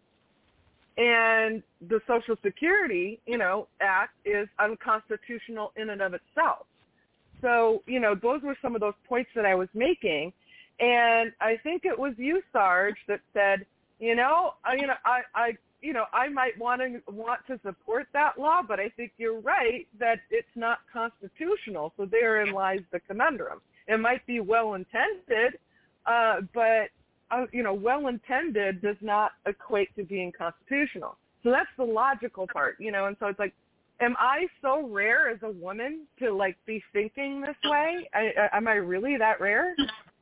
[SPEAKER 4] And the Social Security, you know, Act is unconstitutional in and of itself. So, you know, those were some of those points that I was making. And I think it was you, Sarge, that said, you know, I, you know, I, I, you know, I might want to want to support that law, but I think you're right that it's not constitutional. So therein lies the conundrum. It might be well-intended, uh, but, uh, you know, well-intended does not equate to being constitutional. So that's the logical part, you know, and so it's like, am I so rare as a woman to, like, be thinking this way? I, I, am I really that rare?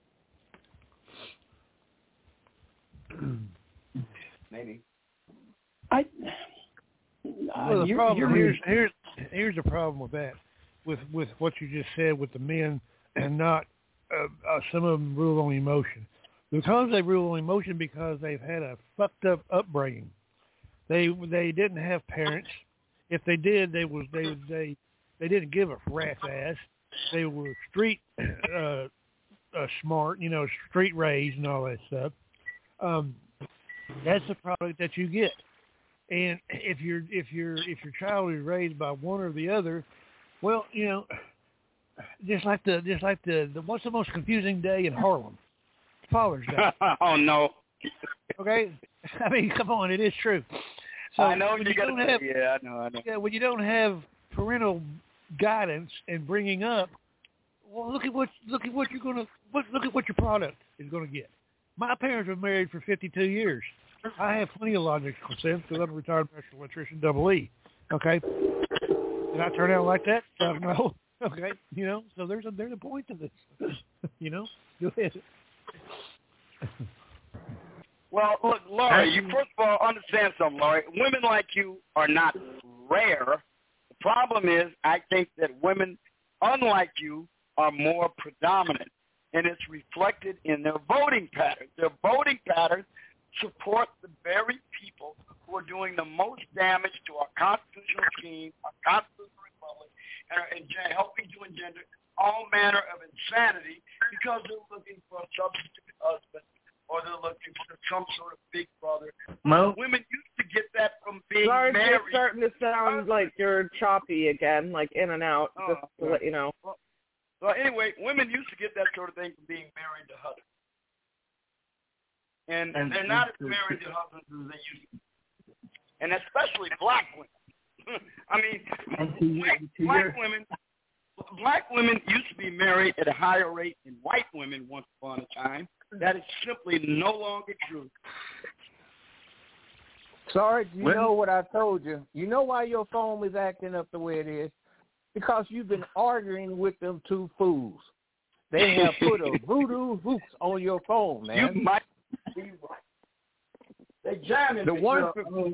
[SPEAKER 5] Maybe.
[SPEAKER 10] I. Uh,
[SPEAKER 11] Well, the
[SPEAKER 10] you're,
[SPEAKER 11] problem
[SPEAKER 10] you're,
[SPEAKER 11] here's here's here's the problem with that, with with what you just said with the men and not uh, uh, some of them rule on emotion, because they rule on emotion because they've had a fucked up upbringing. They they didn't have parents. If they did, they was they they they didn't give a rat's ass. they were street uh, uh, smart, you know, street raised and all that stuff. Um, that's the product that you get. And if you're if you're if your child is raised by one or the other, well, you know, just like the just like the, the what's the most confusing day in Harlem? Father's Day.
[SPEAKER 1] Oh no.
[SPEAKER 11] Okay, I mean, come on, it is true. So
[SPEAKER 1] I know
[SPEAKER 11] when
[SPEAKER 1] you
[SPEAKER 11] you
[SPEAKER 1] got
[SPEAKER 11] don't
[SPEAKER 1] to
[SPEAKER 11] have,
[SPEAKER 1] yeah, I know, I know.
[SPEAKER 11] Yeah, when you don't have parental guidance and bringing up, well, look at what look at what you're gonna look, look at what your product is gonna get. My parents were married for fifty-two years. I have plenty of logical sense because I'm a retired master electrician, double E. Okay, did I turn out like that? Uh, no. Okay, you know, so there's a there's a point to this. You know, go ahead.
[SPEAKER 1] Well, look, Laurie, you first of all understand something, Laurie. Women like you are not rare. The problem is I think that women, unlike you, are more predominant, and it's reflected in their voting patterns. Their voting patterns support the very people who are doing the most damage to our constitutional scheme, our constitutional republic, and are en- helping to engender all manner of insanity because they're looking for a substitute husband or they're looking for some sort of big brother.
[SPEAKER 9] Mo?
[SPEAKER 1] Women used to get that from being
[SPEAKER 4] Lars,
[SPEAKER 1] married.
[SPEAKER 4] you're starting to sound like you're choppy again, like in and out,
[SPEAKER 1] Oh,
[SPEAKER 4] just to let you know.
[SPEAKER 1] Well, well, anyway, women used to get that sort of thing from being married to husbands. And,
[SPEAKER 9] And-
[SPEAKER 1] they're not as
[SPEAKER 9] and-
[SPEAKER 1] married to husbands as they used to be. And especially black women. I mean,
[SPEAKER 9] And to you-
[SPEAKER 1] black,
[SPEAKER 9] to
[SPEAKER 1] black
[SPEAKER 9] your-
[SPEAKER 1] women black women used to be married at a higher rate than white women once upon a time. That is simply no longer true.
[SPEAKER 8] Sorry, do you
[SPEAKER 1] When-
[SPEAKER 8] know what I told you? You know why your phone is acting up the way it is? Because you've been arguing with them two fools. They have put a voodoo hoax on your phone, man.
[SPEAKER 1] You might be right. They jamming
[SPEAKER 8] The
[SPEAKER 1] me,
[SPEAKER 8] one
[SPEAKER 1] you
[SPEAKER 8] for,
[SPEAKER 1] know.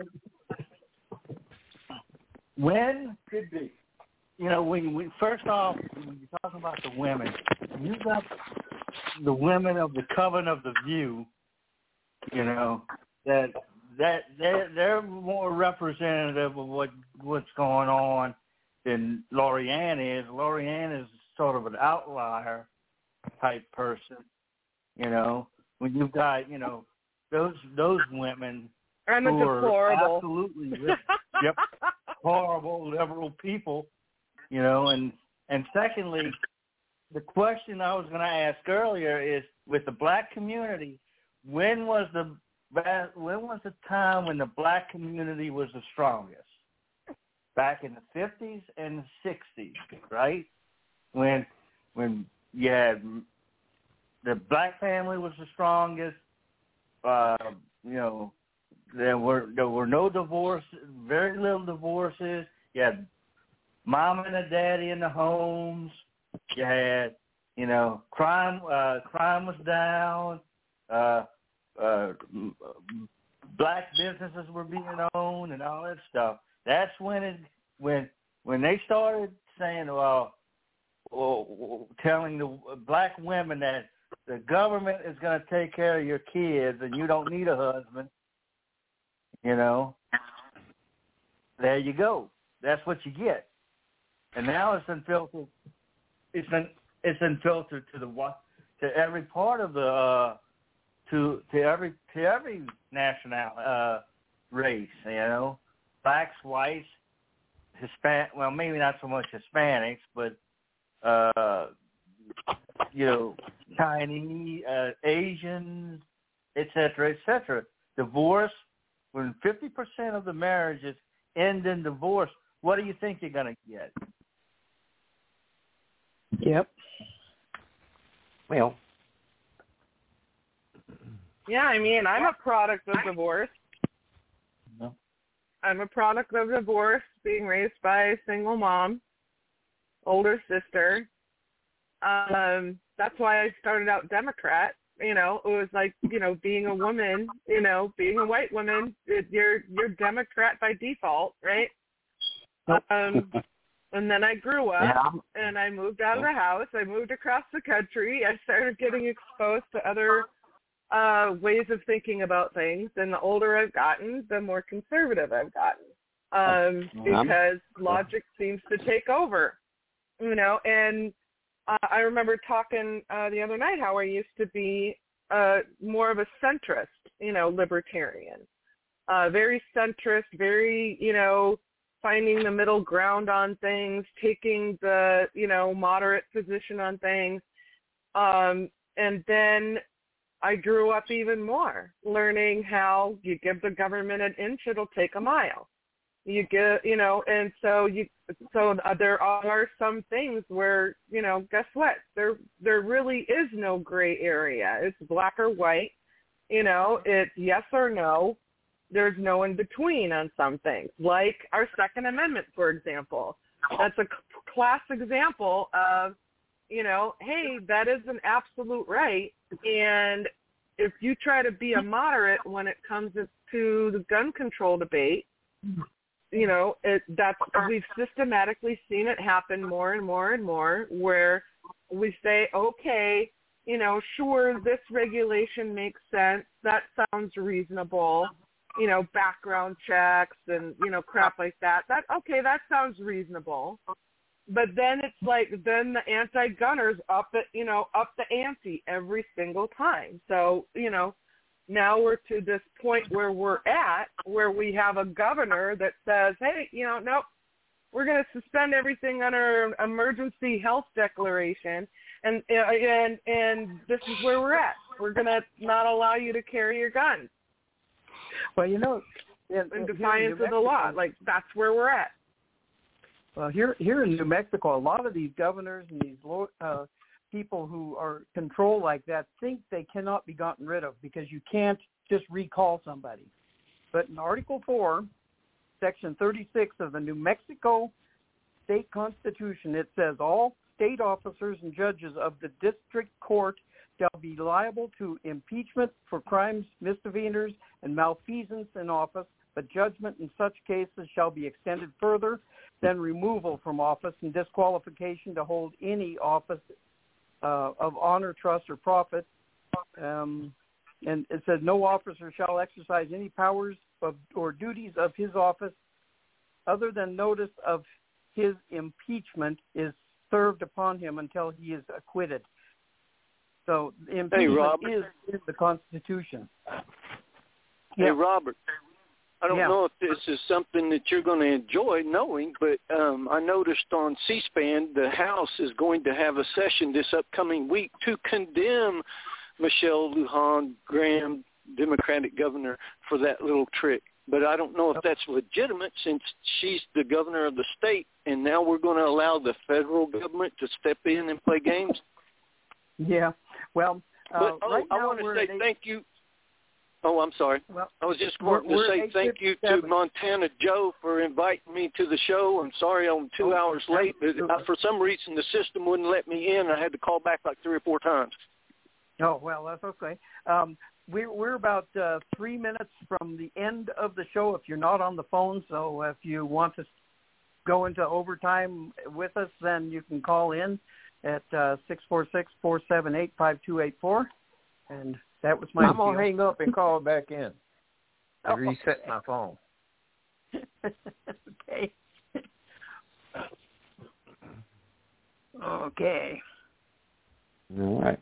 [SPEAKER 9] When could be? You know, when we first off, when you're talking about the women, you got the women of the Coven of the View. You know that that they're they're more representative of what what's going on than Lorianne is. Lorianne is sort of an outlier type person. You know, when you've got you know those those women
[SPEAKER 4] I'm a
[SPEAKER 9] who are
[SPEAKER 4] deplorable.
[SPEAKER 9] absolutely yep horrible liberal people. You know, and and secondly, the question I was going to ask earlier is with the black community, when was the when was the time when the black community was the strongest? Back in the fifties and the sixties, right? When when you had the black family was the strongest. Uh, you know, there were there were no divorces, very little divorces. You had mom and a daddy in the homes. You had, you know, crime. Uh, crime was down. Uh, uh, black businesses were being owned and all that stuff. That's when it when when they started saying, well, well telling the black women that the government is going to take care of your kids and you don't need a husband. You know, there you go. That's what you get. And now it's been filtered. It's been it's been filtered to the to every part of the uh, to to every to every national uh, race. You know, blacks, whites, Hispanic. Well, maybe not so much Hispanics, but uh, you know, Chinese, uh, Asians, et cetera, et cetera. Divorce. When fifty percent of the marriages end in divorce, what do you think you're going to get?
[SPEAKER 10] Yep.
[SPEAKER 5] Well.
[SPEAKER 4] Yeah, I mean, I'm a product of divorce.
[SPEAKER 9] No.
[SPEAKER 4] I'm a product of divorce, being raised by a single mom, older sister. Um, that's why I started out Democrat. You know, it was like, you know, being a woman, you know, being a white woman, it, you're you're Democrat by default, right? Um, and then I grew up, and I moved out of the house. I moved across the country. I started getting exposed to other uh, ways of thinking about things. And the older I've gotten, the more conservative I've gotten, um, because logic seems to take over, you know. And uh, I remember talking uh, the other night how I used to be uh, more of a centrist, you know, libertarian. Uh, very centrist, very, you know, finding the middle ground on things, taking the, you know, moderate position on things. Um, and then I grew up even more, learning how you give the government an inch, it'll take a mile. You get, you know, and so you, so there are some things where, you know, guess what? There, there really is no gray area. It's black or white. You know, it's yes or no. There's no in between on some things, like our Second Amendment, for example. That's a class example of, you know, hey, that is an absolute right. And if you try to be a moderate when it comes to the gun control debate, you know, it, that's, we've systematically seen it happen more and more and more, where we say, okay, you know, sure, this regulation makes sense. That sounds reasonable. You know, background checks and, you know, crap like that. That, okay, that sounds reasonable. But then it's like, then the anti-gunners up it, you know, up the ante every single time. So, you know, now we're to this point where we're at, where we have a governor that says, hey, you know, nope, we're going to suspend everything under emergency health declaration, and and and this is where we're at. We're going to not allow you to carry your guns.
[SPEAKER 10] Well, you know, in,
[SPEAKER 4] in defiance of the law, like that's where we're at.
[SPEAKER 10] Well, here here in New Mexico, a lot of these governors and these uh, people who are controlled like that think they cannot be gotten rid of because you can't just recall somebody. But in Article four, Section thirty-six of the New Mexico State Constitution, it says all state officers and judges of the district court shall be liable to impeachment for crimes, misdemeanors, and malfeasance in office, but judgment in such cases shall be extended further than removal from office and disqualification to hold any office uh, of honor, trust, or profit. Um, and it says no officer shall exercise any powers of, or duties of his office other than notice of his impeachment is served upon him until he is acquitted. So impeachment
[SPEAKER 12] hey, Robert.
[SPEAKER 10] is in the Constitution.
[SPEAKER 12] Hey,
[SPEAKER 10] yeah.
[SPEAKER 12] Robert, I don't
[SPEAKER 10] yeah.
[SPEAKER 12] know if this is something that you're going to enjoy knowing, but um, I noticed on C-SPAN the House is going to have a session this upcoming week to condemn Michelle Lujan Graham, Democratic governor, for that little trick. But I don't know if that's legitimate since she's the governor of the state, and now we're going to allow the federal government to step in and play games.
[SPEAKER 10] Yeah, well, uh,
[SPEAKER 12] but, oh,
[SPEAKER 10] right
[SPEAKER 12] I
[SPEAKER 10] now
[SPEAKER 12] want to
[SPEAKER 10] we're
[SPEAKER 12] say
[SPEAKER 10] at eight,
[SPEAKER 12] thank you. Oh, I'm sorry.
[SPEAKER 10] Well,
[SPEAKER 12] I was just
[SPEAKER 10] we're,
[SPEAKER 12] going to
[SPEAKER 10] we're
[SPEAKER 12] say thank you to Montana Joe for inviting me to the show. I'm sorry I'm two
[SPEAKER 10] oh,
[SPEAKER 12] hours late, but I, for some reason the system wouldn't let me in. I had to call back like three or four times.
[SPEAKER 10] Oh, well, that's okay. Um, we're, we're about uh, three minutes from the end of the show if you're not on the phone, so if you want to go into overtime with us, then you can call in at uh, six four six, four seven eight, five two eight four, and that was my
[SPEAKER 8] I'm going to
[SPEAKER 10] deal.
[SPEAKER 8] hang up and call back in. I
[SPEAKER 10] Oh,
[SPEAKER 8] reset
[SPEAKER 10] okay.
[SPEAKER 8] my phone.
[SPEAKER 10] okay. Okay.
[SPEAKER 8] All right.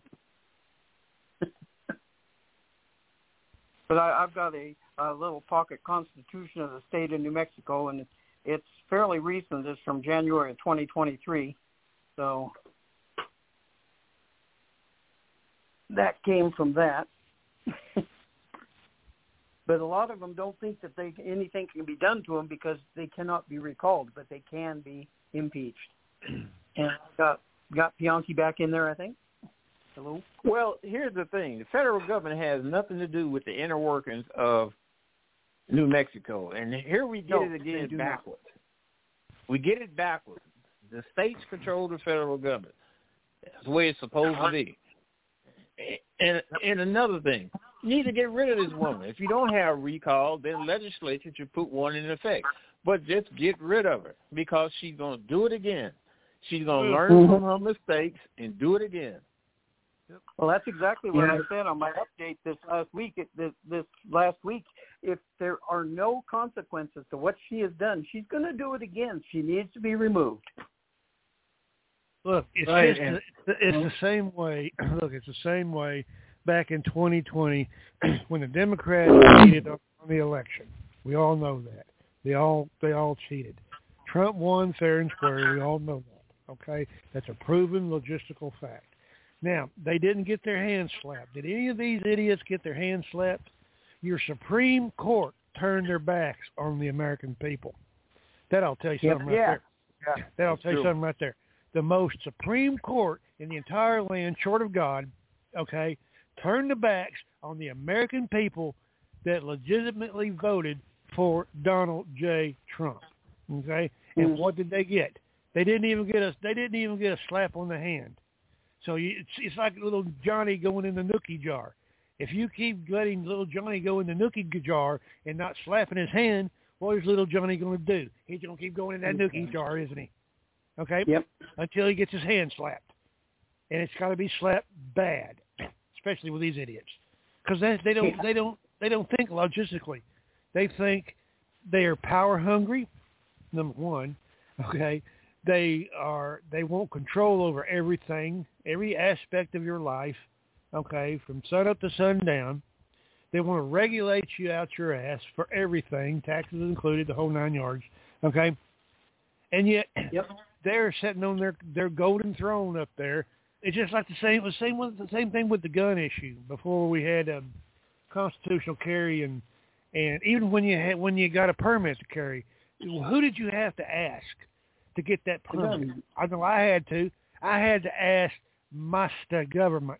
[SPEAKER 10] But I, I've got a, a little pocket constitution of the state of New Mexico, and it's fairly recent. It's from January of twenty twenty-three. So that came from that. But a lot of them don't think that they anything can be done to them because they cannot be recalled, but they can be impeached. And got got Bianchi back in there, I think. Hello?
[SPEAKER 8] Well, here's the thing. The federal government has nothing to do with the inner workings of New Mexico. And here we get
[SPEAKER 10] No,
[SPEAKER 8] it again
[SPEAKER 10] they do
[SPEAKER 8] backwards. Not. We get it backwards. The states control the federal government. That's the way it's supposed to be. And and another thing, you need to get rid of this woman. If you don't have recall, then legislature should put one in effect. But just get rid of her because she's going to do it again. She's going to learn
[SPEAKER 10] Mm-hmm.
[SPEAKER 8] from her mistakes and do it again.
[SPEAKER 10] Well, that's exactly what
[SPEAKER 8] Yeah.
[SPEAKER 10] I said on my update this last week. This, this last week, if there are no consequences to what she has done, she's going to do it again. She needs to be removed.
[SPEAKER 11] Look, it's
[SPEAKER 9] right.
[SPEAKER 11] just the, it's the same way. Look, it's the same way back in twenty twenty when the Democrats cheated on the election. We all know that. They all they all cheated. Trump won fair and square. We all know that. Okay, that's a proven logistical fact. Now, they didn't get their hands slapped. Did any of these idiots get their hands slapped? Your Supreme Court turned their backs on the American people. That'll tell you something
[SPEAKER 10] yep,
[SPEAKER 11] right
[SPEAKER 10] yeah.
[SPEAKER 11] there.
[SPEAKER 10] Yeah,
[SPEAKER 11] That'll tell you
[SPEAKER 10] true.
[SPEAKER 11] something right there. The most Supreme Court in the entire land, short of God, okay, turned the backs on the American people that legitimately voted for Donald J. Trump. Okay, and mm-hmm. what did they get? They didn't even get a. They didn't even get a slap on the hand. So you, it's it's like little Johnny going in the nookie jar. If you keep letting little Johnny go in the nookie jar and not slapping his hand, what is little Johnny going to do? He's going to keep going in that nookie jar, isn't he? Okay.
[SPEAKER 10] Yep.
[SPEAKER 11] Until he gets his hand slapped, and it's got to be slapped bad, especially with these idiots, because they, they don't they don't they don't think logistically. They think they are power hungry. Number one, okay. They are. They want control over everything, every aspect of your life, okay, from sun up to sundown. They want to regulate you out your ass for everything, taxes included, the whole nine yards, okay. And yet,
[SPEAKER 10] yep.
[SPEAKER 11] they're sitting on their, their golden throne up there. It's just like the same. The same with the same thing with the gun issue. Before we had um, constitutional carry, and and even when you had when you got a permit to carry, who did you have to ask to get that permit? I know I had to. I had to ask my state government.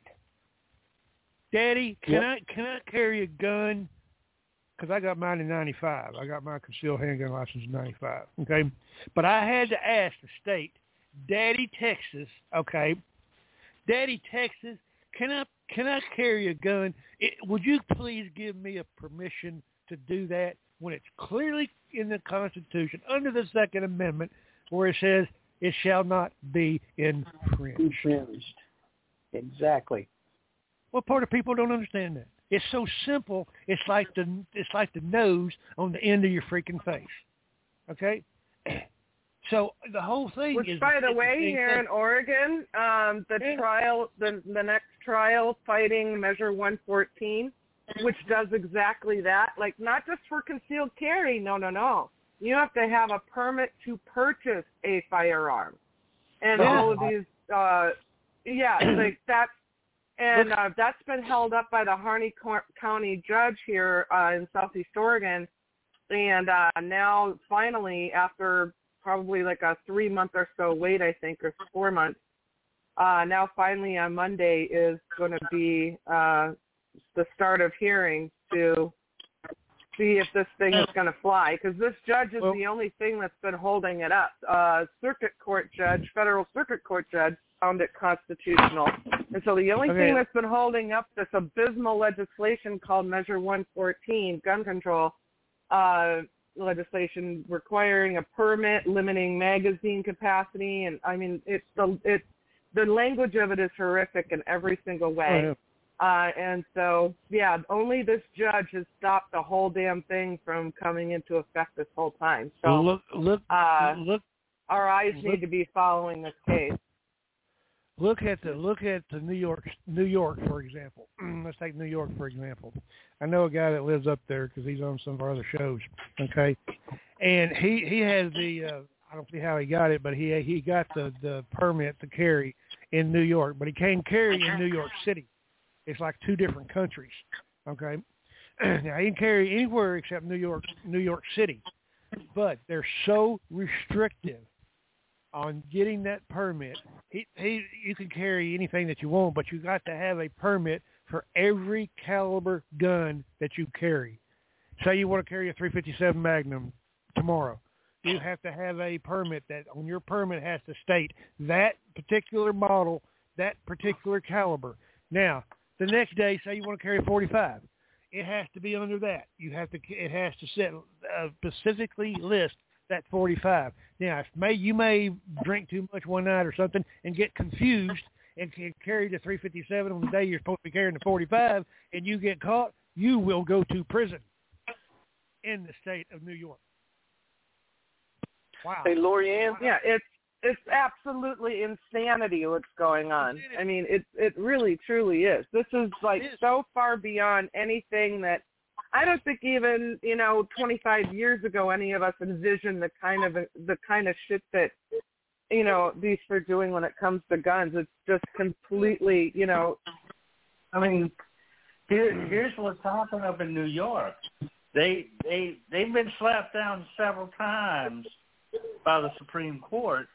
[SPEAKER 11] Daddy, can yep. I can I carry a gun? Because I got mine in ninety-five. I got my concealed handgun license in ninety-five. Okay, but I had to ask the state, Daddy, Texas. Okay, Daddy, Texas, can I can I carry a gun? It, would you please give me a permission to do that when it's clearly in the Constitution under the Second Amendment, where it says it shall not be infringed.
[SPEAKER 10] Infringed. Exactly.
[SPEAKER 11] What part of people don't understand that? It's so simple. It's like the it's like the nose on the end of your freaking face. Okay. So the whole thing
[SPEAKER 4] Which,
[SPEAKER 11] is.
[SPEAKER 4] by the way,
[SPEAKER 11] the
[SPEAKER 4] here
[SPEAKER 11] thing.
[SPEAKER 4] in Oregon, um, the
[SPEAKER 11] yeah.
[SPEAKER 4] trial, the the next trial, fighting Measure one fourteen, which does exactly that. Like, not just for concealed carry. No, no, no. You have to have a permit to purchase a firearm, and
[SPEAKER 11] yeah.
[SPEAKER 4] all of these. Uh, yeah, like that's. And uh, that's been held up by the Harney County judge here uh, in Southeast Oregon. And uh, now, finally, after probably like a three-month or so wait, I think, or four months, uh, now finally on Monday is going to be uh, the start of hearings to see if this thing is going to fly. Because this judge is well, the only thing that's been holding it up. Uh, circuit court judge, federal circuit court judge, found it constitutional. And so the only okay. thing that's been holding up this abysmal legislation called Measure one fourteen, gun control uh, legislation requiring a permit, limiting magazine capacity, and I mean, it's the it the language of it is horrific in every single way. Oh, yeah. uh, and so, yeah, only this judge has stopped the whole damn thing from coming into effect this whole time. So
[SPEAKER 11] look, look,
[SPEAKER 4] uh,
[SPEAKER 11] look,
[SPEAKER 4] our eyes
[SPEAKER 11] look.
[SPEAKER 4] need to be following this case.
[SPEAKER 11] Look at the look at the New York New York for example. Let's take New York for example. I know a guy that lives up there because he's on some of our other shows. Okay, and he he has the uh, I don't see how he got it, but he he got the the permit to carry in New York, but he can't carry in New York City. It's like two different countries. Okay, now he can carry anywhere except New York New York City, but they're so restrictive on getting that permit. He, he, you can carry anything that you want, but you got to have a permit for every caliber gun that you carry. Say you want to carry a three fifty-seven Magnum tomorrow. You have to have a permit that on your permit has to state that particular model, that particular caliber. Now, the next day, say you want to carry a forty-five. It has to be under that. You have to. It has to set uh, specifically list that forty-five. Now, if may you may drink too much one night or something and get confused and can carry the three fifty-seven on the day you're supposed to be carrying the forty-five, and you get caught, you will go to prison in the state of New York. Wow.
[SPEAKER 12] Hey, Lorianne.
[SPEAKER 4] Yeah, it's it's absolutely insanity what's going on. I mean, it it really truly is. This is like so far beyond anything that I don't think even, you know, twenty-five years ago any of us envisioned the kind of the kind of shit that, you know, these are doing when it comes to guns. It's just completely, you know.
[SPEAKER 9] I mean, here, here's what's happening up in New York. They they they've been slapped down several times by the Supreme Court,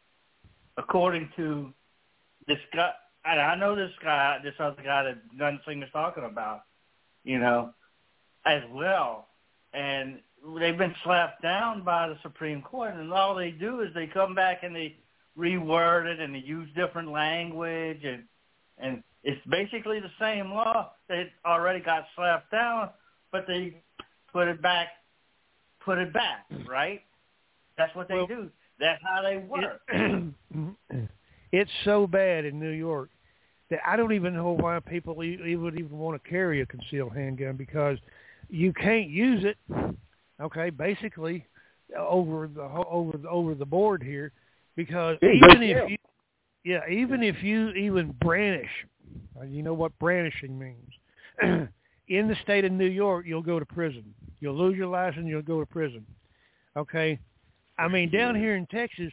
[SPEAKER 9] according to this guy. And I know this guy, this other guy that Gunslinger's talking about, you know, as well. And they've been slapped down by the Supreme Court, and all they do is they come back and they reword it and they use different language, and and it's basically the same law that already got slapped down, but they put it back, put it back, right? That's what they well, do. That's how they work.
[SPEAKER 11] It, it's so bad in New York that I don't even know why people even even want to carry a concealed handgun, because you can't use it. Okay, basically over the over the, over the board here, because even if you, yeah, even if you even brandish, you know what brandishing means. In the state of New York, you'll go to prison. You'll lose your license. You'll go to prison. Okay, I mean down here in Texas,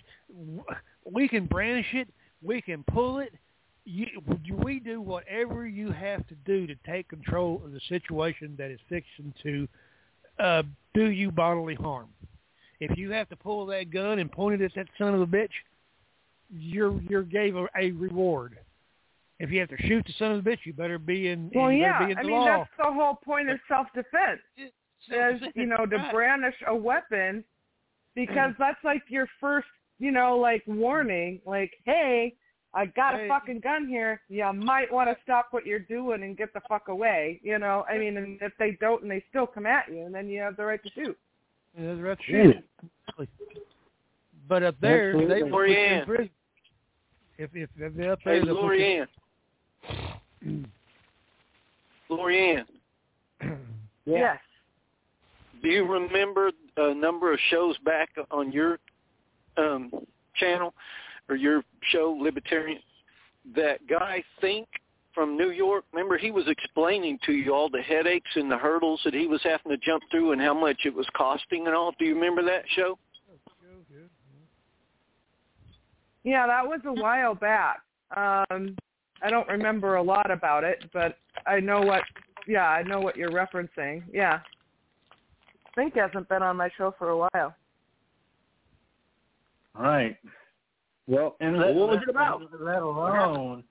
[SPEAKER 11] we can brandish it. We can pull it. You, we do whatever you have to do to take control of the situation that is fixing to uh, do you bodily harm. If you have to pull that gun and point it at that son of a bitch, you're you're gave a, a reward. If you have to shoot the son of a bitch, you better be in.
[SPEAKER 4] Well,
[SPEAKER 11] you
[SPEAKER 4] yeah,
[SPEAKER 11] be in the
[SPEAKER 4] I mean
[SPEAKER 11] law.
[SPEAKER 4] that's the whole point of self-defense. Is, you know, to
[SPEAKER 11] right.
[SPEAKER 4] brandish a weapon, because that's like your first, you know, like warning, like, hey, I got
[SPEAKER 11] hey.
[SPEAKER 4] a fucking gun here. You might want to stop what you're doing and get the fuck away. You know, I mean, and if they don't and they still come at you, and then you have the right to shoot.
[SPEAKER 11] You have the right to shoot. Mm. But up there,
[SPEAKER 12] Absolutely.
[SPEAKER 11] they will put you in prison. If, if, if they're up there,
[SPEAKER 12] hey,
[SPEAKER 11] they'll
[SPEAKER 12] Lorianne. Lorianne.
[SPEAKER 4] Yes.
[SPEAKER 12] Do you remember a number of shows back on your um, channel or your show, Libertarian, that guy Think from New York? Remember, he was explaining to you all the headaches and the hurdles that he was having to jump through and how much it was costing and all. Do you remember that show?
[SPEAKER 4] Yeah, that was a while back. Um, I don't remember a lot about it, but I know what. Yeah, I know what you're referencing. Yeah, Think hasn't been on my show for a while.
[SPEAKER 9] All right.
[SPEAKER 1] Well,
[SPEAKER 9] and let,
[SPEAKER 1] what was
[SPEAKER 9] let,
[SPEAKER 1] it about?
[SPEAKER 9] Let alone.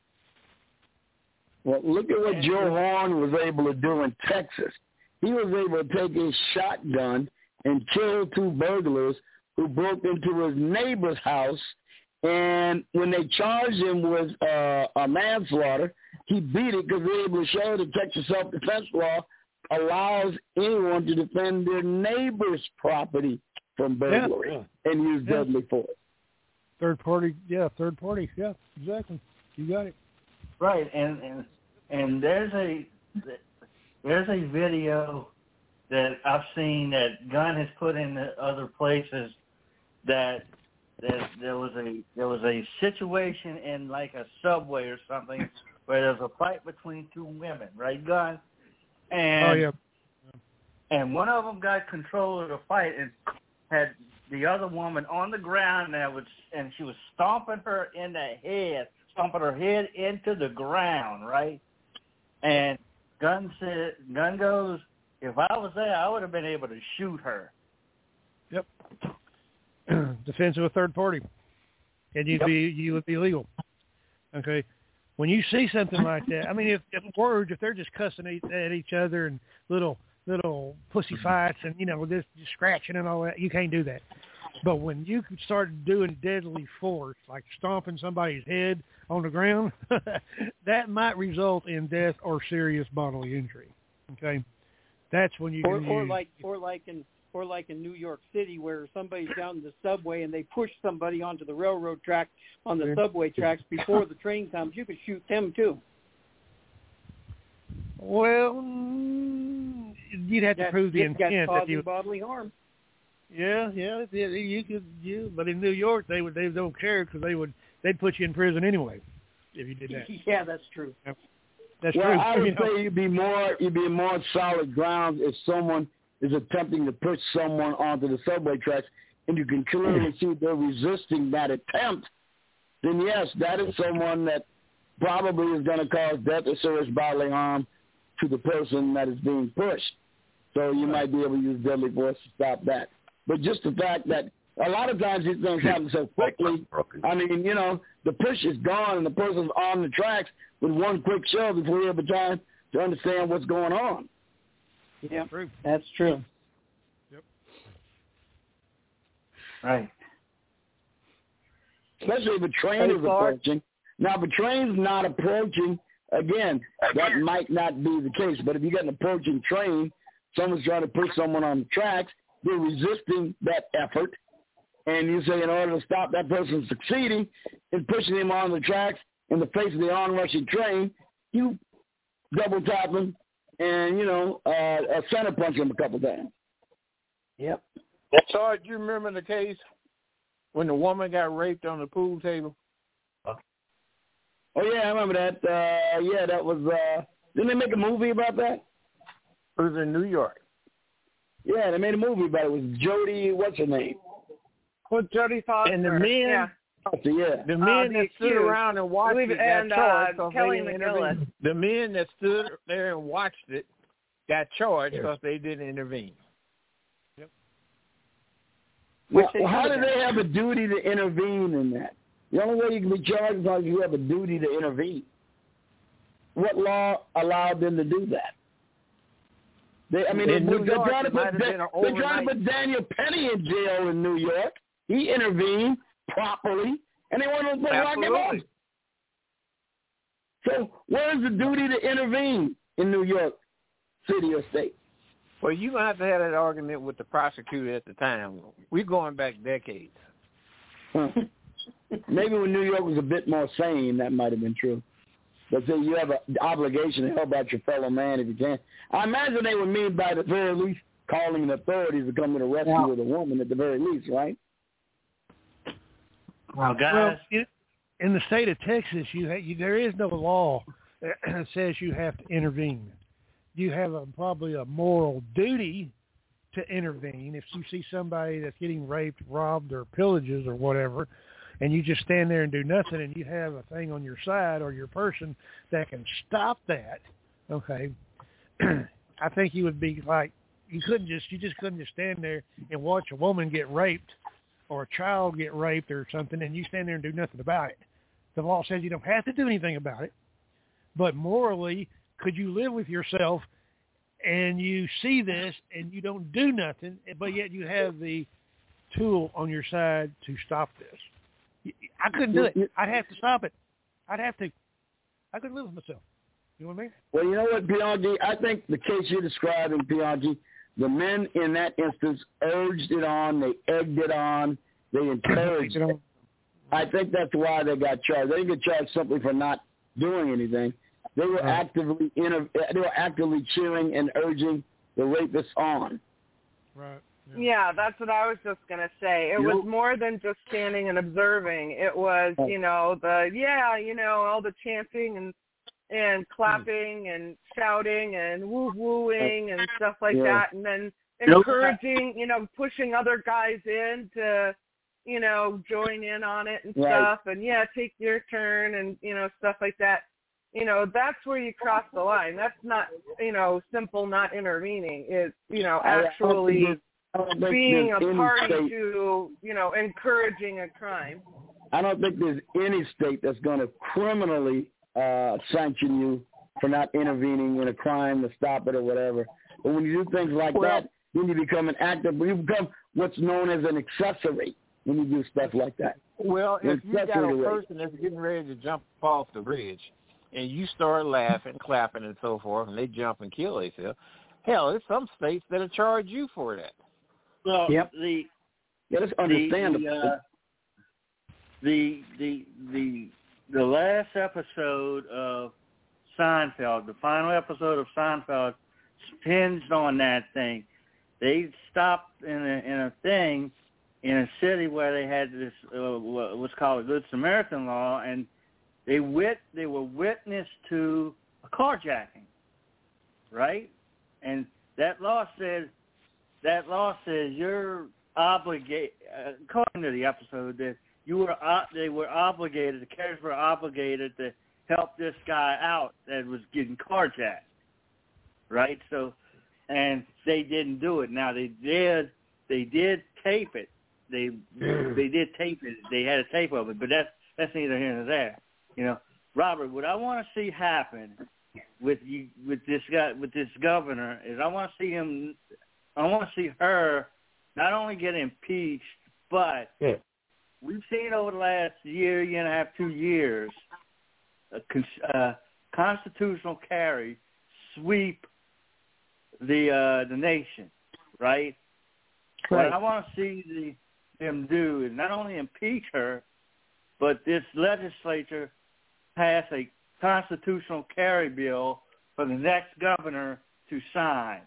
[SPEAKER 1] Well, look at what Joe Horn was able to do in Texas. He was able to take his shotgun and kill two burglars who broke into his neighbor's house. And when they charged him with uh, a manslaughter, he beat it because they were able to show the Texas self-defense law allows anyone to defend their neighbor's property from burglary yeah. and use yeah. deadly force.
[SPEAKER 11] Third party, yeah, third party, yeah, exactly. You got it.
[SPEAKER 9] Right, and and and there's a there's a video that I've seen that Gunn has put in the other places that that there was a there was a situation in like a subway or something where there was a fight between two women, right, Gunn? And
[SPEAKER 11] oh yeah.
[SPEAKER 9] And one of them got control of the fight and had the other woman on the ground, and that was, and she was stomping her in the head, stomping her head into the ground, right? And Gunn said, Gunn goes, if I was there, I would have been able to shoot her.
[SPEAKER 11] Yep. Defense of a third party, and you'd yep. be you would be legal. Okay. When you see something like that, I mean, if, if words, if they're just cussing at each other and little little pussy fights and, you know, just, just scratching and all that, you can't do that. But when you start doing deadly force, like stomping somebody's head on the ground, that might result in death or serious bodily injury. Okay, that's when you
[SPEAKER 10] or,
[SPEAKER 11] can
[SPEAKER 10] or
[SPEAKER 11] use,
[SPEAKER 10] like or like in or like in New York City, where somebody's down in the subway and they push somebody onto the railroad track on the subway tracks before the train comes. You could shoot them too.
[SPEAKER 11] Well, you'd have to
[SPEAKER 10] that,
[SPEAKER 11] prove the intent
[SPEAKER 10] that you
[SPEAKER 11] would
[SPEAKER 10] bodily harm.
[SPEAKER 11] Yeah, yeah, yeah, you could, you. But in New York, they would, they don't care because they would, they'd put you in prison anyway if you did that.
[SPEAKER 10] Yeah, that's true.
[SPEAKER 11] Yep. That's
[SPEAKER 1] well,
[SPEAKER 11] true.
[SPEAKER 1] I would
[SPEAKER 11] you know?
[SPEAKER 1] say you'd be more, you'd be more solid ground if someone is attempting to push someone onto the subway tracks, and you can clearly see they're resisting that attempt. Then yes, that is someone that probably is going to cause death or serious bodily harm to the person that is being pushed. So you might be able to use deadly force to stop that. But just the fact that a lot of times these things happen so quickly, I mean, you know, the push is gone and the person's on the tracks with one quick shove before you have a time to understand what's going on.
[SPEAKER 10] Yeah, that's true.
[SPEAKER 11] Yep.
[SPEAKER 9] Right.
[SPEAKER 1] Especially if a train is approaching. Now, if a train's not approaching, again, that might not be the case. But if you got an approaching train, someone's trying to push someone on the tracks, they're resisting that effort. And you say in order to stop that person succeeding in pushing him on the tracks in the face of the onrushing train, you double tap him and, you know, uh, uh, center punch him a couple times.
[SPEAKER 10] Yep.
[SPEAKER 8] Sarge, you remember the case when the woman got raped on the pool table?
[SPEAKER 1] Oh, yeah, I remember that. Uh, yeah, that was, uh, didn't they make a movie about that?
[SPEAKER 8] It was in New York.
[SPEAKER 1] Yeah, they made a movie about it. It was Jodie, what's her name?
[SPEAKER 4] With Jodie Foster.
[SPEAKER 8] And the men,
[SPEAKER 4] yeah.
[SPEAKER 1] yeah.
[SPEAKER 8] the men
[SPEAKER 4] Uh,
[SPEAKER 8] that
[SPEAKER 4] the
[SPEAKER 8] stood
[SPEAKER 4] accused.
[SPEAKER 8] around and watched
[SPEAKER 4] Believe
[SPEAKER 8] it
[SPEAKER 4] it,
[SPEAKER 8] got
[SPEAKER 4] and,
[SPEAKER 8] charged.
[SPEAKER 4] uh,
[SPEAKER 8] 'cause
[SPEAKER 4] Kelly
[SPEAKER 8] they didn't
[SPEAKER 4] McGillis.
[SPEAKER 8] intervene. The men that stood there and watched it got charged because they didn't intervene.
[SPEAKER 11] Yep.
[SPEAKER 1] Well, well how do they have a duty to intervene in that? The only way you can be charged is because you have a duty to intervene. What law allowed them to do that? They, I mean,
[SPEAKER 8] in
[SPEAKER 1] they,
[SPEAKER 8] New
[SPEAKER 1] they're,
[SPEAKER 8] York,
[SPEAKER 1] trying to
[SPEAKER 8] it might
[SPEAKER 1] put,
[SPEAKER 8] have
[SPEAKER 1] they,
[SPEAKER 8] been an
[SPEAKER 1] they're trying to
[SPEAKER 8] overnight.
[SPEAKER 1] put Daniel Penny in jail in New York. He intervened properly, and they want to put lock him up. So where is the duty to intervene in New York City or state?
[SPEAKER 8] Well, you're going to have to have that argument with the prosecutor at the time. We're going back decades.
[SPEAKER 1] Huh. Maybe when New York was a bit more sane, that might have been true. But then you have an obligation to help out your fellow man if you can. I imagine they would mean by the very least calling the authorities to come to the rescue yeah. of the woman at the very least, right?
[SPEAKER 9] Well, guys.
[SPEAKER 11] Well, it, in the state of Texas, you, ha- you there is no law that says you have to intervene. You have a, probably a moral duty to intervene. If you see somebody that's getting raped, robbed, or pillages or whatever, and you just stand there and do nothing, and you have a thing on your side or your person that can stop that, okay, I think you would be like, you couldn't just, you just couldn't just stand there and watch a woman get raped or a child get raped or something, and you stand there and do nothing about it. The law says you don't have to do anything about it, but morally, could you live with yourself and you see this and you don't do nothing, but yet you have the tool on your side to stop this? I couldn't do it. I'd have to stop it. I'd have to. I couldn't live with myself. You know what I mean?
[SPEAKER 1] Well, you know what, Bianchi? I think the case you're describing, Bianchi, the men in that instance urged it on. They egged it on. They encouraged it. I think that's why they got charged. They didn't get charged simply for not doing anything. They were right. actively inter- They were actively cheering and urging the rapists on.
[SPEAKER 11] Right.
[SPEAKER 4] Yeah. yeah, that's what I was just going to say. It was more than just standing and observing. It was, you know, the, yeah, you know, all the chanting and and clapping and shouting and woo-wooing and stuff like yeah. that, and then encouraging, you know, pushing other guys in to, you know, join in on it and right. stuff, and, yeah, take your turn and, you know, stuff like that. You know, that's where you cross the line. That's not, you know, simple not intervening. It's, you know, actually being a party state, to, you know, encouraging a crime.
[SPEAKER 1] I don't think there's any state that's going to criminally uh, sanction you for not intervening in a crime to stop it or whatever. But when you do things like well, that, then you become an active, you become what's known as an accessory when you do stuff like that.
[SPEAKER 8] Well, if you got a person that's getting ready to jump off the bridge and you start laughing, clapping, and so forth, and they jump and kill themselves, hell, there's some states that'll charge you for that.
[SPEAKER 9] Well,
[SPEAKER 10] yep.
[SPEAKER 9] the
[SPEAKER 1] yeah, that's understandable.
[SPEAKER 9] The, uh, the the the the last episode of Seinfeld, the final episode of Seinfeld, hinged on that thing. they stopped in a, in a thing in a city where they had this uh, what's called a Good Samaritan law, and they wit they were witness to a carjacking, right? And that law says that law says you're obligated, uh, according to the episode, that you were uh, they were obligated, the carriers were obligated to help this guy out that was getting carjacked, right? So, and they didn't do it. Now they did they did tape it. They they did tape it. They had a tape of it, but that's that's neither here nor there. You know, Robert, what I want to see happen with you with this guy with this governor is I want to see him. I want to see her not only get impeached, but yeah. we've seen over the last year, year and a half, two years, a con- uh, constitutional carry sweep the uh, the nation, right?
[SPEAKER 10] Right.
[SPEAKER 9] What I want to see the, them do is not only impeach her, but this legislature pass a constitutional carry bill for the next governor to sign.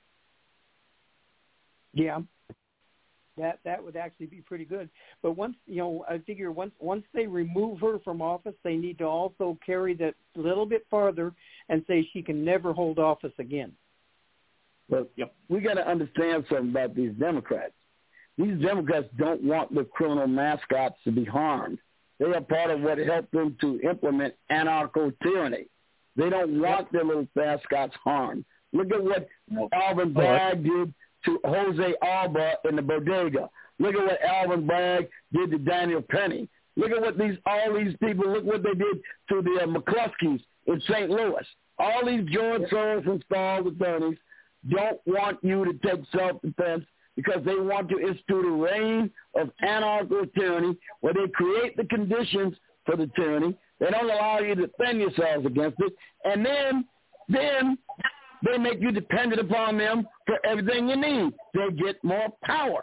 [SPEAKER 10] Yeah, that that would actually be pretty good. But once you know, I figure once once they remove her from office, they need to also carry that a little bit farther and say she can never hold office again.
[SPEAKER 13] But yep. we got to understand something about these Democrats. These Democrats don't want the criminal mascots to be harmed. They are part of what helped them to implement anarcho-tyranny. They don't want yep. their little mascots harmed. Look at what Alvin Bragg did to Jose Alba in the bodega. Look at what Alvin Bragg did to Daniel Penny. Look at what these all these people, look what they did to the uh, McCluskeys in Saint Louis. All these George Soros installed attorneys don't want you to take self-defense because they want to institute a reign of anarcho-tyranny where they create the conditions for the tyranny. They don't allow you to defend yourselves against it. And then, then they make you dependent upon them for everything you need. They get more power.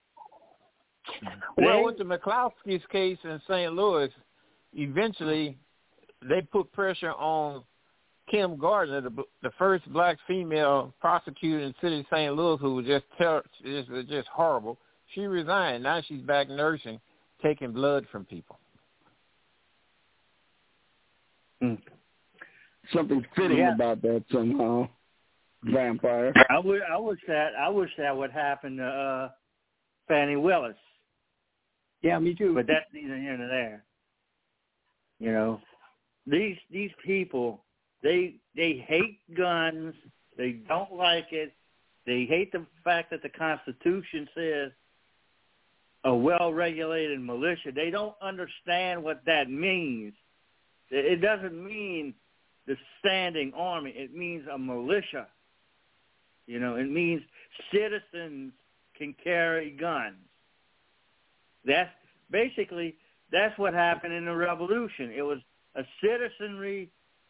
[SPEAKER 8] Well, with the McCloskey's case in Saint Louis, eventually they put pressure on Kim Gardner, the, the first black female prosecutor in the city of Saint Louis, who was just ter- just, just horrible. She resigned. Now she's back nursing, taking blood from people.
[SPEAKER 13] Mm. Something fitting yeah. about that somehow. Vampire.
[SPEAKER 9] I wish I wish that I wish that would happen to uh, Fannie Willis.
[SPEAKER 10] Yeah, me too.
[SPEAKER 9] But that's neither here nor there. You know, these these people. They they hate guns. They don't like it. They hate the fact that the Constitution says a well-regulated militia. They don't understand what that means. It doesn't mean the standing army. It means a militia. You know, it means citizens can carry guns. That's basically that's what happened in the Revolution. It was a citizenry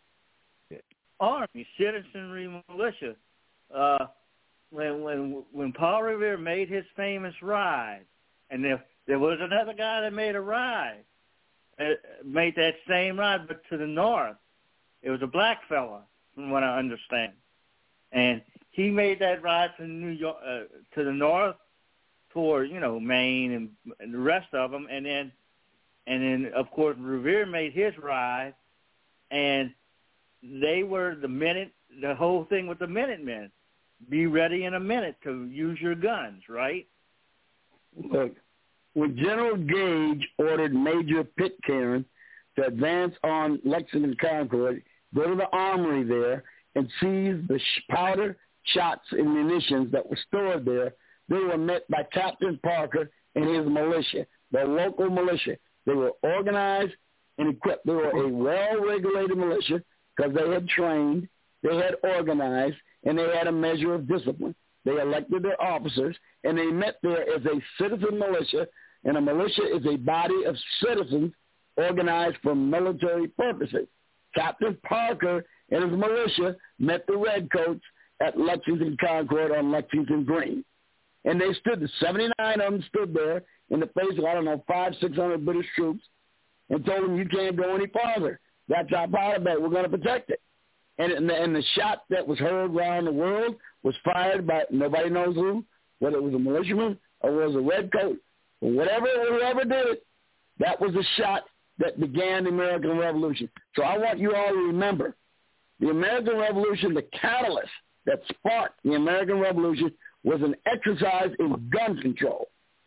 [SPEAKER 9] army, citizenry militia. Uh, when when when Paul Revere made his famous ride, and there there was another guy that made a ride, uh, made that same ride, but to the north. It was a black fella, from what I understand, and he made that ride to New York, uh, to the north, toward you know Maine and, and the rest of them, and then and then of course Revere made his ride, and they were the minute, the whole thing with the Minutemen. Be ready in a minute to use your guns, right?
[SPEAKER 13] Look, when General Gage ordered Major Pitcairn to advance on Lexington Concord, go to the armory there and seize the powder, shots, and munitions that were stored there, they were met by Captain Parker and his militia, the local militia. They were organized and equipped. They were a well-regulated militia, because they had trained, they had organized, and they had a measure of discipline. They elected their officers, and they met there as a citizen militia, and a militia is a body of citizens organized for military purposes. Captain Parker and his militia met the Redcoats at Lexington Concord on Lexington Green. And they stood, the seventy-nine of them stood there in the face of, I don't know, five, six hundred British troops and told them, you can't go any farther. That's our powder bag. We're going to protect it. and, and, the, and the shot that was heard around the world was fired by nobody knows who, whether it was a militiaman or it was a redcoat, or whatever, whoever did it, that was the shot that began the American Revolution. So I want you all to remember, the American Revolution, the catalyst that sparked the American Revolution was an exercise in gun control.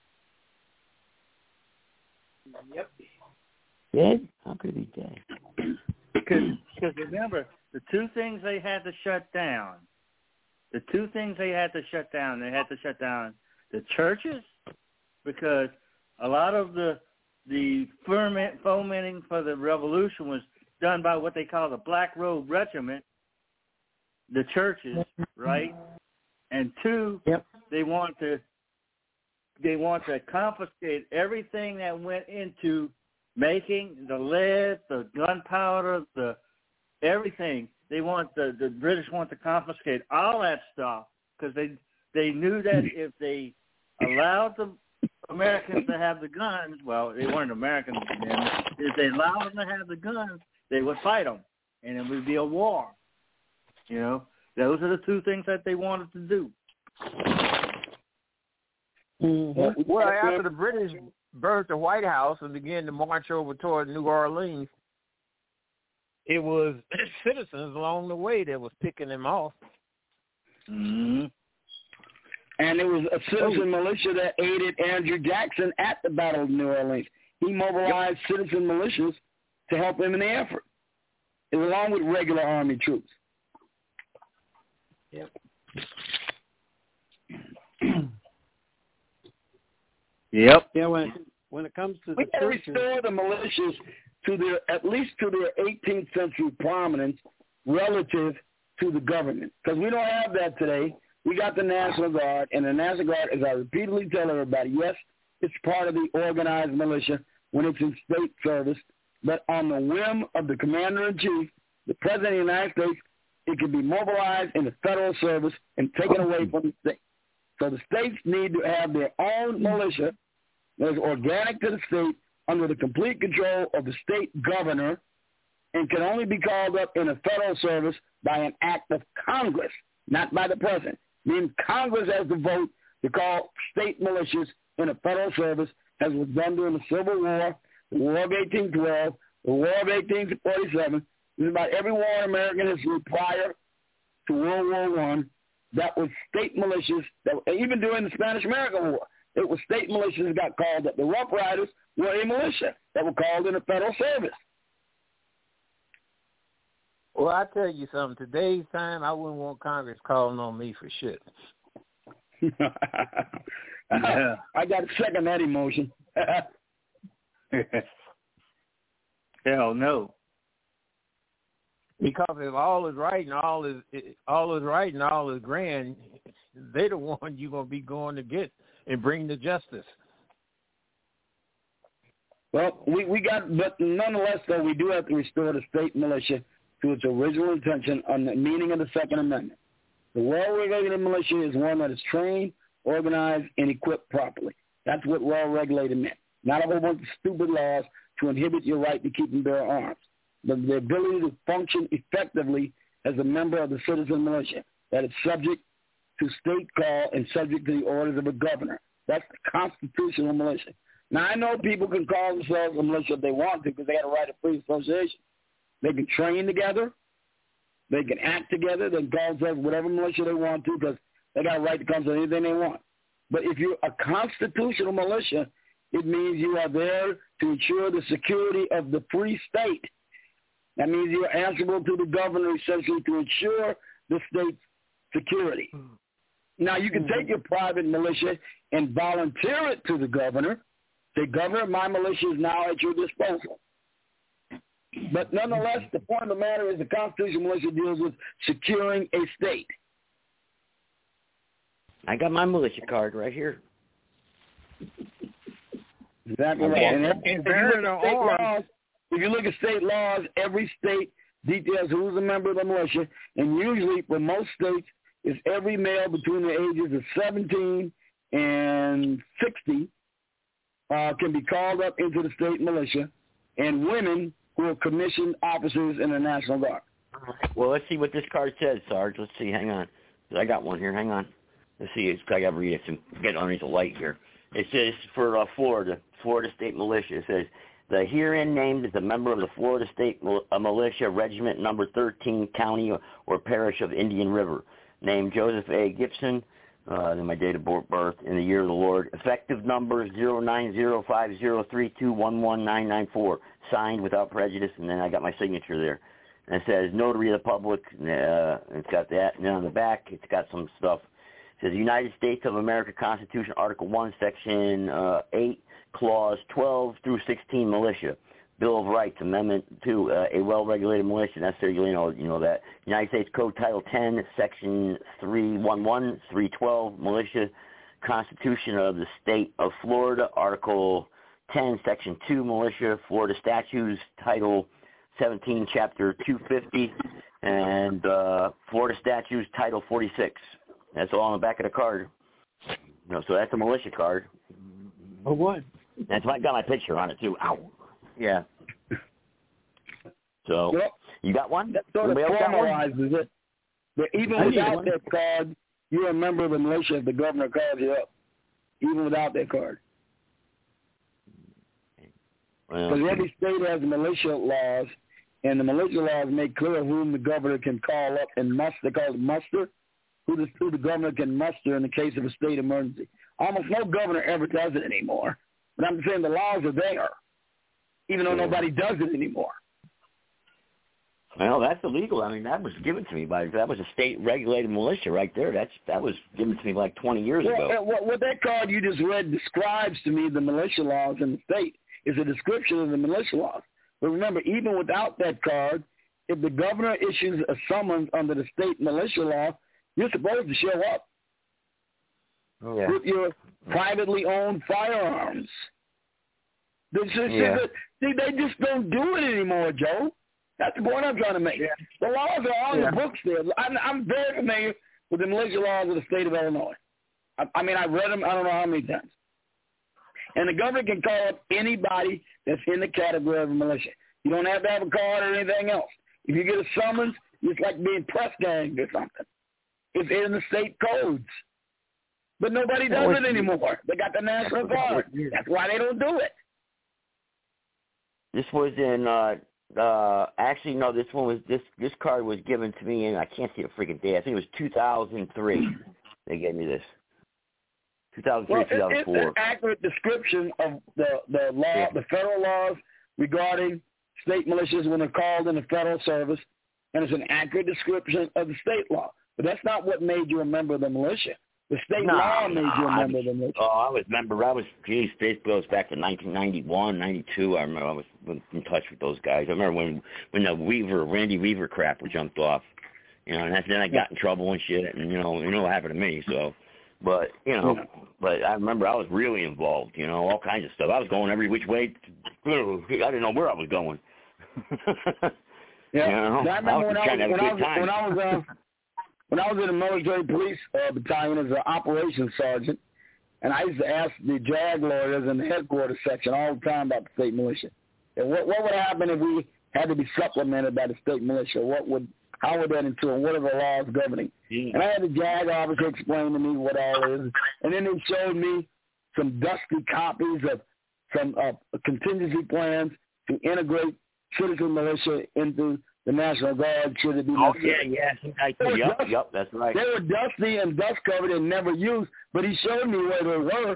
[SPEAKER 9] Yep.
[SPEAKER 5] Dead? How could he be dead?
[SPEAKER 9] Because remember, the two things they had to shut down, the two things they had to shut down, they had to shut down the churches, because a lot of the the ferment, fomenting for the revolution was done by what they call the Black Robe Regiment, the churches, right? And two,
[SPEAKER 10] yep.
[SPEAKER 9] they want to they want to confiscate everything that went into making the lead, the gunpowder, the everything. They want the the British want to confiscate all that stuff because they they knew that if they allowed the Americans to have the guns, well, they weren't Americans then. If they allowed them to have the guns, they would fight them, and it would be a war. You know, those are the two things that they wanted to do.
[SPEAKER 8] Mm-hmm. Well, after the British burnt the White House and began to march over toward New Orleans, it was citizens along the way that was picking them off.
[SPEAKER 13] Mm-hmm. And it was a citizen militia that aided Andrew Jackson at the Battle of New Orleans. He mobilized yep. citizen militias to help him in the effort, along with regular Army troops.
[SPEAKER 10] Yep.
[SPEAKER 9] Yep.
[SPEAKER 10] Yeah, when it, when it comes to
[SPEAKER 13] we
[SPEAKER 10] the
[SPEAKER 13] can
[SPEAKER 10] churches,
[SPEAKER 13] restore the militias to their at least to their eighteenth century prominence relative to the government, because we don't have that today. We got the National Guard, and the National Guard, as I repeatedly tell everybody, yes, it's part of the organized militia when it's in state service, but on the whim of the commander-in-chief, the president of the United States, it can be mobilized in the federal service and taken away from the state. So the states need to have their own militia that is organic to the state under the complete control of the state governor and can only be called up in a federal service by an act of Congress, not by the president. Meaning Congress has the vote to call state militias in a federal service, as was done during the Civil War, the War of eighteen twelve, the War of eighteen forty-seven. This is about every war in American history prior to World War One. That was state militias, that, even during the Spanish-American War, it was state militias that got called up. The Rough Riders were a militia that were called in a federal service.
[SPEAKER 8] Well, I tell you something. Today's time, I wouldn't want Congress calling on me for shit.
[SPEAKER 13] Yeah. I got to second that emotion.
[SPEAKER 9] Hell no.
[SPEAKER 8] Because if all is right and all is all is right and all is grand, they the one you're gonna be going to get and bring to justice.
[SPEAKER 13] Well, we, we got, but nonetheless, though, we do have to restore the state militia to its original intention on the meaning of the Second Amendment. The well-regulated militia is one that is trained, organized, and equipped properly. That's what well-regulated meant. Not a whole bunch of stupid laws to inhibit your right to keep and bear arms, but the ability to function effectively as a member of the citizen militia, that is subject to state call and subject to the orders of a governor. That's the constitutional militia. Now, I know people can call themselves a militia if they want to because they got a right of free association. They can train together. They can act together. They can call themselves whatever militia they want to because they got a right to come to anything they want. But if you're a constitutional militia, it means you are there to ensure the security of the free state. That means you're answerable to the governor essentially to ensure the state's security. Now, you can take your private militia and volunteer it to the governor. Say, Governor, my militia is now at your disposal. But nonetheless, the point of the matter is the constitutional militia deals with securing a state.
[SPEAKER 5] I got my militia card right here.
[SPEAKER 13] Exactly right. And if, if, you look at state laws, if you look at state laws, every state details who's a member of the militia, and usually for most states, it's every male between the ages of seventeen and sixty uh, can be called up into the state militia, and women who are commissioned officers in the National Guard.
[SPEAKER 5] Well, let's see what this card says, Sarge. Let's see. Hang on. I got one here. Hang on. Let's see. It's, I got to read it. So get underneath the light here. It says for uh, Florida, Florida State Militia. It says, the herein named is a member of the Florida State Militia Regiment Number thirteen, County or, or Parish of Indian River, named Joseph A. Gibson, uh, then my date of birth, in the year of the Lord. Effective number zero nine zero five zero three two one one nine nine four, signed without prejudice, and then I got my signature there. And it says, Notary of the Public, uh, it's got that, and then on the back, it's got some stuff. It says, United States of America Constitution, Article one, Section uh, eight, Clause twelve through sixteen, militia. Bill of Rights, Amendment two, uh, a well-regulated militia. That's there, you know, you know that. United States Code Title ten, Section three eleven, three twelve, militia. Constitution of the State of Florida, Article ten, Section two, militia. Florida Statutes, Title seventeen, Chapter two fifty, and uh, Florida Statutes, Title forty-six. That's all on the back of the card. You know, so that's a militia card.
[SPEAKER 10] Oh, what?
[SPEAKER 5] That's why I got my picture on it, too. Ow. Yeah. So, yep. You got one?
[SPEAKER 13] That sort of formalizes it. But even without that card, you're a member of the militia if the governor calls you up. Even without that card. Because well, every state has militia laws, and the militia laws make clear whom the governor can call up and muster. They call it muster. Who the, who the governor can muster in the case of a state emergency. Almost no governor ever does it anymore. But I'm saying the laws are there, even though nobody does it anymore.
[SPEAKER 5] Well, that's illegal. I mean, that was given to me by, that was a state-regulated militia right there. That's That was given to me like twenty years
[SPEAKER 13] well,
[SPEAKER 5] ago.
[SPEAKER 13] What, what that card you just read describes to me the militia laws in the state. It's a description of the militia laws. But remember, even without that card, if the governor issues a summons under the state militia law, you're supposed to show up. Yeah. With your privately owned firearms. This is,
[SPEAKER 5] yeah.
[SPEAKER 13] See, they just don't do it anymore, Joe. That's the point I'm trying to make. Yeah. The laws are on yeah. the books there. I'm, I'm very familiar with the militia laws of the state of Illinois. I, I mean, I've read them I don't know how many times. And the governor can call up anybody that's in the category of a militia. You don't have to have a card or anything else. If you get a summons, it's like being press ganged or something. It's in the state codes. But nobody does it anymore. They got the National Guard. That's why they don't do it.
[SPEAKER 5] This was in, uh, uh, actually, no, this one was, this this card was given to me in, I can't see a freaking day. I think it was two thousand three. They gave me this. two thousand three,
[SPEAKER 13] well,
[SPEAKER 5] two thousand four.
[SPEAKER 13] It's an accurate description of the, the law, yeah. the federal laws regarding state militias when they're called in the federal service, and it's an accurate description of the state law. But that's not what made you a member of the militia. The state
[SPEAKER 5] no,
[SPEAKER 13] law
[SPEAKER 5] no,
[SPEAKER 13] made you a
[SPEAKER 5] I
[SPEAKER 13] member
[SPEAKER 5] was,
[SPEAKER 13] of the militia.
[SPEAKER 5] Oh, I was member. I was, geez, this goes back to nineteen ninety-one, ninety-two. I remember I was in touch with those guys. I remember when when the Weaver, Randy Weaver crap jumped off. You know, and that's, then I got in trouble and shit, and, you know, you know what happened to me, so. But, you know, yeah. but I remember I was really involved, you know, all kinds of stuff. I was going every which way. I didn't know where I was going.
[SPEAKER 13] yeah,
[SPEAKER 5] you know?
[SPEAKER 13] I remember
[SPEAKER 5] I was
[SPEAKER 13] when, I
[SPEAKER 5] trying
[SPEAKER 13] was,
[SPEAKER 5] to have
[SPEAKER 13] when,
[SPEAKER 5] a
[SPEAKER 13] I
[SPEAKER 5] good
[SPEAKER 13] was,
[SPEAKER 5] time.
[SPEAKER 13] when I was, uh, when I was in the military police uh, battalion as an operations sergeant, and I used to ask the JAG lawyers in the headquarters section all the time about the state militia. And what, what would happen if we had to be supplemented by the state militia? What would, how would that entail? What are the laws governing? Yeah. And I had the JAG officer explain to me what all is. And then they showed me some dusty copies of some uh, contingency plans to integrate citizen militia into the National Guard should it be
[SPEAKER 5] Oh,
[SPEAKER 13] necessary.
[SPEAKER 5] yeah, yeah. I, yep, dusty. yep, that's right.
[SPEAKER 13] They were dusty and dust covered and never used, but he showed me where they were.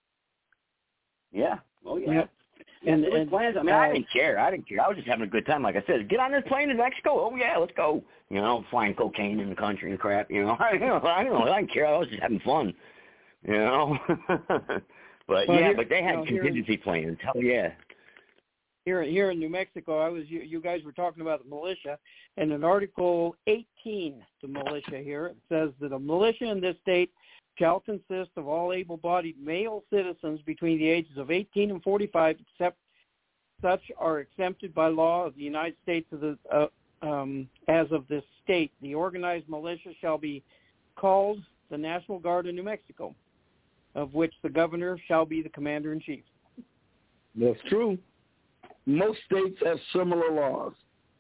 [SPEAKER 5] Yeah. Oh, yeah.
[SPEAKER 10] Yep. And,
[SPEAKER 5] and,
[SPEAKER 10] and
[SPEAKER 5] plans. I mean, uh, I didn't care. I didn't care. I was just having a good time. Like I said, get on this plane to Mexico. Oh yeah, let's go. You know, flying cocaine in the country and crap. You know, I don't know. I don't know. I didn't care. I was just having fun. You know. but
[SPEAKER 10] well,
[SPEAKER 5] yeah,
[SPEAKER 10] here,
[SPEAKER 5] but they had
[SPEAKER 10] you know,
[SPEAKER 5] contingency
[SPEAKER 10] here,
[SPEAKER 5] plans. Hell yeah.
[SPEAKER 10] Here, here in New Mexico, I was. You, you guys were talking about the militia, and in Article eighteen, the militia here, it says that a militia in this state shall consist of all able-bodied male citizens between the ages of eighteen and forty-five, except such are exempted by law of the United States of the, uh, um, as of this state. The organized militia shall be called the National Guard of New Mexico, of which the governor shall be the commander-in-chief.
[SPEAKER 13] That's true. Most states have similar laws.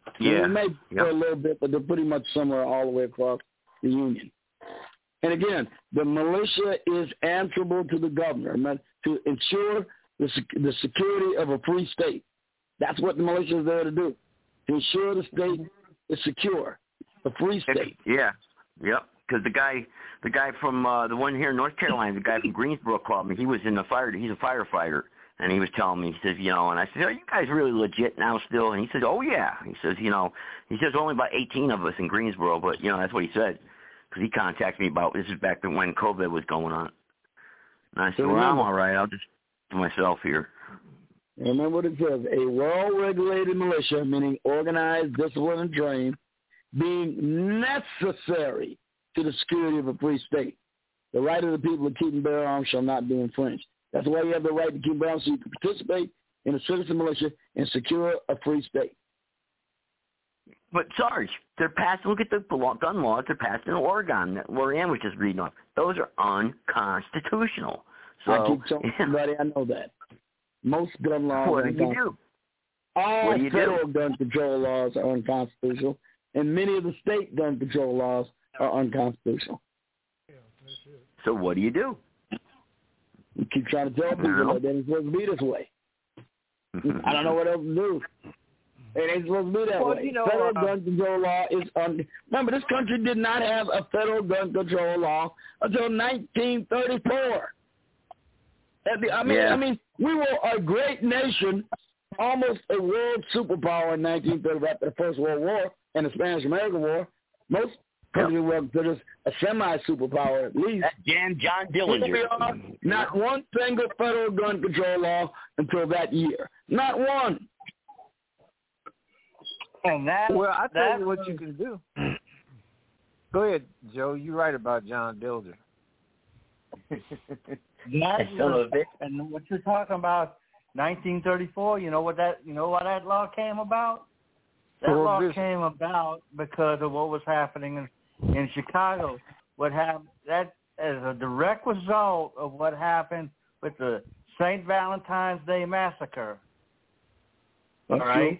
[SPEAKER 5] Yeah.
[SPEAKER 13] They may
[SPEAKER 5] yep.
[SPEAKER 13] for a little bit, but they're pretty much similar all the way across the union. And again, the militia is answerable to the governor to ensure the, the security of a free state. That's what the militia is there to do, to ensure the state is secure, a free state.
[SPEAKER 5] Yeah, yep. Because the guy, the guy from uh, the one here in North Carolina, the guy from Greensboro called me. He was in the fire. He's a firefighter, and he was telling me. He says, you know, and I said, are you guys really legit now still? And he says, oh yeah. He says, you know, he says only about eighteen of us in Greensboro, but you know that's what he said. Because he contacted me about this is back when COVID was going on. And I said, well, I'm all right. I'll just do myself here.
[SPEAKER 13] Remember what it says, a well-regulated militia, meaning organized, disciplined, and trained, being necessary to the security of a free state. The right of the people to keep and bear arms shall not be infringed. That's why you have the right to keep and bear arms, so you can participate in a citizen militia and secure a free state.
[SPEAKER 5] But, Sarge, they're passing, look at the gun laws they're passing in Oregon that Lorianne was just reading off. Those are unconstitutional. So,
[SPEAKER 13] I keep telling everybody I know that. Most gun laws
[SPEAKER 5] what
[SPEAKER 13] are
[SPEAKER 5] do you do?
[SPEAKER 13] All
[SPEAKER 5] what do you
[SPEAKER 13] federal
[SPEAKER 5] do?
[SPEAKER 13] gun control laws are unconstitutional, and many of the state gun control laws are unconstitutional.
[SPEAKER 5] So what do you do?
[SPEAKER 13] You keep trying to tell people that it's supposed to be this way. I don't know what else to do. It ain't supposed to be that
[SPEAKER 7] well,
[SPEAKER 13] way.
[SPEAKER 7] You know,
[SPEAKER 13] federal
[SPEAKER 7] uh,
[SPEAKER 13] gun control law is un- remember, this country did not have a federal gun control law until nineteen thirty-four. I mean,
[SPEAKER 5] yeah.
[SPEAKER 13] I mean, we were a great nation, almost a world superpower in nineteen thirty after the First World War and the Spanish-American War. Most countries were considered a semi-superpower at least.
[SPEAKER 5] That damn John Dillinger.
[SPEAKER 13] Not one single federal gun control law until that year. Not one.
[SPEAKER 9] And that,
[SPEAKER 7] well, I tell
[SPEAKER 9] that
[SPEAKER 7] you what
[SPEAKER 9] was,
[SPEAKER 7] you can do. Go ahead, Joe. You're right about John Dillinger.
[SPEAKER 9] That was, and what you're talking about, nineteen thirty-four. You know what that? You know why that law came about? That law came about because of what was happening in, in Chicago. What happened? That as a direct result of what happened with the Saint Valentine's Day massacre.
[SPEAKER 13] That's
[SPEAKER 9] All right.
[SPEAKER 13] True.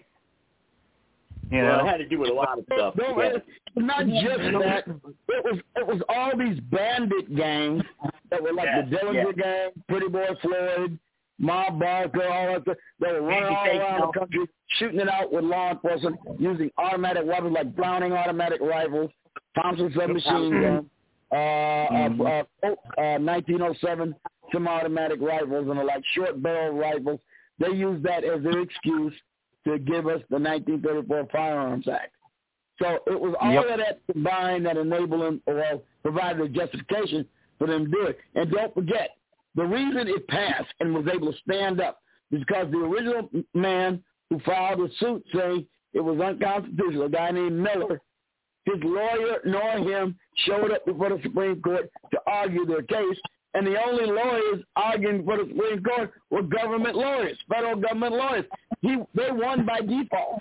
[SPEAKER 9] You
[SPEAKER 5] well,
[SPEAKER 9] know?
[SPEAKER 5] it had to do with a lot of stuff.
[SPEAKER 13] No,
[SPEAKER 5] yeah.
[SPEAKER 13] it, not just that. It was it was all these bandit gangs that were like
[SPEAKER 5] yeah,
[SPEAKER 13] the Dillinger
[SPEAKER 5] yeah.
[SPEAKER 13] gang, Pretty Boy Floyd, Mob Barker, all that stuff. They were running all around the country, shooting it out with law enforcement, using automatic weapons like Browning automatic rifles, Thompson submachine guns, uh, mm-hmm. uh, uh, uh, nineteen oh seven semi-automatic rifles, and the like short barrel rifles. They used that as their excuse to give us the nineteen thirty-four Firearms Act. So it was all
[SPEAKER 5] yep.
[SPEAKER 13] of that combined that enabled them, or provided a justification for them to do it. And don't forget, the reason it passed and was able to stand up is because the original man who filed the suit saying it was unconstitutional, a guy named Miller, his lawyer nor him showed up before the Supreme Court to argue their case, and the only lawyers arguing for the Supreme Court were government lawyers, federal government lawyers. He, they won by default.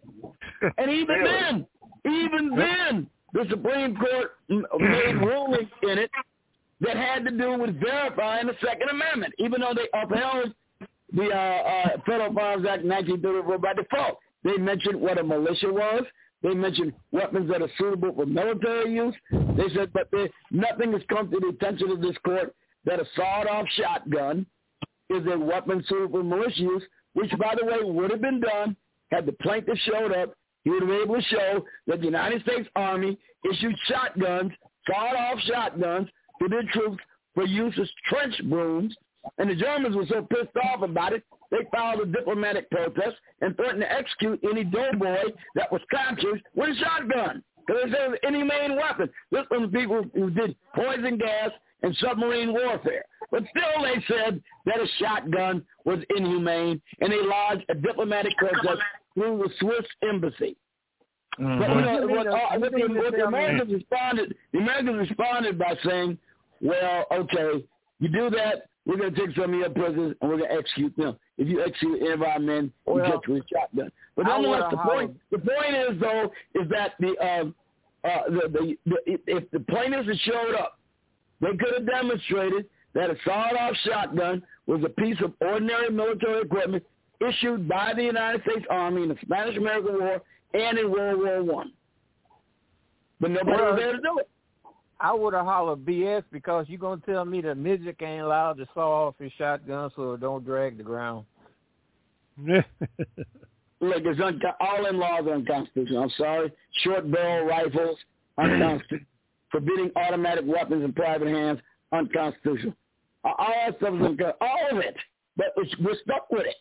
[SPEAKER 13] And even
[SPEAKER 5] really?
[SPEAKER 13] then, even then, the Supreme Court made rulings in it that had to do with verifying the Second Amendment, even though they upheld the uh, uh, Federal Firearms Act nineteen thirty-four by default. They mentioned what a militia was. They mentioned weapons that are suitable for military use. They said, but they, nothing has come to the attention of this court that a sawed-off shotgun is a weapon suitable for militia use, which, by the way, would have been done had the plaintiff showed up. He would have been able to show that the United States Army issued shotguns, sawed-off shotguns, to their troops for use as trench brooms. And the Germans were so pissed off about it, they filed a diplomatic protest and threatened to execute any doughboy that was captured with a shotgun. Because they said it was an inhumane weapon. This was the people who did poison gas and submarine warfare. But still they said that a shotgun was inhumane, and they lodged a diplomatic protest through the Swiss embassy. Mm-hmm. But you know, what, uh, what, the, what the Americans responded, the Americans responded by saying, well, okay, you do that, we're going to take some of your prisoners and we're going to execute them. If you execute any of our men, you well, get you with a shotgun. But nonetheless, the point, the point is, though, is that the, um, uh, the, the, the if the plaintiffs had showed up, they could have demonstrated that a sawed-off shotgun was a piece of ordinary military equipment issued by the United States Army in the Spanish-American War and in World War One. But nobody
[SPEAKER 8] well,
[SPEAKER 13] was there to do it.
[SPEAKER 8] I would have hollered B S because you're going to tell me that midget ain't allowed to saw off his shotgun so it don't drag the ground.
[SPEAKER 13] Look, it's un- all in laws are unconstitutional. I'm sorry. Short barrel rifles, unconstitutional. Forbidding automatic weapons in private hands, unconstitutional. All that stuff is unconstitutional. All of it. But it's, we're stuck with it.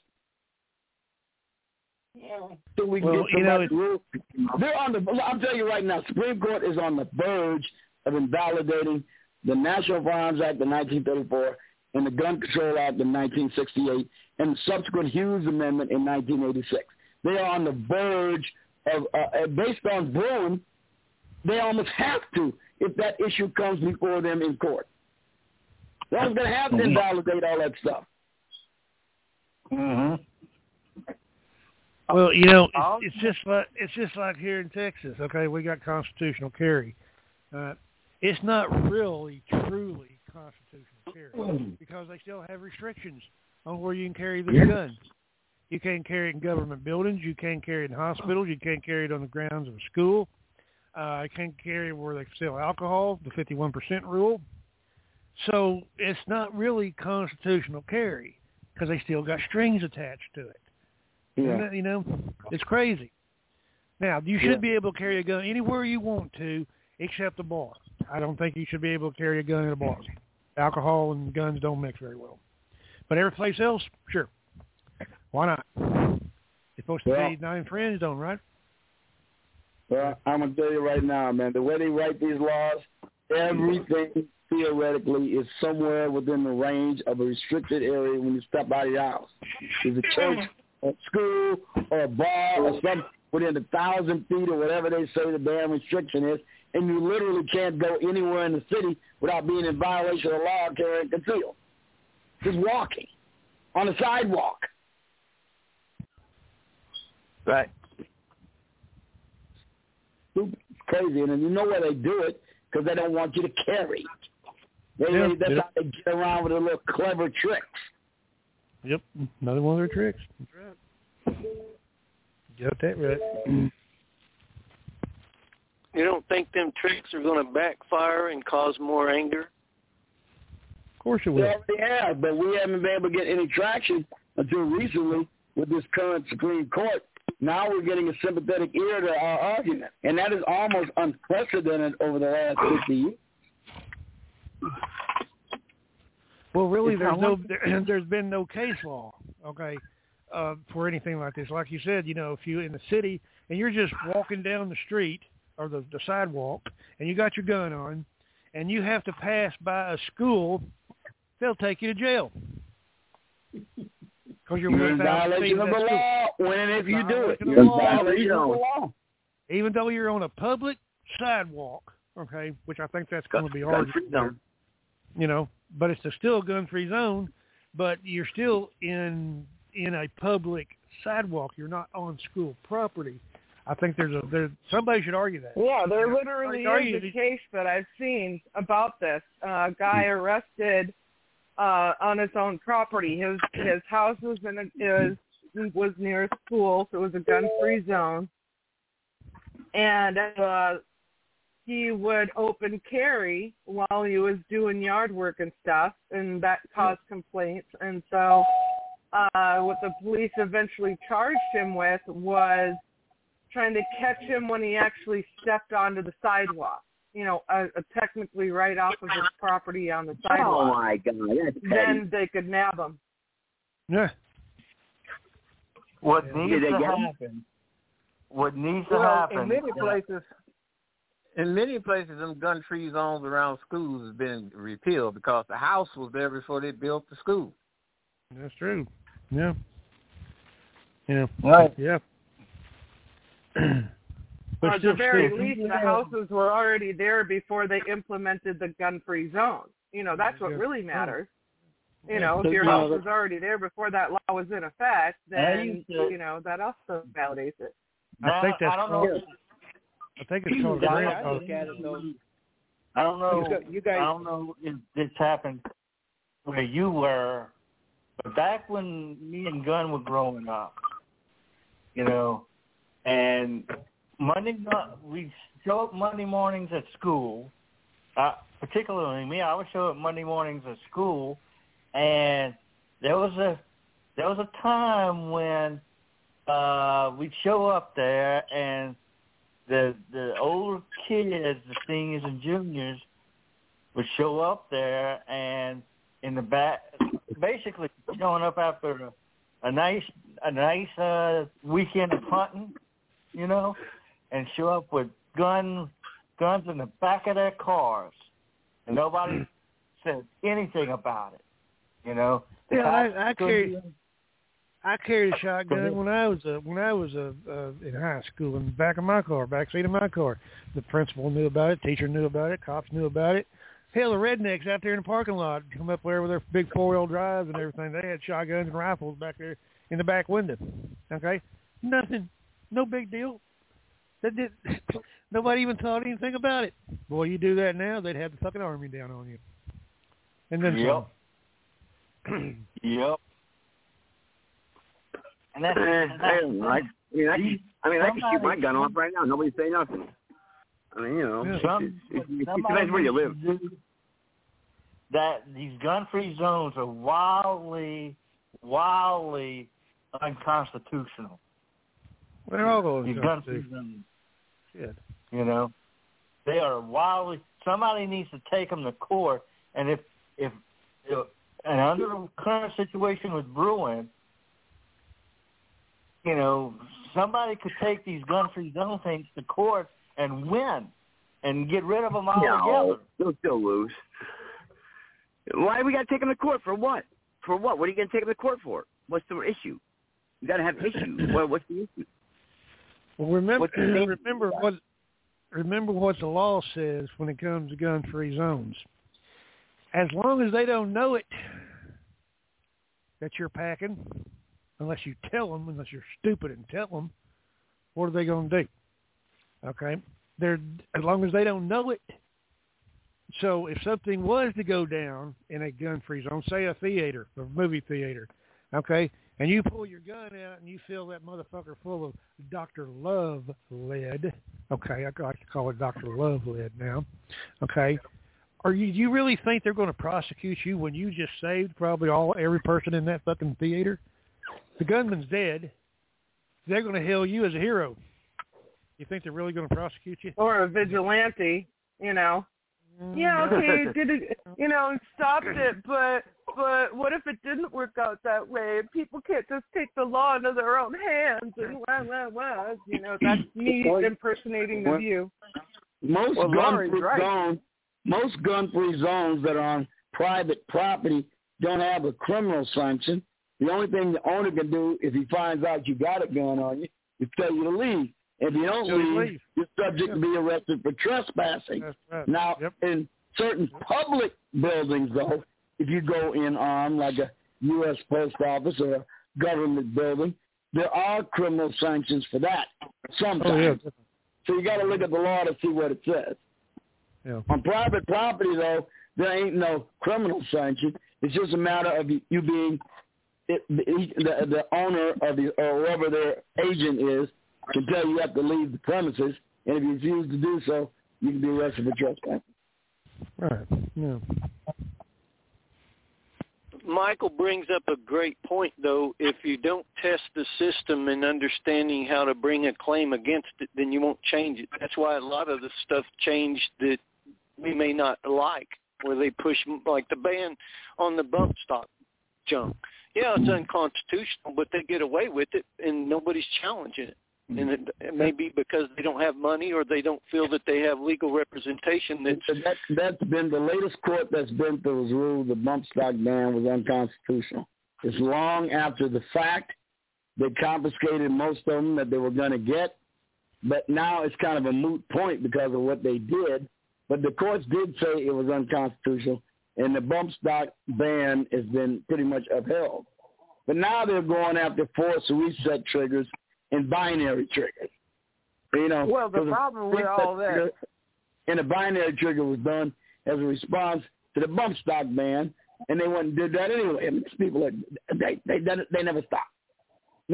[SPEAKER 13] Yeah. So we
[SPEAKER 11] well,
[SPEAKER 13] get
[SPEAKER 11] you know,
[SPEAKER 13] rules. They're on the. I'm telling you right now, Supreme Court is on the verge of invalidating the National Firearms Act of nineteen thirty-four and the Gun Control Act of nineteen sixty-eight and the subsequent Hughes Amendment in nineteen eighty-six. They are on the verge of, uh, based on Bruin, they almost have to if that issue comes before them in court. They're going to have to invalidate all that stuff.
[SPEAKER 9] Mm-hmm.
[SPEAKER 11] Well, you know, it's, it's just like it's just like here in Texas. Okay, we got constitutional carry. Uh, it's not really truly constitutional carry because they still have restrictions on where you can carry this gun. You can't carry it in government buildings. You can't carry it in hospitals. You can't carry it on the grounds of a school. Uh, you can't carry it where they sell alcohol, the fifty-one percent rule. So it's not really constitutional carry because they still got strings attached to it. Yeah. You know, it's crazy. Now, you should yeah. be able to carry a gun anywhere you want to except a bar. I don't think you should be able to carry a gun in a bar. Alcohol and guns don't mix very well. But every place else, sure. Why not? You're supposed to
[SPEAKER 13] well,
[SPEAKER 11] be nine friends, don't right?
[SPEAKER 13] Well, I'm going to tell you right now, man, the way they write these laws, everything theoretically is somewhere within the range of a restricted area when you step out of your house. There's a church, a school, or a bar, or something within a thousand feet or whatever they say the damn restriction is, and you literally can't go anywhere in the city without being in violation of the law carrying concealed. Just walking on a sidewalk.
[SPEAKER 8] Right.
[SPEAKER 13] It's crazy, and you know why they do it, because they don't want you to carry. They,
[SPEAKER 11] yeah,
[SPEAKER 13] that's
[SPEAKER 11] yep.
[SPEAKER 13] how they get around with their little clever tricks.
[SPEAKER 11] Yep, another one of their tricks. That's right. Got that right.
[SPEAKER 12] You don't think them tricks are going to backfire and cause more anger?
[SPEAKER 11] Of course it will.
[SPEAKER 13] Well, they have, but we haven't been able to get any traction until recently with this current Supreme Court. Now we're getting a sympathetic ear to our argument, and that is almost unprecedented over the last fifty years.
[SPEAKER 11] Well, really, there's no, there, there's been no case law, okay, uh, for anything like this. Like you said, you know, if you're in the city and you're just walking down the street or the, the sidewalk and you got your gun on and you have to pass by a school, they'll take you to jail. Because you're,
[SPEAKER 13] you're in violation of the law when if you do it. You're in violation of the law.
[SPEAKER 11] Even though you're on a public sidewalk, okay, which I think that's going to be hard. You know, but it's a still gun-free zone, but you're still in in a public sidewalk. You're not on school property. I think there's a there. Somebody should argue that.
[SPEAKER 4] Yeah, there literally is a case that I've seen about this. Uh, a guy arrested uh, on his own property. His his house was in a, is was near a school, so it was a gun-free zone, and uh, he would open carry while he was doing yard work and stuff, and that caused complaints. And so uh, what the police eventually charged him with was trying to catch him when he actually stepped onto the sidewalk, you know, uh, uh, technically right off of his property on the sidewalk.
[SPEAKER 5] Oh, my God. That's petty.
[SPEAKER 4] Then they could nab him.
[SPEAKER 11] Yeah.
[SPEAKER 9] What
[SPEAKER 11] yeah.
[SPEAKER 9] needs to happen, what needs to
[SPEAKER 8] well,
[SPEAKER 9] happen.
[SPEAKER 8] In many places, in many places, them gun-free zones around schools have been repealed because the house was there before they built the school.
[SPEAKER 11] That's true. Yeah. Yeah.
[SPEAKER 9] Right.
[SPEAKER 11] Yeah.
[SPEAKER 4] But at the very least, the houses were already there before they implemented the gun-free zone. You know, that's what really matters. You know, if your house was already there before that law was in effect, then, you know, that also validates it.
[SPEAKER 11] I think that's
[SPEAKER 9] I don't know.
[SPEAKER 11] I think it's called
[SPEAKER 9] I,
[SPEAKER 11] grant.
[SPEAKER 9] I, I don't know. You guys, I don't know if this happened where you were, but back when me and Gunn were growing up, you know, And Monday, we show up Monday mornings at school. Uh, particularly me, I would show up Monday mornings at school, and there was a there was a time when uh, we'd show up there, and the the older kids, the seniors and juniors, would show up there, and in the back, basically showing up after a, a nice a nice uh, weekend of hunting, you know, and show up with guns guns in the back of their cars, and nobody said anything about it, you know. The
[SPEAKER 11] Yeah,
[SPEAKER 9] cops
[SPEAKER 11] I, I
[SPEAKER 9] couldn't
[SPEAKER 11] carried
[SPEAKER 9] even-
[SPEAKER 11] I carried a shotgun when I was uh, when I was uh, uh, in high school in the back of my car, back seat of my car. The principal knew about it, teacher knew about it, cops knew about it. Hell, the rednecks out there in the parking lot come up there with their big four-wheel drives and everything. They had shotguns and rifles back there in the back window. Okay, nothing, no big deal. That did. Nobody even thought anything about it. Boy, you do that now, they'd have the fucking army down on you. And then
[SPEAKER 9] Yep.
[SPEAKER 11] some.
[SPEAKER 9] Yep. And that's,
[SPEAKER 5] Eh,
[SPEAKER 9] and
[SPEAKER 5] I
[SPEAKER 9] that's
[SPEAKER 5] don't like. I mean, I can. I mean, I can shoot my gun off right now. Nobody say nothing. I mean, you know, it's,
[SPEAKER 9] Some,
[SPEAKER 5] it's, it's, it
[SPEAKER 9] somebody
[SPEAKER 5] depends where you live.
[SPEAKER 9] needs to do That these gun-free zones are wildly, wildly unconstitutional.
[SPEAKER 11] They're all going
[SPEAKER 9] These
[SPEAKER 11] to
[SPEAKER 9] gun-free zones,
[SPEAKER 11] Shit.
[SPEAKER 9] you know, they are wildly. Somebody needs to take them to court, and if if, if and under the current situation with Bruin, you know, somebody could take these gun-free zone things to court and win, and get rid of them altogether.
[SPEAKER 5] No, they'll still lose. Why we got to take them to court for what? For what? What are you going to take them to court for? What's the issue? You got to have issues. What, what's the issue?
[SPEAKER 11] Well, remember,
[SPEAKER 5] What's the name?
[SPEAKER 11] remember what, remember what the law says when it comes to gun-free zones. As long as they don't know it, that you're packing, unless you tell them, unless you're stupid and tell them, what are they going to do? Okay, they're as long as they don't know it. So if something was to go down in a gun-free zone, say a theater, a movie theater, okay, and you pull your gun out and you fill that motherfucker full of Doctor Love lead, okay, I like to call it Doctor Love lead now, okay, are you, do you really think they're going to prosecute you when you just saved probably all every person in that fucking theater? The gunman's dead. They're going to hail you as a hero. You think they're really going to prosecute you?
[SPEAKER 4] Or a vigilante, you know. Yeah, okay, did it, you know, stopped it, but but what if it didn't work out that way? People can't just take the law into their own hands and wah, wah, wah. You know, that's me impersonating the view.
[SPEAKER 13] Most
[SPEAKER 4] Well, Laurie's
[SPEAKER 13] gun-free
[SPEAKER 4] right.
[SPEAKER 13] zones, most gun-free zones that are on private property don't have a criminal sanction. The only thing the owner can do if he finds out you got a gun on you is tell you to leave. If you don't
[SPEAKER 11] So you
[SPEAKER 13] leave,
[SPEAKER 11] leave.
[SPEAKER 13] you're subject to be arrested for trespassing.
[SPEAKER 11] That's right.
[SPEAKER 13] Now,
[SPEAKER 11] Yep.
[SPEAKER 13] in certain public buildings, though, if you go in armed, like a U S post office or a government building, there are criminal sanctions for that sometimes.
[SPEAKER 11] Oh, yeah.
[SPEAKER 13] So you got to look at the law to see what it says.
[SPEAKER 11] Yeah.
[SPEAKER 13] On private property, though, there ain't no criminal sanction. It's just a matter of you, you being it, the, the owner of the or whoever their agent is can tell you you have to leave the premises, and if you refuse to do so, you can be arrested for trespassing.
[SPEAKER 11] Right. Yeah.
[SPEAKER 12] Michael brings up a great point, though. If you don't test the system and understanding how to bring a claim against it, then you won't change it. That's why a lot of the stuff changed that we may not like, where they push, like the ban on the bump stock junk. Yeah, it's unconstitutional, but they get away with it, and nobody's challenging it. And it, it may be because they don't have money or they don't feel that they have legal representation. That's,
[SPEAKER 13] that, that's been the latest court that's been through has ruled the bump stock ban was unconstitutional. It's long after the fact. They confiscated most of them that they were going to get, but now it's kind of a moot point because of what they did. But the courts did say it was unconstitutional, and the bump stock ban has been pretty much upheld. But now they're going after force reset triggers and binary triggers. You know,
[SPEAKER 7] Well, the
[SPEAKER 13] so
[SPEAKER 7] problem with all that-
[SPEAKER 13] trigger, and a binary trigger was done as a response to the bump stock ban, and they went and did that anyway. I mean, these people, are, they they they never stop, never.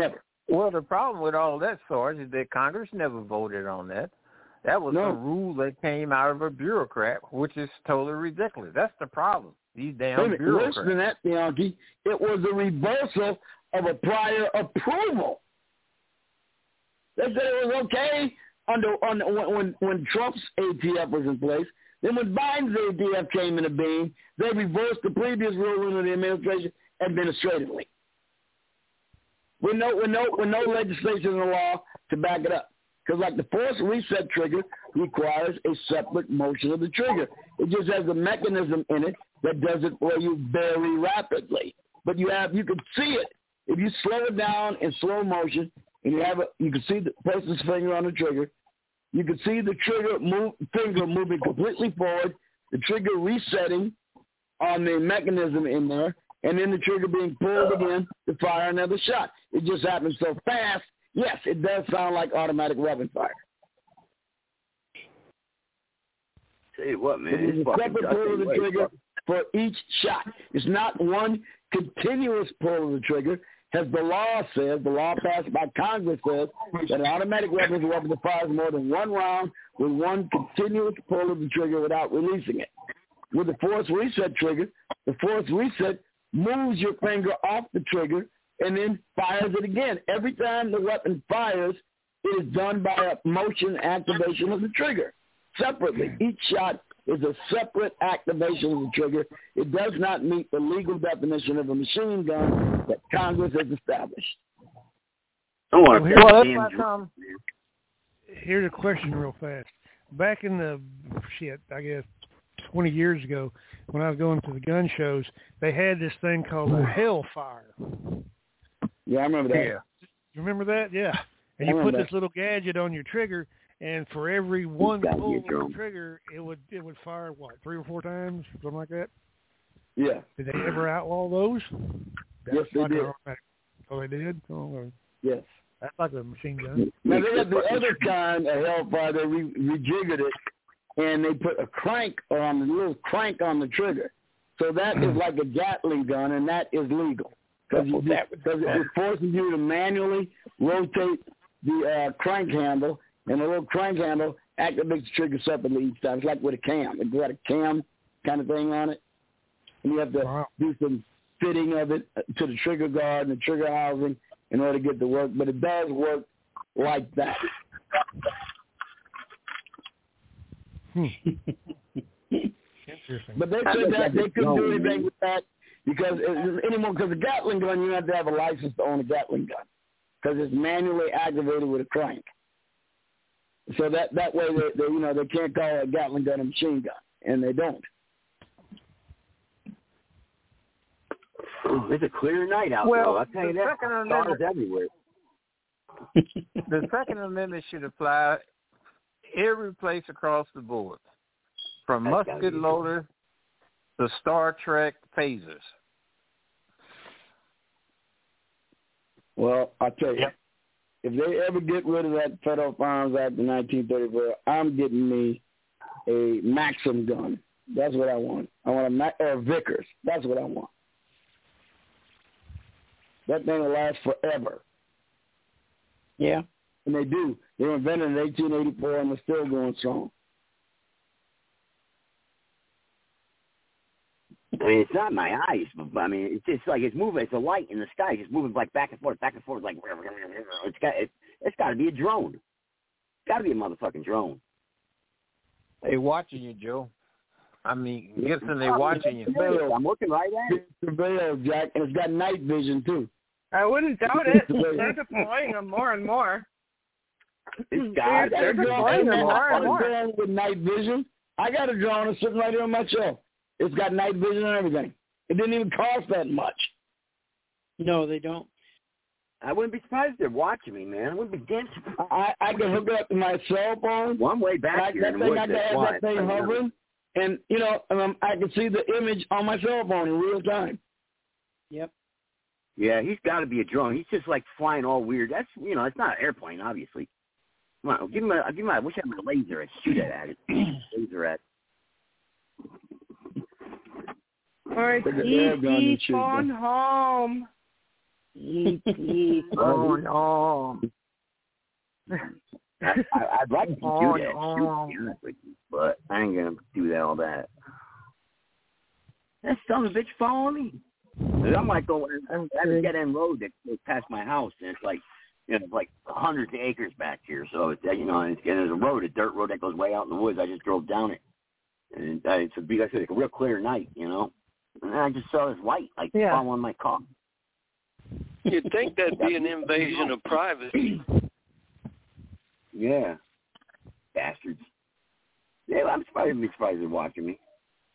[SPEAKER 8] Well, the problem with all that, Sarge, is that Congress never voted on that. That was
[SPEAKER 13] no.
[SPEAKER 8] a rule that came out of a bureaucrat, which is totally ridiculous. That's the problem. These damn
[SPEAKER 13] Wait a minute,
[SPEAKER 8] bureaucrats.
[SPEAKER 13] worse than that, Bianchi, it was a reversal of a prior approval. They said it was okay under, under when when Trump's A T F was in place. Then when Biden's A T F came into being, they reversed the previous ruling of the administration administratively. With no with no with no legislation in the law to back it up. Because like the force reset trigger requires a separate motion of the trigger. It just has a mechanism in it that does it for you very rapidly. But you have you can see it if you slow it down in slow motion, and you have a, you can see the person's finger on the trigger. You can see the trigger move, finger moving completely forward, the trigger resetting on the mechanism in there, and then the trigger being pulled again to fire another shot. It just happens so fast. Yes, it does sound like automatic weapon fire.
[SPEAKER 5] Tell you what, man.
[SPEAKER 13] It's a separate pull of the trigger for each shot. It's not one continuous pull of the trigger. As the law says, the law passed by Congress says that an automatic weapon is a weapon that fires more than one round with one continuous pull of the trigger without releasing it. With the force reset trigger, the force reset moves your finger off the trigger and then fires it again. Every time the weapon fires, it is done by a motion activation of the trigger separately. Each shot is a separate activation of the trigger. It does not meet the legal definition of a machine gun that Congress has established.
[SPEAKER 11] Oh, well, here's, well, that's um, here's a question real fast. Back in the, shit, I guess, twenty years ago, when I was going to the gun shows, they had this thing called a Hellfire.
[SPEAKER 13] Yeah, I remember that.
[SPEAKER 11] Yeah. You remember that? Yeah. And you put this little gadget on your trigger, and for every one pull of the trigger, it would it would fire, what, three or four times, something like that?
[SPEAKER 13] Yeah.
[SPEAKER 11] Did they ever outlaw those? That's
[SPEAKER 13] yes, they
[SPEAKER 11] like
[SPEAKER 13] did.
[SPEAKER 11] A, oh, they did? Oh,
[SPEAKER 13] yes.
[SPEAKER 11] That's like a machine gun.
[SPEAKER 13] Now, they got the other kind of Hellfire. They re- rejiggered it, and they put a crank on the little crank on the trigger. So that is like a Gatling gun, and that is legal. Because it forces you to manually rotate the uh, crank handle, and the little crank handle activates the trigger separately each time. It's like with a cam. It's got a cam kind of thing on it. And you have to wow. do some fitting of it to the trigger guard and the trigger housing in order to get to work. But it does work like that.
[SPEAKER 11] Hmm.
[SPEAKER 13] But they said that they couldn't do anything with that because anymore. Because a Gatling gun, you have to have a license to own a Gatling gun because it's manually activated with a crank. So that that way, they, they you know they can't call a Gatling gun a machine gun, and they don't.
[SPEAKER 5] It's a clear night out
[SPEAKER 8] well,
[SPEAKER 5] there. I'll tell you that. Stars everywhere.
[SPEAKER 8] The Second Amendment should apply every place across the board, from That's musket loader to Star Trek phasers.
[SPEAKER 13] Well, I'll tell you, yep. if they ever get rid of that Federal Firearms Act in nineteen thirty-four, I'm getting me a Maxim gun. That's what I want. I want a Ma- or a Vickers. That's what I want. That thing will last forever.
[SPEAKER 10] Yeah.
[SPEAKER 13] And they do. They were invented in eighteen eighty-four and they're still going strong.
[SPEAKER 5] I mean, it's not my eyes, but I mean, it's just like it's moving. It's a light in the sky. It's moving like back and forth, back and forth. Like it's got. It, it's got to be a drone. It's got to be a motherfucking drone.
[SPEAKER 8] They watching you, Joe. I mean, Gibson, they watching you.
[SPEAKER 5] I'm looking right at it.
[SPEAKER 13] It's surveillance, Jack, and it's got night vision too.
[SPEAKER 4] I wouldn't doubt it. They're deploying them more and more.
[SPEAKER 5] It's got
[SPEAKER 4] They're deploying them more and more.
[SPEAKER 13] With night vision, I got a drone that's sitting right here on my shelf. It's got night vision and everything. It didn't even cost that much.
[SPEAKER 10] No, they don't.
[SPEAKER 5] I wouldn't be surprised if they're watching me, man. I wouldn't be damn surprised.
[SPEAKER 13] I, I can hook it up to my cell phone.
[SPEAKER 5] One way back
[SPEAKER 13] I,
[SPEAKER 5] here
[SPEAKER 13] that
[SPEAKER 5] in
[SPEAKER 13] thing,
[SPEAKER 5] the woods,
[SPEAKER 13] I can have
[SPEAKER 5] wide.
[SPEAKER 13] that thing hovering, and, you know, um, I can see the image on my cell phone in real time.
[SPEAKER 10] Yep.
[SPEAKER 5] Yeah, he's got to be a drone. He's just like flying all weird. That's, you know, it's not an airplane, obviously. Come on, give him a, give him a, I wish I had my laser. I'd shoot it at it. Laser at.
[SPEAKER 4] All right, E E phone home.
[SPEAKER 13] E T Oh no. I, I'd like to
[SPEAKER 10] Oh,
[SPEAKER 13] do that,
[SPEAKER 10] no.
[SPEAKER 13] shoot, to be honest with you, but I ain't gonna do that all that. That son of a bitch following me. I'm like going. I'm at a dead end road that goes past my house, and it's like, you know, like hundreds of acres back here. So it's, you know, and, it's, and there's a road, a dirt road that goes way out in the woods. I just drove down it, and uh, it's a big, like a real clear night, you know. And then I just saw this light like
[SPEAKER 4] Yeah.
[SPEAKER 13] following my car.
[SPEAKER 12] You'd think that'd be an invasion of privacy.
[SPEAKER 13] Yeah, bastards. Yeah, I'm surprised. I'm surprised they're watching me.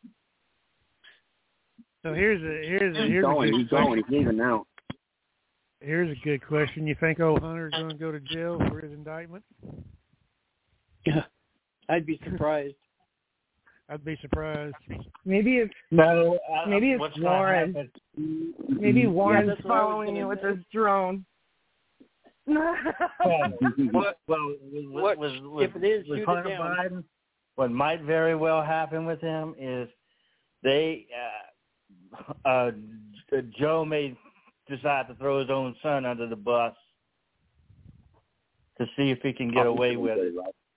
[SPEAKER 11] So here's a here's a
[SPEAKER 13] He's
[SPEAKER 11] here's
[SPEAKER 13] going.
[SPEAKER 11] a
[SPEAKER 13] He's
[SPEAKER 11] good
[SPEAKER 13] going. He's
[SPEAKER 11] question.
[SPEAKER 13] leaving now.
[SPEAKER 11] Here's a good question. You think old Hunter's going to go to jail for his indictment?
[SPEAKER 10] I'd be surprised.
[SPEAKER 11] I'd be surprised.
[SPEAKER 4] Maybe it's
[SPEAKER 9] No, uh,
[SPEAKER 4] maybe it's
[SPEAKER 9] what's gonna
[SPEAKER 4] Warren.
[SPEAKER 9] happen-
[SPEAKER 4] Maybe
[SPEAKER 9] Yeah,
[SPEAKER 4] Warren's
[SPEAKER 9] that's what I was
[SPEAKER 4] following you
[SPEAKER 9] gonna
[SPEAKER 4] with
[SPEAKER 9] say.
[SPEAKER 4] his drone.
[SPEAKER 9] Well, what, well,
[SPEAKER 12] What-
[SPEAKER 9] was, was,
[SPEAKER 10] if it is,
[SPEAKER 9] was
[SPEAKER 10] shoot it
[SPEAKER 9] Hunter
[SPEAKER 10] down.
[SPEAKER 9] Biden, what might very well happen with him is they, uh, uh, Joe may decide to throw his own son under the bus to see if he can get away with it.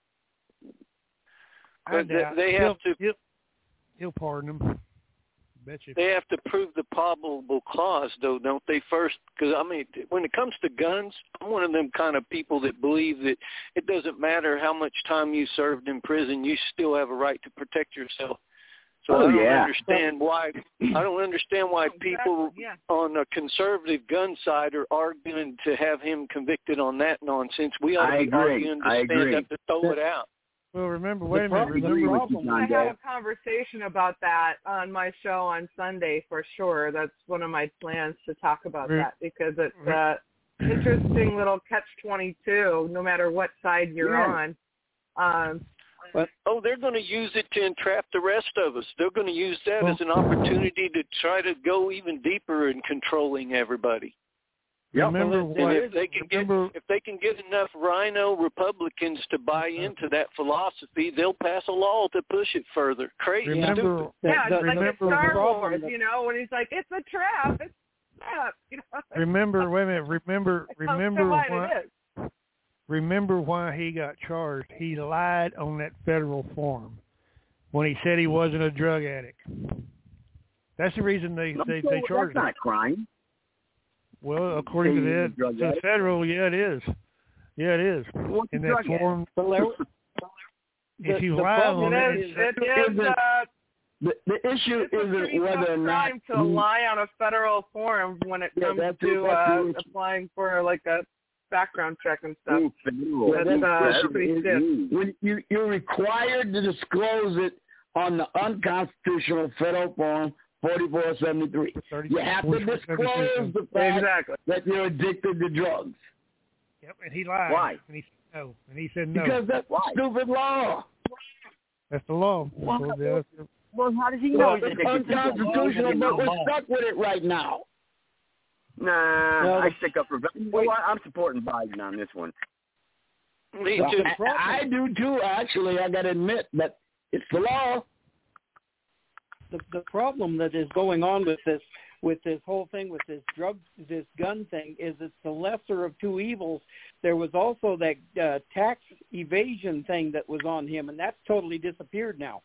[SPEAKER 11] I
[SPEAKER 12] But they,
[SPEAKER 11] doubt-
[SPEAKER 12] they have
[SPEAKER 11] he'll,
[SPEAKER 12] to
[SPEAKER 11] He'll, he'll pardon him. Bet you.
[SPEAKER 12] they have to prove the probable cause, though, don't they? First, because I mean, when it comes to guns, I'm one of them kind of people that believe that it doesn't matter how much time you served in prison, you still have a right to protect yourself. So
[SPEAKER 13] Oh,
[SPEAKER 12] I don't
[SPEAKER 13] yeah.
[SPEAKER 12] understand why I don't understand why people
[SPEAKER 4] Yeah.
[SPEAKER 12] on a conservative gun side are arguing to have him convicted on that nonsense. We ought to
[SPEAKER 13] I
[SPEAKER 12] be
[SPEAKER 13] agree.
[SPEAKER 12] arguing to
[SPEAKER 13] I
[SPEAKER 12] stand
[SPEAKER 13] agree.
[SPEAKER 12] up to throw it out.
[SPEAKER 11] Well, remember, wait a
[SPEAKER 10] pro-
[SPEAKER 11] minute.
[SPEAKER 10] the
[SPEAKER 11] Remember,
[SPEAKER 10] problem-
[SPEAKER 4] I have a conversation about that on my show on Sunday for sure. That's one of my plans to talk about
[SPEAKER 11] Re-
[SPEAKER 4] that because it's a interesting little catch twenty-two. No matter what side you're
[SPEAKER 13] Yeah.
[SPEAKER 4] on. Um,
[SPEAKER 12] Oh, they're going to use it to entrap the rest of us. They're going to use that as an opportunity to try to go even deeper in controlling everybody.
[SPEAKER 11] remember
[SPEAKER 12] And
[SPEAKER 11] what?
[SPEAKER 12] if they can get
[SPEAKER 11] remember,
[SPEAKER 12] if they can get enough rhino Republicans to buy into that philosophy, they'll pass a law to push it further. Crazy,
[SPEAKER 11] remember,
[SPEAKER 12] stupid.
[SPEAKER 4] yeah,
[SPEAKER 10] the-
[SPEAKER 4] it's like
[SPEAKER 11] remember
[SPEAKER 4] in Star
[SPEAKER 10] problem
[SPEAKER 4] Wars,
[SPEAKER 10] that-
[SPEAKER 4] you know, when he's like, "It's a trap, it's a trap," you know.
[SPEAKER 11] remember. Wait a minute. Remember.
[SPEAKER 4] That's how
[SPEAKER 11] Remember
[SPEAKER 4] wide
[SPEAKER 11] why?
[SPEAKER 4] it is.
[SPEAKER 11] Remember why he got charged? He lied on that federal form when he said he wasn't a drug addict. That's the reason they
[SPEAKER 13] No,
[SPEAKER 11] they, they
[SPEAKER 13] that's
[SPEAKER 11] charged
[SPEAKER 13] not
[SPEAKER 11] him.
[SPEAKER 13] a crime.
[SPEAKER 11] Well, according to
[SPEAKER 13] Saying
[SPEAKER 11] the,
[SPEAKER 13] he's a drug
[SPEAKER 11] to the
[SPEAKER 13] addict?
[SPEAKER 11] federal, yeah, it is. Yeah, it is.
[SPEAKER 13] What's a
[SPEAKER 11] In that
[SPEAKER 13] drug addict?
[SPEAKER 11] form,
[SPEAKER 10] But there-
[SPEAKER 11] if
[SPEAKER 10] the-
[SPEAKER 11] you
[SPEAKER 10] the
[SPEAKER 11] lie
[SPEAKER 10] problem
[SPEAKER 11] on
[SPEAKER 4] It
[SPEAKER 11] it,
[SPEAKER 4] is.
[SPEAKER 11] it's-
[SPEAKER 4] It is. Uh,
[SPEAKER 13] The, the issue
[SPEAKER 4] it's a
[SPEAKER 13] isn't
[SPEAKER 4] pretty tough
[SPEAKER 13] whether or not
[SPEAKER 4] crime to
[SPEAKER 13] you-
[SPEAKER 4] lie on a federal form when it
[SPEAKER 13] Yeah,
[SPEAKER 4] comes
[SPEAKER 13] that's
[SPEAKER 4] to
[SPEAKER 13] it, that's
[SPEAKER 4] uh,
[SPEAKER 13] the issue.
[SPEAKER 4] applying for like a background check and stuff.
[SPEAKER 13] Ooh, federal.
[SPEAKER 4] That's,
[SPEAKER 13] That's
[SPEAKER 4] uh,
[SPEAKER 13] the
[SPEAKER 4] pretty
[SPEAKER 13] issue.
[SPEAKER 4] stiff.
[SPEAKER 13] When you, you're required to disclose it on the unconstitutional federal form forty-four seventy-three. You have to disclose the fact
[SPEAKER 4] Exactly.
[SPEAKER 13] that you're addicted to drugs.
[SPEAKER 11] Yep, and he lied.
[SPEAKER 13] Why?
[SPEAKER 11] And he said no. And he said no.
[SPEAKER 13] Because that's
[SPEAKER 11] Why?
[SPEAKER 13] stupid law.
[SPEAKER 11] That's the law.
[SPEAKER 13] Well,
[SPEAKER 11] That's the- that's-
[SPEAKER 13] Well, how does he
[SPEAKER 11] know
[SPEAKER 13] know
[SPEAKER 11] he's
[SPEAKER 13] it's
[SPEAKER 11] addicted to drugs?
[SPEAKER 13] unconstitutional, but we're
[SPEAKER 11] Law.
[SPEAKER 13] stuck with it right now.
[SPEAKER 5] Nah,
[SPEAKER 13] No,
[SPEAKER 5] I
[SPEAKER 13] the-
[SPEAKER 5] stick up for. Well, I- I'm supporting Biden on this one.
[SPEAKER 12] Me
[SPEAKER 13] Well,
[SPEAKER 12] too.
[SPEAKER 13] I, I do too, actually, I got to admit, but it's the law.
[SPEAKER 10] the the problem that is going on with this with this whole thing with this drug this gun thing is it's the lesser of two evils. There was also that uh, tax evasion thing that was on him, and that's totally disappeared now.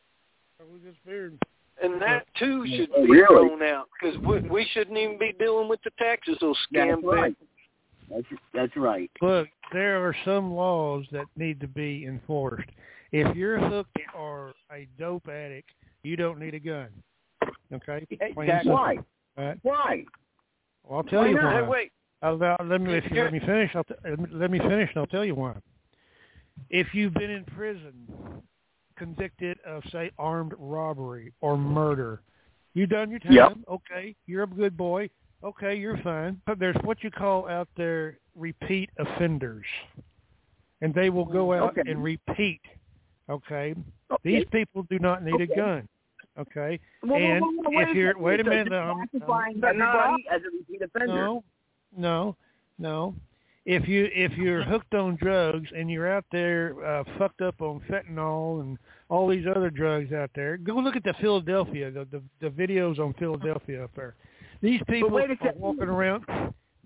[SPEAKER 12] And that too should
[SPEAKER 10] Oh,
[SPEAKER 12] be
[SPEAKER 10] really?
[SPEAKER 12] thrown out because we, we shouldn't even be dealing with the taxes. Those scam
[SPEAKER 11] That's right.
[SPEAKER 12] things.
[SPEAKER 13] That's that's right.
[SPEAKER 11] Look, there are some laws that need to be enforced. If you're hooked or a dope addict, you don't need a gun. Okay? Plain and simple.
[SPEAKER 13] Why?
[SPEAKER 11] All right?
[SPEAKER 13] Why?
[SPEAKER 11] Well, I'll tell
[SPEAKER 13] Why
[SPEAKER 11] you
[SPEAKER 13] not?
[SPEAKER 11] why.
[SPEAKER 13] Hey, wait.
[SPEAKER 11] I'll, I'll, let me if you let me finish. I'll t- let me finish, and I'll tell you why. If you've been in prison, convicted of say armed robbery or murder, you done your time.
[SPEAKER 13] Yep.
[SPEAKER 11] Okay, you're a good boy. Okay, you're fine. But there's what you call out there repeat offenders, and they will go out
[SPEAKER 13] Okay.
[SPEAKER 11] and repeat. Okay?
[SPEAKER 13] Okay.
[SPEAKER 11] These people do not need
[SPEAKER 13] Okay.
[SPEAKER 11] a gun. Okay,
[SPEAKER 13] Well,
[SPEAKER 11] and
[SPEAKER 13] well, well, wait
[SPEAKER 11] if
[SPEAKER 13] a
[SPEAKER 11] you're
[SPEAKER 13] second,
[SPEAKER 11] wait a
[SPEAKER 13] because
[SPEAKER 11] minute,
[SPEAKER 13] you're
[SPEAKER 11] um, um,
[SPEAKER 13] classifying
[SPEAKER 11] but
[SPEAKER 13] everybody as a repeat offender.
[SPEAKER 11] no, no, no. If you if you're hooked on drugs and you're out there uh, fucked up on fentanyl and all these other drugs out there, go look at the Philadelphia, the the, the videos on Philadelphia up there. These people
[SPEAKER 13] wait a
[SPEAKER 11] are
[SPEAKER 13] second.
[SPEAKER 11] walking around.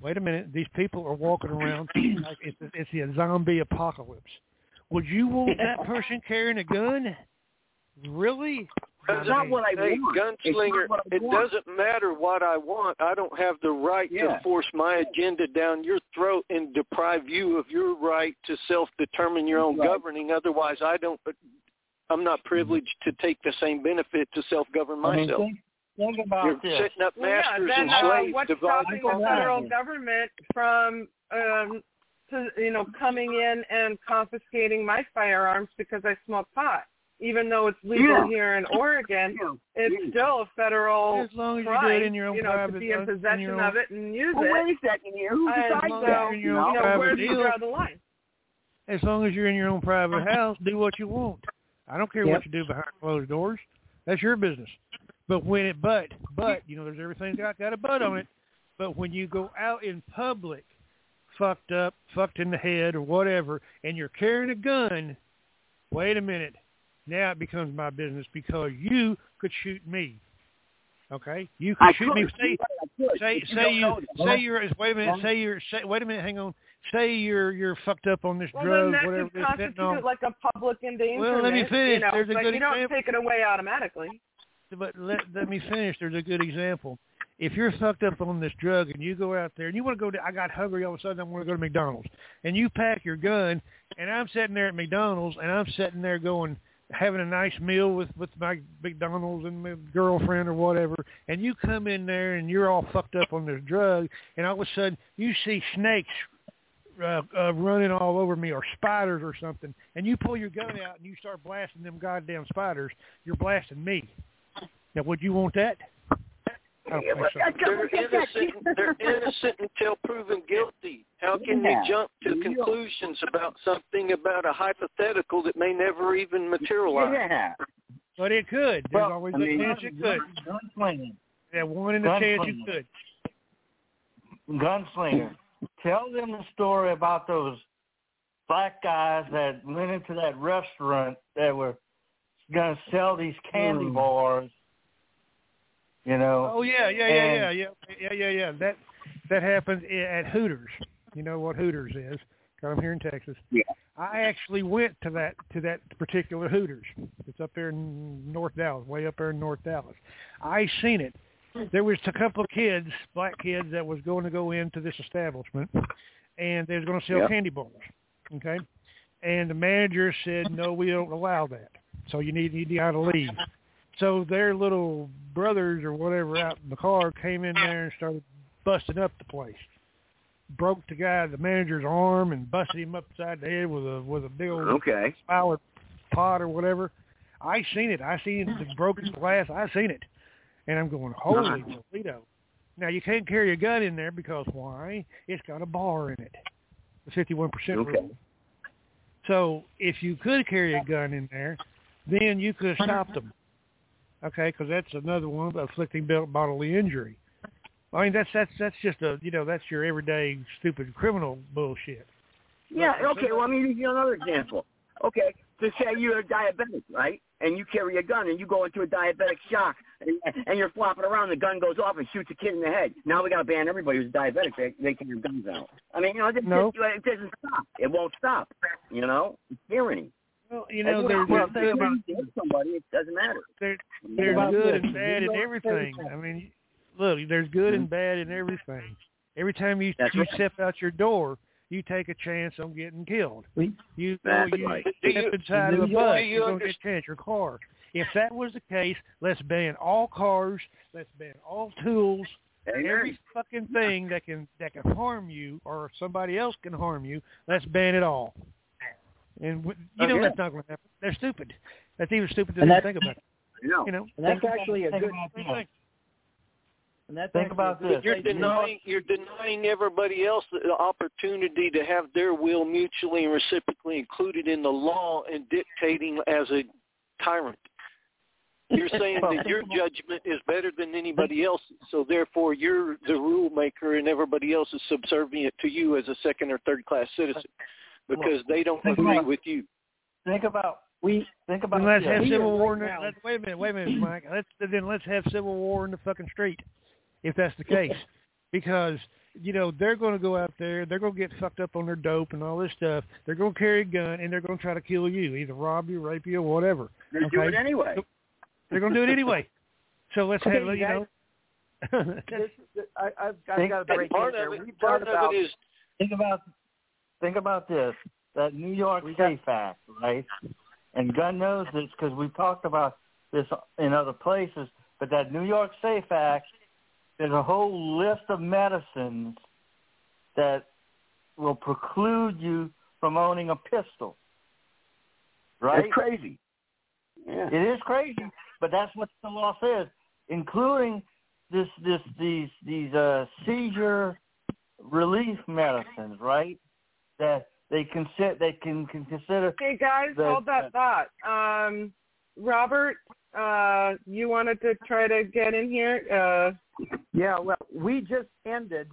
[SPEAKER 11] wait a minute, these people are walking around like it's, it's the zombie apocalypse. Would you want that person carrying a gun? Really?
[SPEAKER 12] That's not what I hey, want. Gunslinger, it want. doesn't matter what I want. I don't have the right yeah. to force my agenda down your throat and deprive you of your right to self-determine your own right. governing. Otherwise, I don't. I'm not privileged to take the same benefit to self-govern myself.
[SPEAKER 9] I mean, think, think about
[SPEAKER 12] You're
[SPEAKER 9] this.
[SPEAKER 12] setting up
[SPEAKER 4] well,
[SPEAKER 12] masters
[SPEAKER 4] yeah, then,
[SPEAKER 12] and
[SPEAKER 4] uh,
[SPEAKER 12] slaves.
[SPEAKER 4] what's
[SPEAKER 12] dividing
[SPEAKER 4] stopping the federal government from, um, to, you know, coming in and confiscating my firearms because I smoke pot? Even though it's legal
[SPEAKER 13] yeah.
[SPEAKER 4] here in Oregon, yeah. it's yeah. still a federal
[SPEAKER 11] as long as
[SPEAKER 4] crime,
[SPEAKER 11] you do it in your own
[SPEAKER 4] you know,
[SPEAKER 11] private,
[SPEAKER 4] to be in possession
[SPEAKER 11] own...
[SPEAKER 4] of it and use
[SPEAKER 13] well,
[SPEAKER 4] it.
[SPEAKER 13] Wait a second here. Who decides
[SPEAKER 4] so,
[SPEAKER 13] that?
[SPEAKER 11] You
[SPEAKER 4] you
[SPEAKER 11] know,
[SPEAKER 4] know where do you
[SPEAKER 11] deal.
[SPEAKER 4] draw the line?
[SPEAKER 11] As long as you're in your own private house, do what you want. I don't care yep. what you do behind closed doors. That's your business. But when it, but, but, you know, there's everything got, got a but on it. But when you go out in public, fucked up, fucked in the head or whatever, and you're carrying a gun, wait a minute. Now it becomes my business because you could shoot me. Okay, you could
[SPEAKER 13] I
[SPEAKER 11] shoot
[SPEAKER 13] could.
[SPEAKER 11] me. Say, say,
[SPEAKER 13] you
[SPEAKER 11] say you,
[SPEAKER 13] know,
[SPEAKER 11] say you're. Wait a minute. Say you're. Say, wait a minute. Hang on. Say you're you're fucked up on this
[SPEAKER 4] well,
[SPEAKER 11] drug,
[SPEAKER 4] then that
[SPEAKER 11] whatever.
[SPEAKER 4] could constitute like a public endangerment.
[SPEAKER 11] Well, let me finish.
[SPEAKER 4] You know,
[SPEAKER 11] There's a
[SPEAKER 4] but
[SPEAKER 11] good
[SPEAKER 4] you don't
[SPEAKER 11] example.
[SPEAKER 4] take it away automatically.
[SPEAKER 11] But let let me finish. There's a good example. If you're fucked up on this drug and you go out there and you want to go to, I got hungry all of a sudden, I want to go to McDonald's, and you pack your gun, and I'm sitting there at McDonald's, and I'm sitting there going, having a nice meal with, with my McDonald's and my girlfriend or whatever, and you come in there and you're all fucked up on this drug, and all of a sudden you see snakes uh, uh, running all over me or spiders or something, and you pull your gun out and you start blasting them goddamn spiders, you're blasting me. Now, would you want that? I don't think so.
[SPEAKER 12] They're innocent. They're innocent until proven guilty. How can yeah. you jump to conclusions about something about a hypothetical that may never even materialize?
[SPEAKER 13] Yeah,
[SPEAKER 11] but it could. There's
[SPEAKER 9] well,
[SPEAKER 11] always
[SPEAKER 9] I
[SPEAKER 11] a
[SPEAKER 9] mean,
[SPEAKER 11] chance it could.
[SPEAKER 9] Gunslinger.
[SPEAKER 11] Yeah, one in a chance it could.
[SPEAKER 9] Gunslinger. Tell them the story about those black guys that went into that restaurant that were going to sell these candy mm. bars. You know.
[SPEAKER 11] Oh yeah, yeah, yeah, yeah, yeah, yeah, yeah, yeah. That that happens at Hooters. You know what Hooters is? I'm here in Texas.
[SPEAKER 13] Yeah.
[SPEAKER 11] I actually went to that to that particular Hooters. It's up there in North Dallas, way up there in North Dallas. I seen it. There was a couple of kids, black kids, that was going to go into this establishment, and they was going to sell
[SPEAKER 13] yep.
[SPEAKER 11] candy bars. Okay, and the manager said, "No, we don't allow that. So you need you need to leave." So their little brothers or whatever out in the car came in there and started busting up the place. Broke the guy, the manager's arm, and busted him upside the head with a with a big old
[SPEAKER 13] okay.
[SPEAKER 11] spiral pot or whatever. I seen it. I seen the broken glass. I seen it, and I'm going, holy Toledo! Now you can't carry a gun in there because why? It's got a bar in it, the fifty-one percent
[SPEAKER 13] okay.
[SPEAKER 11] rule. So if you could carry a gun in there, then you could have stopped them. Okay, because that's another one, afflicting bodily injury. I mean, that's that's that's just a you know that's your everyday stupid criminal bullshit.
[SPEAKER 13] Yeah. Okay. Well, I mean, here's another example. Okay, so say you're a diabetic, right? And you carry a gun and you go into a diabetic shock and, and you're flopping around. The gun goes off and shoots a kid in the head. Now we got to ban everybody who's diabetic. They, they can have guns out. I mean, you know, it,
[SPEAKER 11] no.
[SPEAKER 13] it, it doesn't stop. It won't stop. You know, it's tyranny.
[SPEAKER 11] Well, you know, there's well,
[SPEAKER 13] good about somebody. It doesn't matter.
[SPEAKER 11] There, there's good and bad in everything. I mean, look, there's good and bad in everything. Every time you
[SPEAKER 13] That's
[SPEAKER 11] you
[SPEAKER 13] right.
[SPEAKER 11] step out your door, you take a chance on getting killed. You go,
[SPEAKER 13] That's
[SPEAKER 11] you
[SPEAKER 13] right.
[SPEAKER 11] step inside of a bus, you're going to get a chance. Your car. If that was the case, let's ban all cars. Let's ban all tools.
[SPEAKER 13] Amen.
[SPEAKER 11] Every fucking thing that can that can harm you or somebody else can harm you. Let's ban it all. And you know
[SPEAKER 13] okay.
[SPEAKER 11] that's not going to happen. They're stupid. That's even stupid to think about it.
[SPEAKER 13] No.
[SPEAKER 11] You know,
[SPEAKER 10] and that's actually a good
[SPEAKER 11] thing.
[SPEAKER 10] And that's
[SPEAKER 9] think about this.
[SPEAKER 12] You're denying you're denying everybody else the opportunity to have their will mutually and reciprocally included in the law and dictating as a tyrant. You're saying that your judgment is better than anybody else's, so therefore you're the rule maker and everybody else is subservient to you as a second or third class citizen because they don't
[SPEAKER 9] think
[SPEAKER 12] agree
[SPEAKER 9] about,
[SPEAKER 12] with you.
[SPEAKER 9] Think about we think about.
[SPEAKER 11] Then let's have
[SPEAKER 9] this.
[SPEAKER 11] civil war. In the, let's, wait a minute, wait a minute, Mike. Let's then let's have civil war in the fucking street, if that's the case, because you know, they're going to go out there, they're going to get fucked up on their dope and all this stuff. They're going to carry a gun, and they're going to try to kill you, either rob you, rape you, or whatever.
[SPEAKER 13] They
[SPEAKER 11] okay?
[SPEAKER 13] do it anyway.
[SPEAKER 11] So they're going to do it anyway. So let's
[SPEAKER 10] Okay,
[SPEAKER 11] have, you know.
[SPEAKER 10] this, I, I've, I've
[SPEAKER 9] Think,
[SPEAKER 10] got to break
[SPEAKER 9] part
[SPEAKER 10] in there.
[SPEAKER 9] of it,
[SPEAKER 10] We've
[SPEAKER 9] part
[SPEAKER 10] got about,
[SPEAKER 9] of it is think about think about this. That New York Safe Act, right? And God knows this because we've talked about this in other places. But that New York Safe Act, there's a whole list of medicines that will preclude you from owning a pistol. Right?
[SPEAKER 13] That's crazy. Yeah.
[SPEAKER 9] It is crazy, but that's what the law says, including this, this, these, these uh, seizure relief medicines, right? That they consider, they can, can consider.
[SPEAKER 4] Hey guys,
[SPEAKER 9] the,
[SPEAKER 4] hold that thought. Um, Robert, uh, you wanted to try to get in here? Uh,
[SPEAKER 10] yeah, well, we just ended,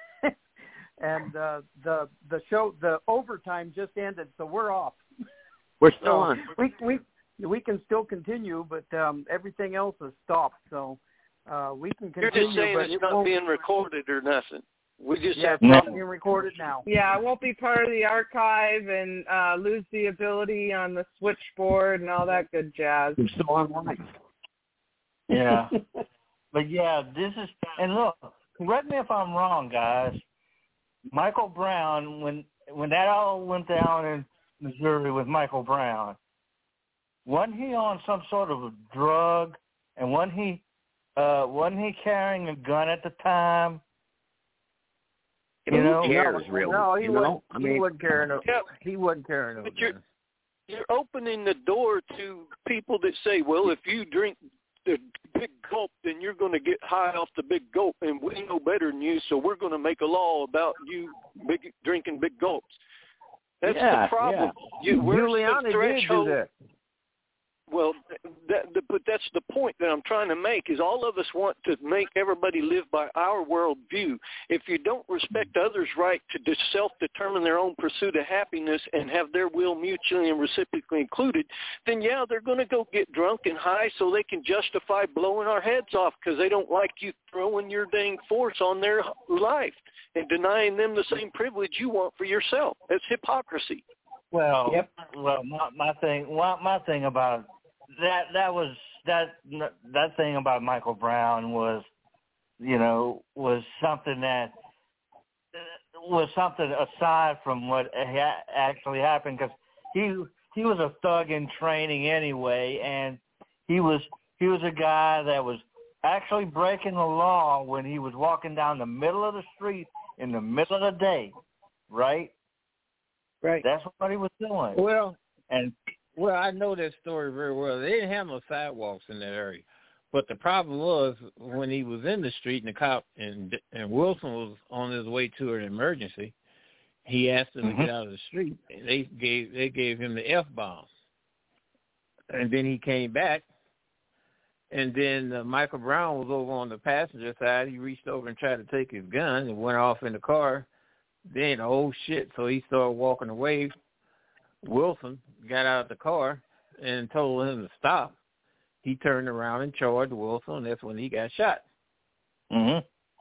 [SPEAKER 10] and uh, the the show, the overtime just ended, so we're off.
[SPEAKER 5] We're still
[SPEAKER 10] so
[SPEAKER 5] on.
[SPEAKER 10] We we we can still continue, but um, everything else is stopped. So uh, we can continue.
[SPEAKER 12] You're just saying
[SPEAKER 10] but
[SPEAKER 12] it's
[SPEAKER 10] it
[SPEAKER 12] not
[SPEAKER 10] won't,
[SPEAKER 12] being recorded or nothing. We just
[SPEAKER 10] yeah,
[SPEAKER 12] have
[SPEAKER 10] it's not
[SPEAKER 12] to.
[SPEAKER 10] being recorded now.
[SPEAKER 4] Yeah, it won't be part of the archive and uh, lose the ability on the switchboard and all that good jazz.
[SPEAKER 13] It's still online.
[SPEAKER 9] Yeah. But yeah, this is, and look, correct me if I'm wrong, guys. Michael Brown, when when that all went down in Missouri with Michael Brown, wasn't he on some sort of a drug? And wasn't he, uh, wasn't he carrying a gun at the time? You
[SPEAKER 5] Who
[SPEAKER 9] know,
[SPEAKER 5] cares,
[SPEAKER 9] no,
[SPEAKER 5] really?
[SPEAKER 9] no,
[SPEAKER 10] he
[SPEAKER 5] you
[SPEAKER 10] wasn't.
[SPEAKER 5] know? I
[SPEAKER 10] He
[SPEAKER 5] mean,
[SPEAKER 10] wasn't carrying no.
[SPEAKER 12] Yeah.
[SPEAKER 10] He wasn't carrying no.
[SPEAKER 12] But you're,
[SPEAKER 10] gun.
[SPEAKER 12] you're opening the door to people that say, well, if you drink the big gulp, then you're going to get high off the big gulp, and we know better than you, so we're going to make a law about you big, drinking big gulps. That's
[SPEAKER 5] yeah,
[SPEAKER 12] the problem.
[SPEAKER 5] Yeah.
[SPEAKER 12] You, where's
[SPEAKER 10] Giuliani
[SPEAKER 12] the threshold?
[SPEAKER 10] did do that.
[SPEAKER 12] Well, that, the, but that's the point that I'm trying to make is all of us want to make everybody live by our worldview. If you don't respect others' right to self-determine their own pursuit of happiness and have their will mutually and reciprocally included, then, yeah, they're going to go get drunk and high so they can justify blowing our heads off because they don't like you throwing your dang force on their life and denying them the same privilege you want for yourself. That's hypocrisy.
[SPEAKER 9] Well,
[SPEAKER 10] Yep.
[SPEAKER 9] well, my, my thing, my, my thing about that, that was that that thing about Michael Brown was, you know, was something that was something aside from what ha- actually happened because he he was a thug in training anyway, and he was he was a guy that was actually breaking the law when he was walking down the middle of the street in the middle of the day, right?
[SPEAKER 8] Right.
[SPEAKER 9] That's what he was doing.
[SPEAKER 8] Well,
[SPEAKER 9] and
[SPEAKER 8] well, I know that story very well. They didn't have no sidewalks in that area, but the problem was when he was in the street and the cop and and Wilson was on his way to an emergency. He asked him
[SPEAKER 9] mm-hmm.
[SPEAKER 8] to get out of the street. They gave they gave him the F bomb, and then he came back. And then uh, Michael Brown was over on the passenger side. He reached over and tried to take his gun and went off in the car. Then, oh, shit, so he started walking away. Wilson got out of the car and told him to stop. He turned around and charged Wilson, and that's when he got shot.
[SPEAKER 9] Mm-hmm.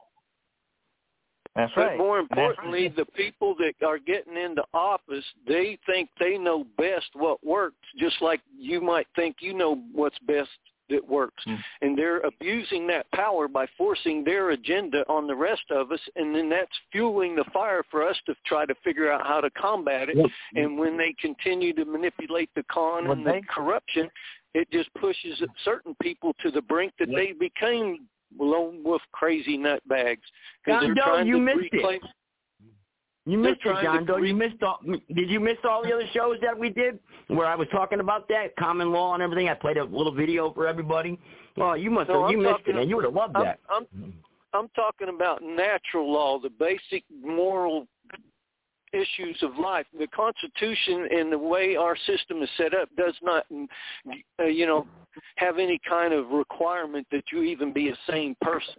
[SPEAKER 9] That's
[SPEAKER 12] but
[SPEAKER 9] right.
[SPEAKER 12] more importantly, the people that are getting into office, they think they know best what works, just like you might think you know what's best that works. Mm. And they're abusing that power by forcing their agenda on the rest of us, and then that's fueling the fire for us to try to figure out how to combat it. Yep. And when they continue to manipulate the con well, and the corruption, it just pushes certain people to the brink that yep. they became lone wolf crazy nutbags.
[SPEAKER 5] John Doe, you missed
[SPEAKER 12] reclaim-
[SPEAKER 5] it. You missed it, John Doe. Re- you missed all. Did you miss all the other shows that we did where I was talking about that common law and everything? I played a little video for everybody. Well, you must
[SPEAKER 12] no,
[SPEAKER 5] have. You
[SPEAKER 12] I'm
[SPEAKER 5] missed
[SPEAKER 12] talking,
[SPEAKER 5] it, and you would have loved
[SPEAKER 12] I'm,
[SPEAKER 5] that.
[SPEAKER 12] I'm, I'm talking about natural law, the basic moral issues of life. The Constitution and the way our system is set up does not, uh, you know, have any kind of requirement that you even be a sane person.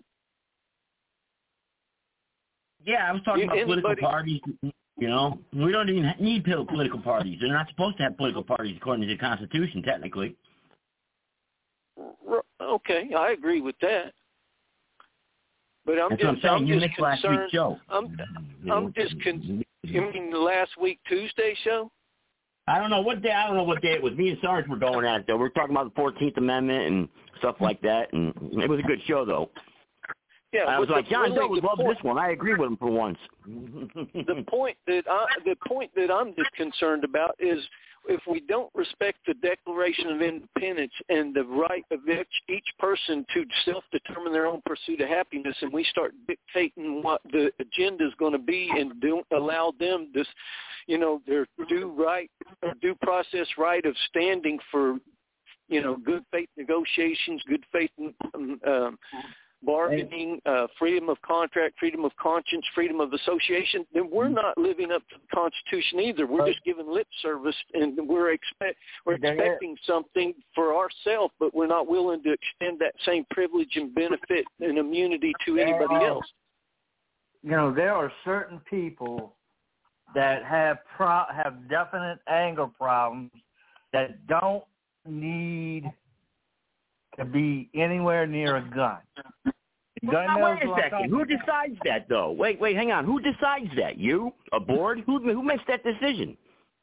[SPEAKER 5] Yeah, I was talking about
[SPEAKER 12] Anybody,
[SPEAKER 5] political parties. You know, we don't even need political parties. They're not supposed to have political parties according to the Constitution, technically.
[SPEAKER 12] Okay, I agree with that. But I'm
[SPEAKER 5] That's
[SPEAKER 12] just,
[SPEAKER 5] what I'm saying.
[SPEAKER 12] I'm
[SPEAKER 5] You
[SPEAKER 12] just
[SPEAKER 5] missed last
[SPEAKER 12] concerned.
[SPEAKER 5] week's show.
[SPEAKER 12] I'm, I'm just con- You mean the last week Tuesday show?
[SPEAKER 5] I don't know what day. I don't know what day it was. Me and Sarge were going at it though. We were talking about the fourteenth Amendment and stuff like that, and it was a good show though.
[SPEAKER 12] Yeah,
[SPEAKER 5] I was like, John
[SPEAKER 12] really
[SPEAKER 5] Doe would love
[SPEAKER 12] point,
[SPEAKER 5] this one. I agree with him for once.
[SPEAKER 12] the point that I, the point that I'm just concerned about is if we don't respect the Declaration of Independence and the right of each, each person to self-determine their own pursuit of happiness, and we start dictating what the agenda is going to be and don't allow them this, you know, their due right, due process right of standing for, you know, good faith negotiations, good faith um, bargaining, uh, freedom of contract, freedom of conscience, freedom of association, then we're not living up to the Constitution either. We're just giving lip service, and we're expect we're expecting something for ourselves, but we're not willing to extend that same privilege and benefit and immunity to anybody else.
[SPEAKER 9] You know, there are certain people that have pro- have definite anger problems that don't need to be anywhere near a gun. Gun
[SPEAKER 5] Now,
[SPEAKER 9] knows
[SPEAKER 5] wait a
[SPEAKER 9] what I'm
[SPEAKER 5] second. Who
[SPEAKER 9] talking
[SPEAKER 5] decides that, though? Wait, wait, hang on. Who decides that? You? A board? Who who makes that decision?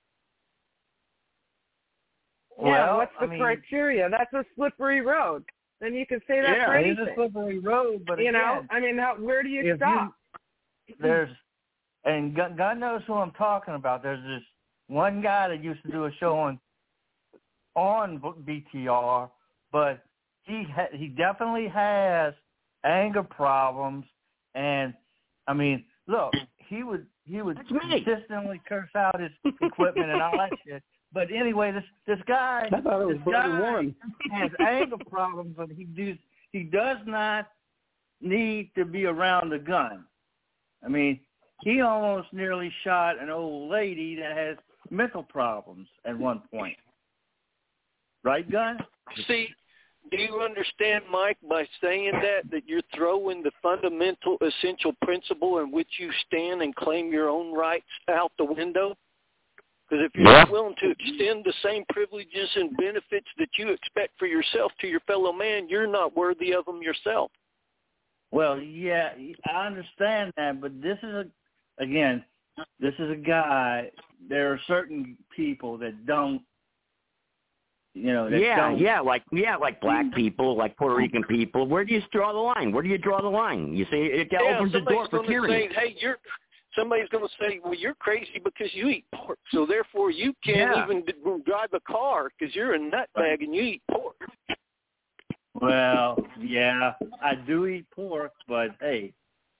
[SPEAKER 4] Yeah,
[SPEAKER 9] Well,
[SPEAKER 4] what's the
[SPEAKER 9] I mean-
[SPEAKER 4] criteria? That's a slippery road. Then you can say that
[SPEAKER 9] Yeah,
[SPEAKER 4] for
[SPEAKER 9] it is
[SPEAKER 4] anything.
[SPEAKER 9] a slippery road, but
[SPEAKER 4] you
[SPEAKER 9] again,
[SPEAKER 4] know, I mean, how, where do you
[SPEAKER 9] if
[SPEAKER 4] stop?
[SPEAKER 9] you, there's, and God, God knows who I'm talking about. There's this one guy that used to do a show on on B T R, but he ha- he definitely has anger problems, and I mean, look, he would he would consistently curse out his equipment and all that shit. But anyway, this this guy,
[SPEAKER 13] I thought it was
[SPEAKER 9] this
[SPEAKER 13] Brother
[SPEAKER 9] guy
[SPEAKER 13] Warren.
[SPEAKER 9] has anger problems, but he does he does not need to be around a gun. I mean, he almost nearly shot an old lady that has mental problems at one point. Right, Gun?
[SPEAKER 12] See, do you understand, Mike, by saying that, that you're throwing the fundamental, essential principle in which you stand and claim your own rights out the window? Because if you're
[SPEAKER 5] Yeah.
[SPEAKER 12] not willing to extend the same privileges and benefits that you expect for yourself to your fellow man, you're not worthy of them yourself.
[SPEAKER 9] Well, yeah, I understand that, but this is, a, again, this is a guy, there are certain people that don't, you know, that
[SPEAKER 5] yeah,
[SPEAKER 9] don't.
[SPEAKER 5] yeah, like yeah, like black people, like Puerto Rican people. Where do you draw the line? Where do you draw the line? You say it
[SPEAKER 12] Yeah,
[SPEAKER 5] opens the door
[SPEAKER 12] somebody's
[SPEAKER 5] for
[SPEAKER 12] going to
[SPEAKER 5] tyranny.
[SPEAKER 12] say, hey, you're... Somebody's going to say, well, you're crazy because you eat pork, so therefore you can't
[SPEAKER 5] Yeah.
[SPEAKER 12] even d- drive a car because you're a nutbag and you eat pork.
[SPEAKER 9] Well, yeah, I do eat pork, but hey.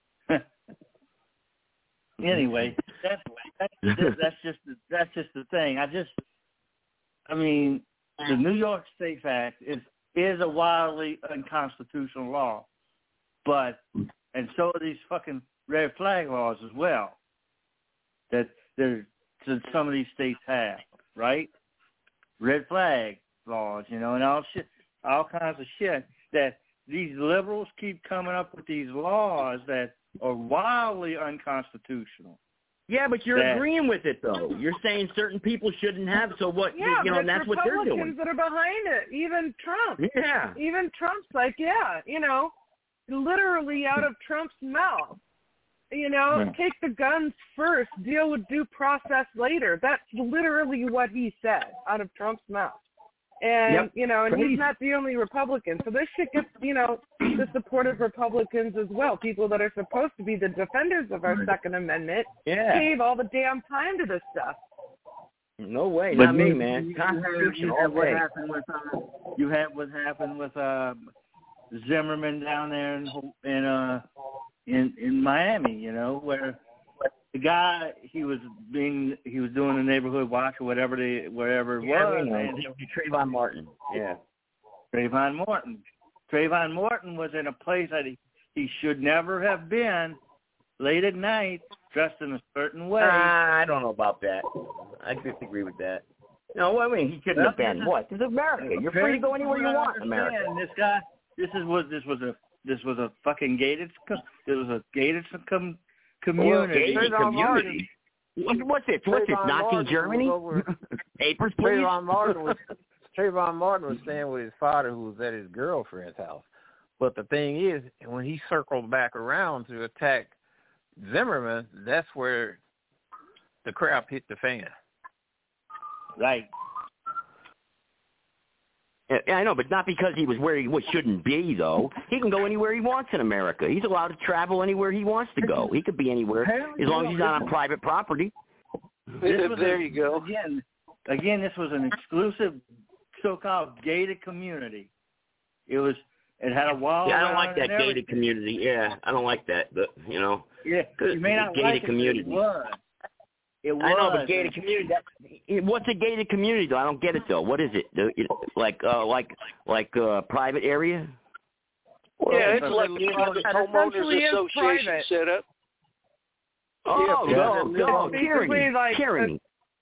[SPEAKER 9] Anyway, that's that's that's just the, that's just the thing. I just, I mean, the New York State Act is is a wildly unconstitutional law, but and so are these fucking red flag laws as well. That there that some of these states have, right? Red flag laws, you know, and all shit, all kinds of shit that these liberals keep coming up with these laws that are wildly unconstitutional.
[SPEAKER 5] Yeah, but you're
[SPEAKER 9] that,
[SPEAKER 5] agreeing with it though. You're saying certain people shouldn't have. So what?
[SPEAKER 4] Yeah,
[SPEAKER 5] you know,
[SPEAKER 4] but
[SPEAKER 5] and that's
[SPEAKER 4] it's
[SPEAKER 5] what they're doing.
[SPEAKER 4] Republicans that are behind it. Even Trump.
[SPEAKER 5] Yeah.
[SPEAKER 4] Even Trump's like, yeah, you know, literally out of Trump's mouth. You know,
[SPEAKER 9] Yeah.
[SPEAKER 4] take the guns first, deal with due process later. That's literally what he said out of Trump's mouth. And,
[SPEAKER 5] Yep.
[SPEAKER 4] you know, and
[SPEAKER 5] Crazy.
[SPEAKER 4] he's not the only Republican. So this shit gets, you know, the support of Republicans as well. People that are supposed to be the defenders of our Second Amendment
[SPEAKER 5] Yeah.
[SPEAKER 4] gave all the damn time to this stuff.
[SPEAKER 5] No way,
[SPEAKER 9] But
[SPEAKER 5] not me,
[SPEAKER 9] you-
[SPEAKER 5] man.
[SPEAKER 9] You
[SPEAKER 5] Constitution
[SPEAKER 9] have, you
[SPEAKER 5] all
[SPEAKER 9] have what
[SPEAKER 5] day.
[SPEAKER 9] happened with uh, you have what happened with uh, Zimmerman down there in in uh in in Miami, you know, where the guy he was being he was doing a neighborhood watch or whatever they wherever it
[SPEAKER 5] Yeah,
[SPEAKER 9] was,
[SPEAKER 5] we know.
[SPEAKER 9] and
[SPEAKER 5] Trayvon Martin. Yeah.
[SPEAKER 9] Trayvon Martin. Trayvon Martin was in a place that he, he should never have been late at night, dressed in a certain way.
[SPEAKER 5] Uh, I don't know about that. I disagree with that. No, I mean he couldn't have been. What? This is America. You're free to go anywhere you want in America.
[SPEAKER 9] And this guy, this is what this was a this was a fucking gated. co- This was a gated com, community.
[SPEAKER 5] Well, gated community. What's it? What's it?
[SPEAKER 8] Trayvon
[SPEAKER 5] Nazi
[SPEAKER 8] Martin
[SPEAKER 5] Germany?
[SPEAKER 8] was over-
[SPEAKER 5] Papers, please.
[SPEAKER 8] Trayvon Martin was Trayvon Martin was staying with his father, who was at his girlfriend's house.
[SPEAKER 7] But the thing is, when he circled back around to attack Zimmerman, that's where the crap hit the fan.
[SPEAKER 9] Right.
[SPEAKER 5] Yeah, I know, but not because he was where he shouldn't be, though. He can go anywhere he wants in America. He's allowed to travel anywhere he wants to go. He could be anywhere as long as he's not on private property.
[SPEAKER 12] There you go.
[SPEAKER 9] Again, again, this was an exclusive so-called gated community. It was. It had a wall.
[SPEAKER 5] Yeah, I don't like
[SPEAKER 9] around
[SPEAKER 5] that
[SPEAKER 9] it and
[SPEAKER 5] gated community. Yeah, I don't like that. But you know,
[SPEAKER 9] Yeah, you may not
[SPEAKER 5] gated
[SPEAKER 9] like it,
[SPEAKER 5] community.
[SPEAKER 9] but it was. It was.
[SPEAKER 5] I know, but gated community. That, what's a gated community, though? I don't get it, though. What is it? The, you know, like, uh, like, like a uh, private area?
[SPEAKER 12] Well, yeah, it's like you know, the homeowners association set up.
[SPEAKER 5] Oh,
[SPEAKER 12] yeah,
[SPEAKER 5] no, no,
[SPEAKER 4] basically like
[SPEAKER 5] tyranny.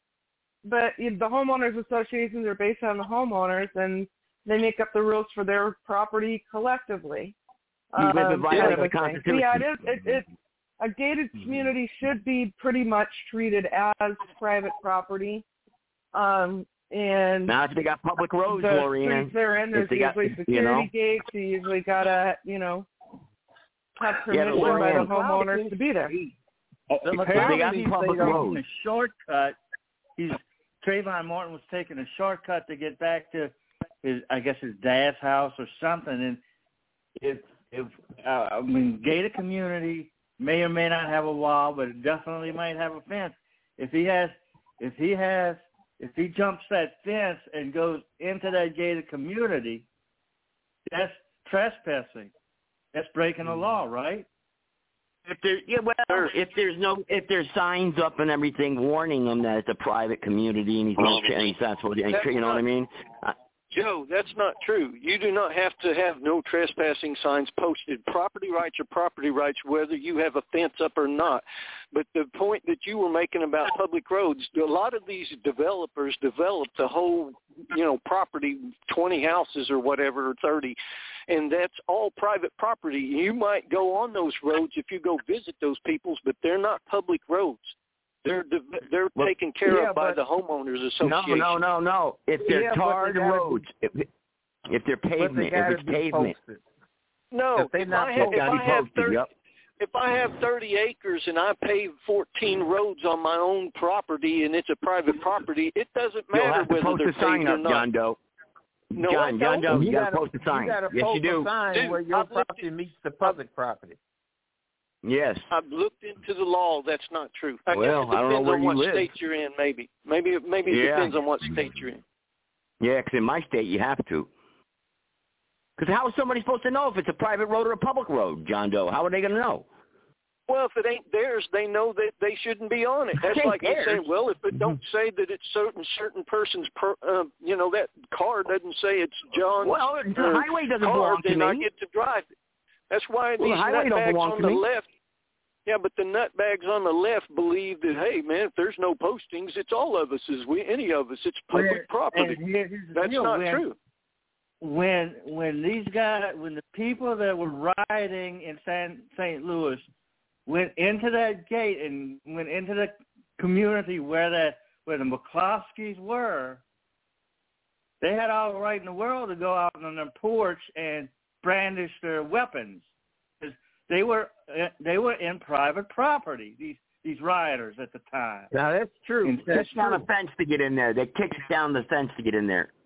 [SPEAKER 4] But the homeowners associations are based on the homeowners, and they make up the rules for their property collectively.
[SPEAKER 5] Um,
[SPEAKER 4] um,
[SPEAKER 5] kind of the Constitution.
[SPEAKER 4] Yeah, it is. It, it, a gated community should be pretty much treated as private property. Um, and
[SPEAKER 5] now, if they got public roads,
[SPEAKER 4] the
[SPEAKER 5] Lorianne,
[SPEAKER 4] streets they're in, there's usually
[SPEAKER 5] got,
[SPEAKER 4] security
[SPEAKER 5] you know,
[SPEAKER 4] gates. You usually gotta, you know, have permission
[SPEAKER 5] yeah,
[SPEAKER 4] by the
[SPEAKER 5] Lorianne,
[SPEAKER 4] homeowners to be there.
[SPEAKER 9] The
[SPEAKER 5] they got public roads.
[SPEAKER 9] A shortcut. He's Trayvon Martin was taking a shortcut to get back to his, I guess, his dad's house or something. And if, if uh, I mean, gated community may or may not have a wall, but it definitely might have a fence. If he has, if he has, if he jumps that fence and goes into that gated community, that's trespassing. That's breaking the law, right?
[SPEAKER 5] If there, yeah, well, if there's no, if there's signs up and everything warning him that it's a private community and he's not, and he's not supposed to, you know what I mean? Uh,
[SPEAKER 12] Joe, that's not true. You do not have to have no trespassing signs posted. Property rights are property rights, whether you have a fence up or not. But the point that you were making about public roads, a lot of these developers developed the whole, you know, property, twenty houses or whatever, or thirty, and that's all private property. You might go on those roads if you go visit those peoples, but they're not public roads. They're they're well, taken care
[SPEAKER 5] yeah,
[SPEAKER 12] of by the homeowners association.
[SPEAKER 5] No, no, no, no. If they're
[SPEAKER 7] yeah,
[SPEAKER 5] tarred
[SPEAKER 7] they
[SPEAKER 5] roads, if, if they're pavement, if it's pavement.
[SPEAKER 7] Posted.
[SPEAKER 12] No,
[SPEAKER 7] if,
[SPEAKER 12] if I have, if I have thirty,
[SPEAKER 5] yep.
[SPEAKER 12] if I have thirty acres and I pave fourteen roads on my own property and it's a private property, it doesn't matter
[SPEAKER 5] You'll have to
[SPEAKER 12] whether
[SPEAKER 5] post
[SPEAKER 12] they're
[SPEAKER 5] a sign
[SPEAKER 12] paved
[SPEAKER 5] up,
[SPEAKER 12] or not.
[SPEAKER 5] John Doe.
[SPEAKER 12] No,
[SPEAKER 5] John, John Doe, you,
[SPEAKER 7] you
[SPEAKER 5] got to
[SPEAKER 7] gotta,
[SPEAKER 5] post a sign.
[SPEAKER 7] You gotta
[SPEAKER 5] yes,
[SPEAKER 7] post
[SPEAKER 5] you do.
[SPEAKER 7] A sign
[SPEAKER 12] Dude,
[SPEAKER 7] where your
[SPEAKER 12] I've
[SPEAKER 7] property
[SPEAKER 12] at,
[SPEAKER 7] meets the public property.
[SPEAKER 5] Yes.
[SPEAKER 12] I've looked into the law. That's not true. I
[SPEAKER 5] well,
[SPEAKER 12] guess it
[SPEAKER 5] I don't know
[SPEAKER 12] depends
[SPEAKER 5] where
[SPEAKER 12] on
[SPEAKER 5] you
[SPEAKER 12] what
[SPEAKER 5] live.
[SPEAKER 12] state you're in, maybe. Maybe maybe it
[SPEAKER 5] yeah.
[SPEAKER 12] depends on what state you're in.
[SPEAKER 5] Yeah, because in my state you have to. Because how is somebody supposed to know if it's a private road or a public road, John Doe? How are they going to know?
[SPEAKER 12] Well, if it ain't theirs, they know that they shouldn't be on it. That's like you say, well, if it don't say that it's certain certain person's, per, uh, you know, that car doesn't say it's John's.
[SPEAKER 5] Well, the
[SPEAKER 12] uh,
[SPEAKER 5] highway doesn't
[SPEAKER 12] car,
[SPEAKER 5] belong to
[SPEAKER 12] then
[SPEAKER 5] me.
[SPEAKER 12] I get to drive it. That's why
[SPEAKER 5] well,
[SPEAKER 12] these
[SPEAKER 5] the highway don't
[SPEAKER 12] nutbags
[SPEAKER 5] belong
[SPEAKER 12] on
[SPEAKER 5] to
[SPEAKER 12] the
[SPEAKER 5] me.
[SPEAKER 12] left. Yeah, but the nutbags on the left believe that, hey, man, if there's no postings, it's all of us. Is we any of us? It's public
[SPEAKER 9] Where,
[SPEAKER 12] property.
[SPEAKER 9] Here's
[SPEAKER 12] That's
[SPEAKER 9] deal,
[SPEAKER 12] not
[SPEAKER 9] when,
[SPEAKER 12] true.
[SPEAKER 9] When when these guys, when the people that were rioting in San Saint Louis went into that gate and went into the community where that where the McCloskeys were, they had all the right in the world to go out on their porch and brandish their weapons. They were they were in private property. These these rioters at the time.
[SPEAKER 7] Now that's true.
[SPEAKER 5] They kicked down a fence to get in there. They kicked down the fence to get in there.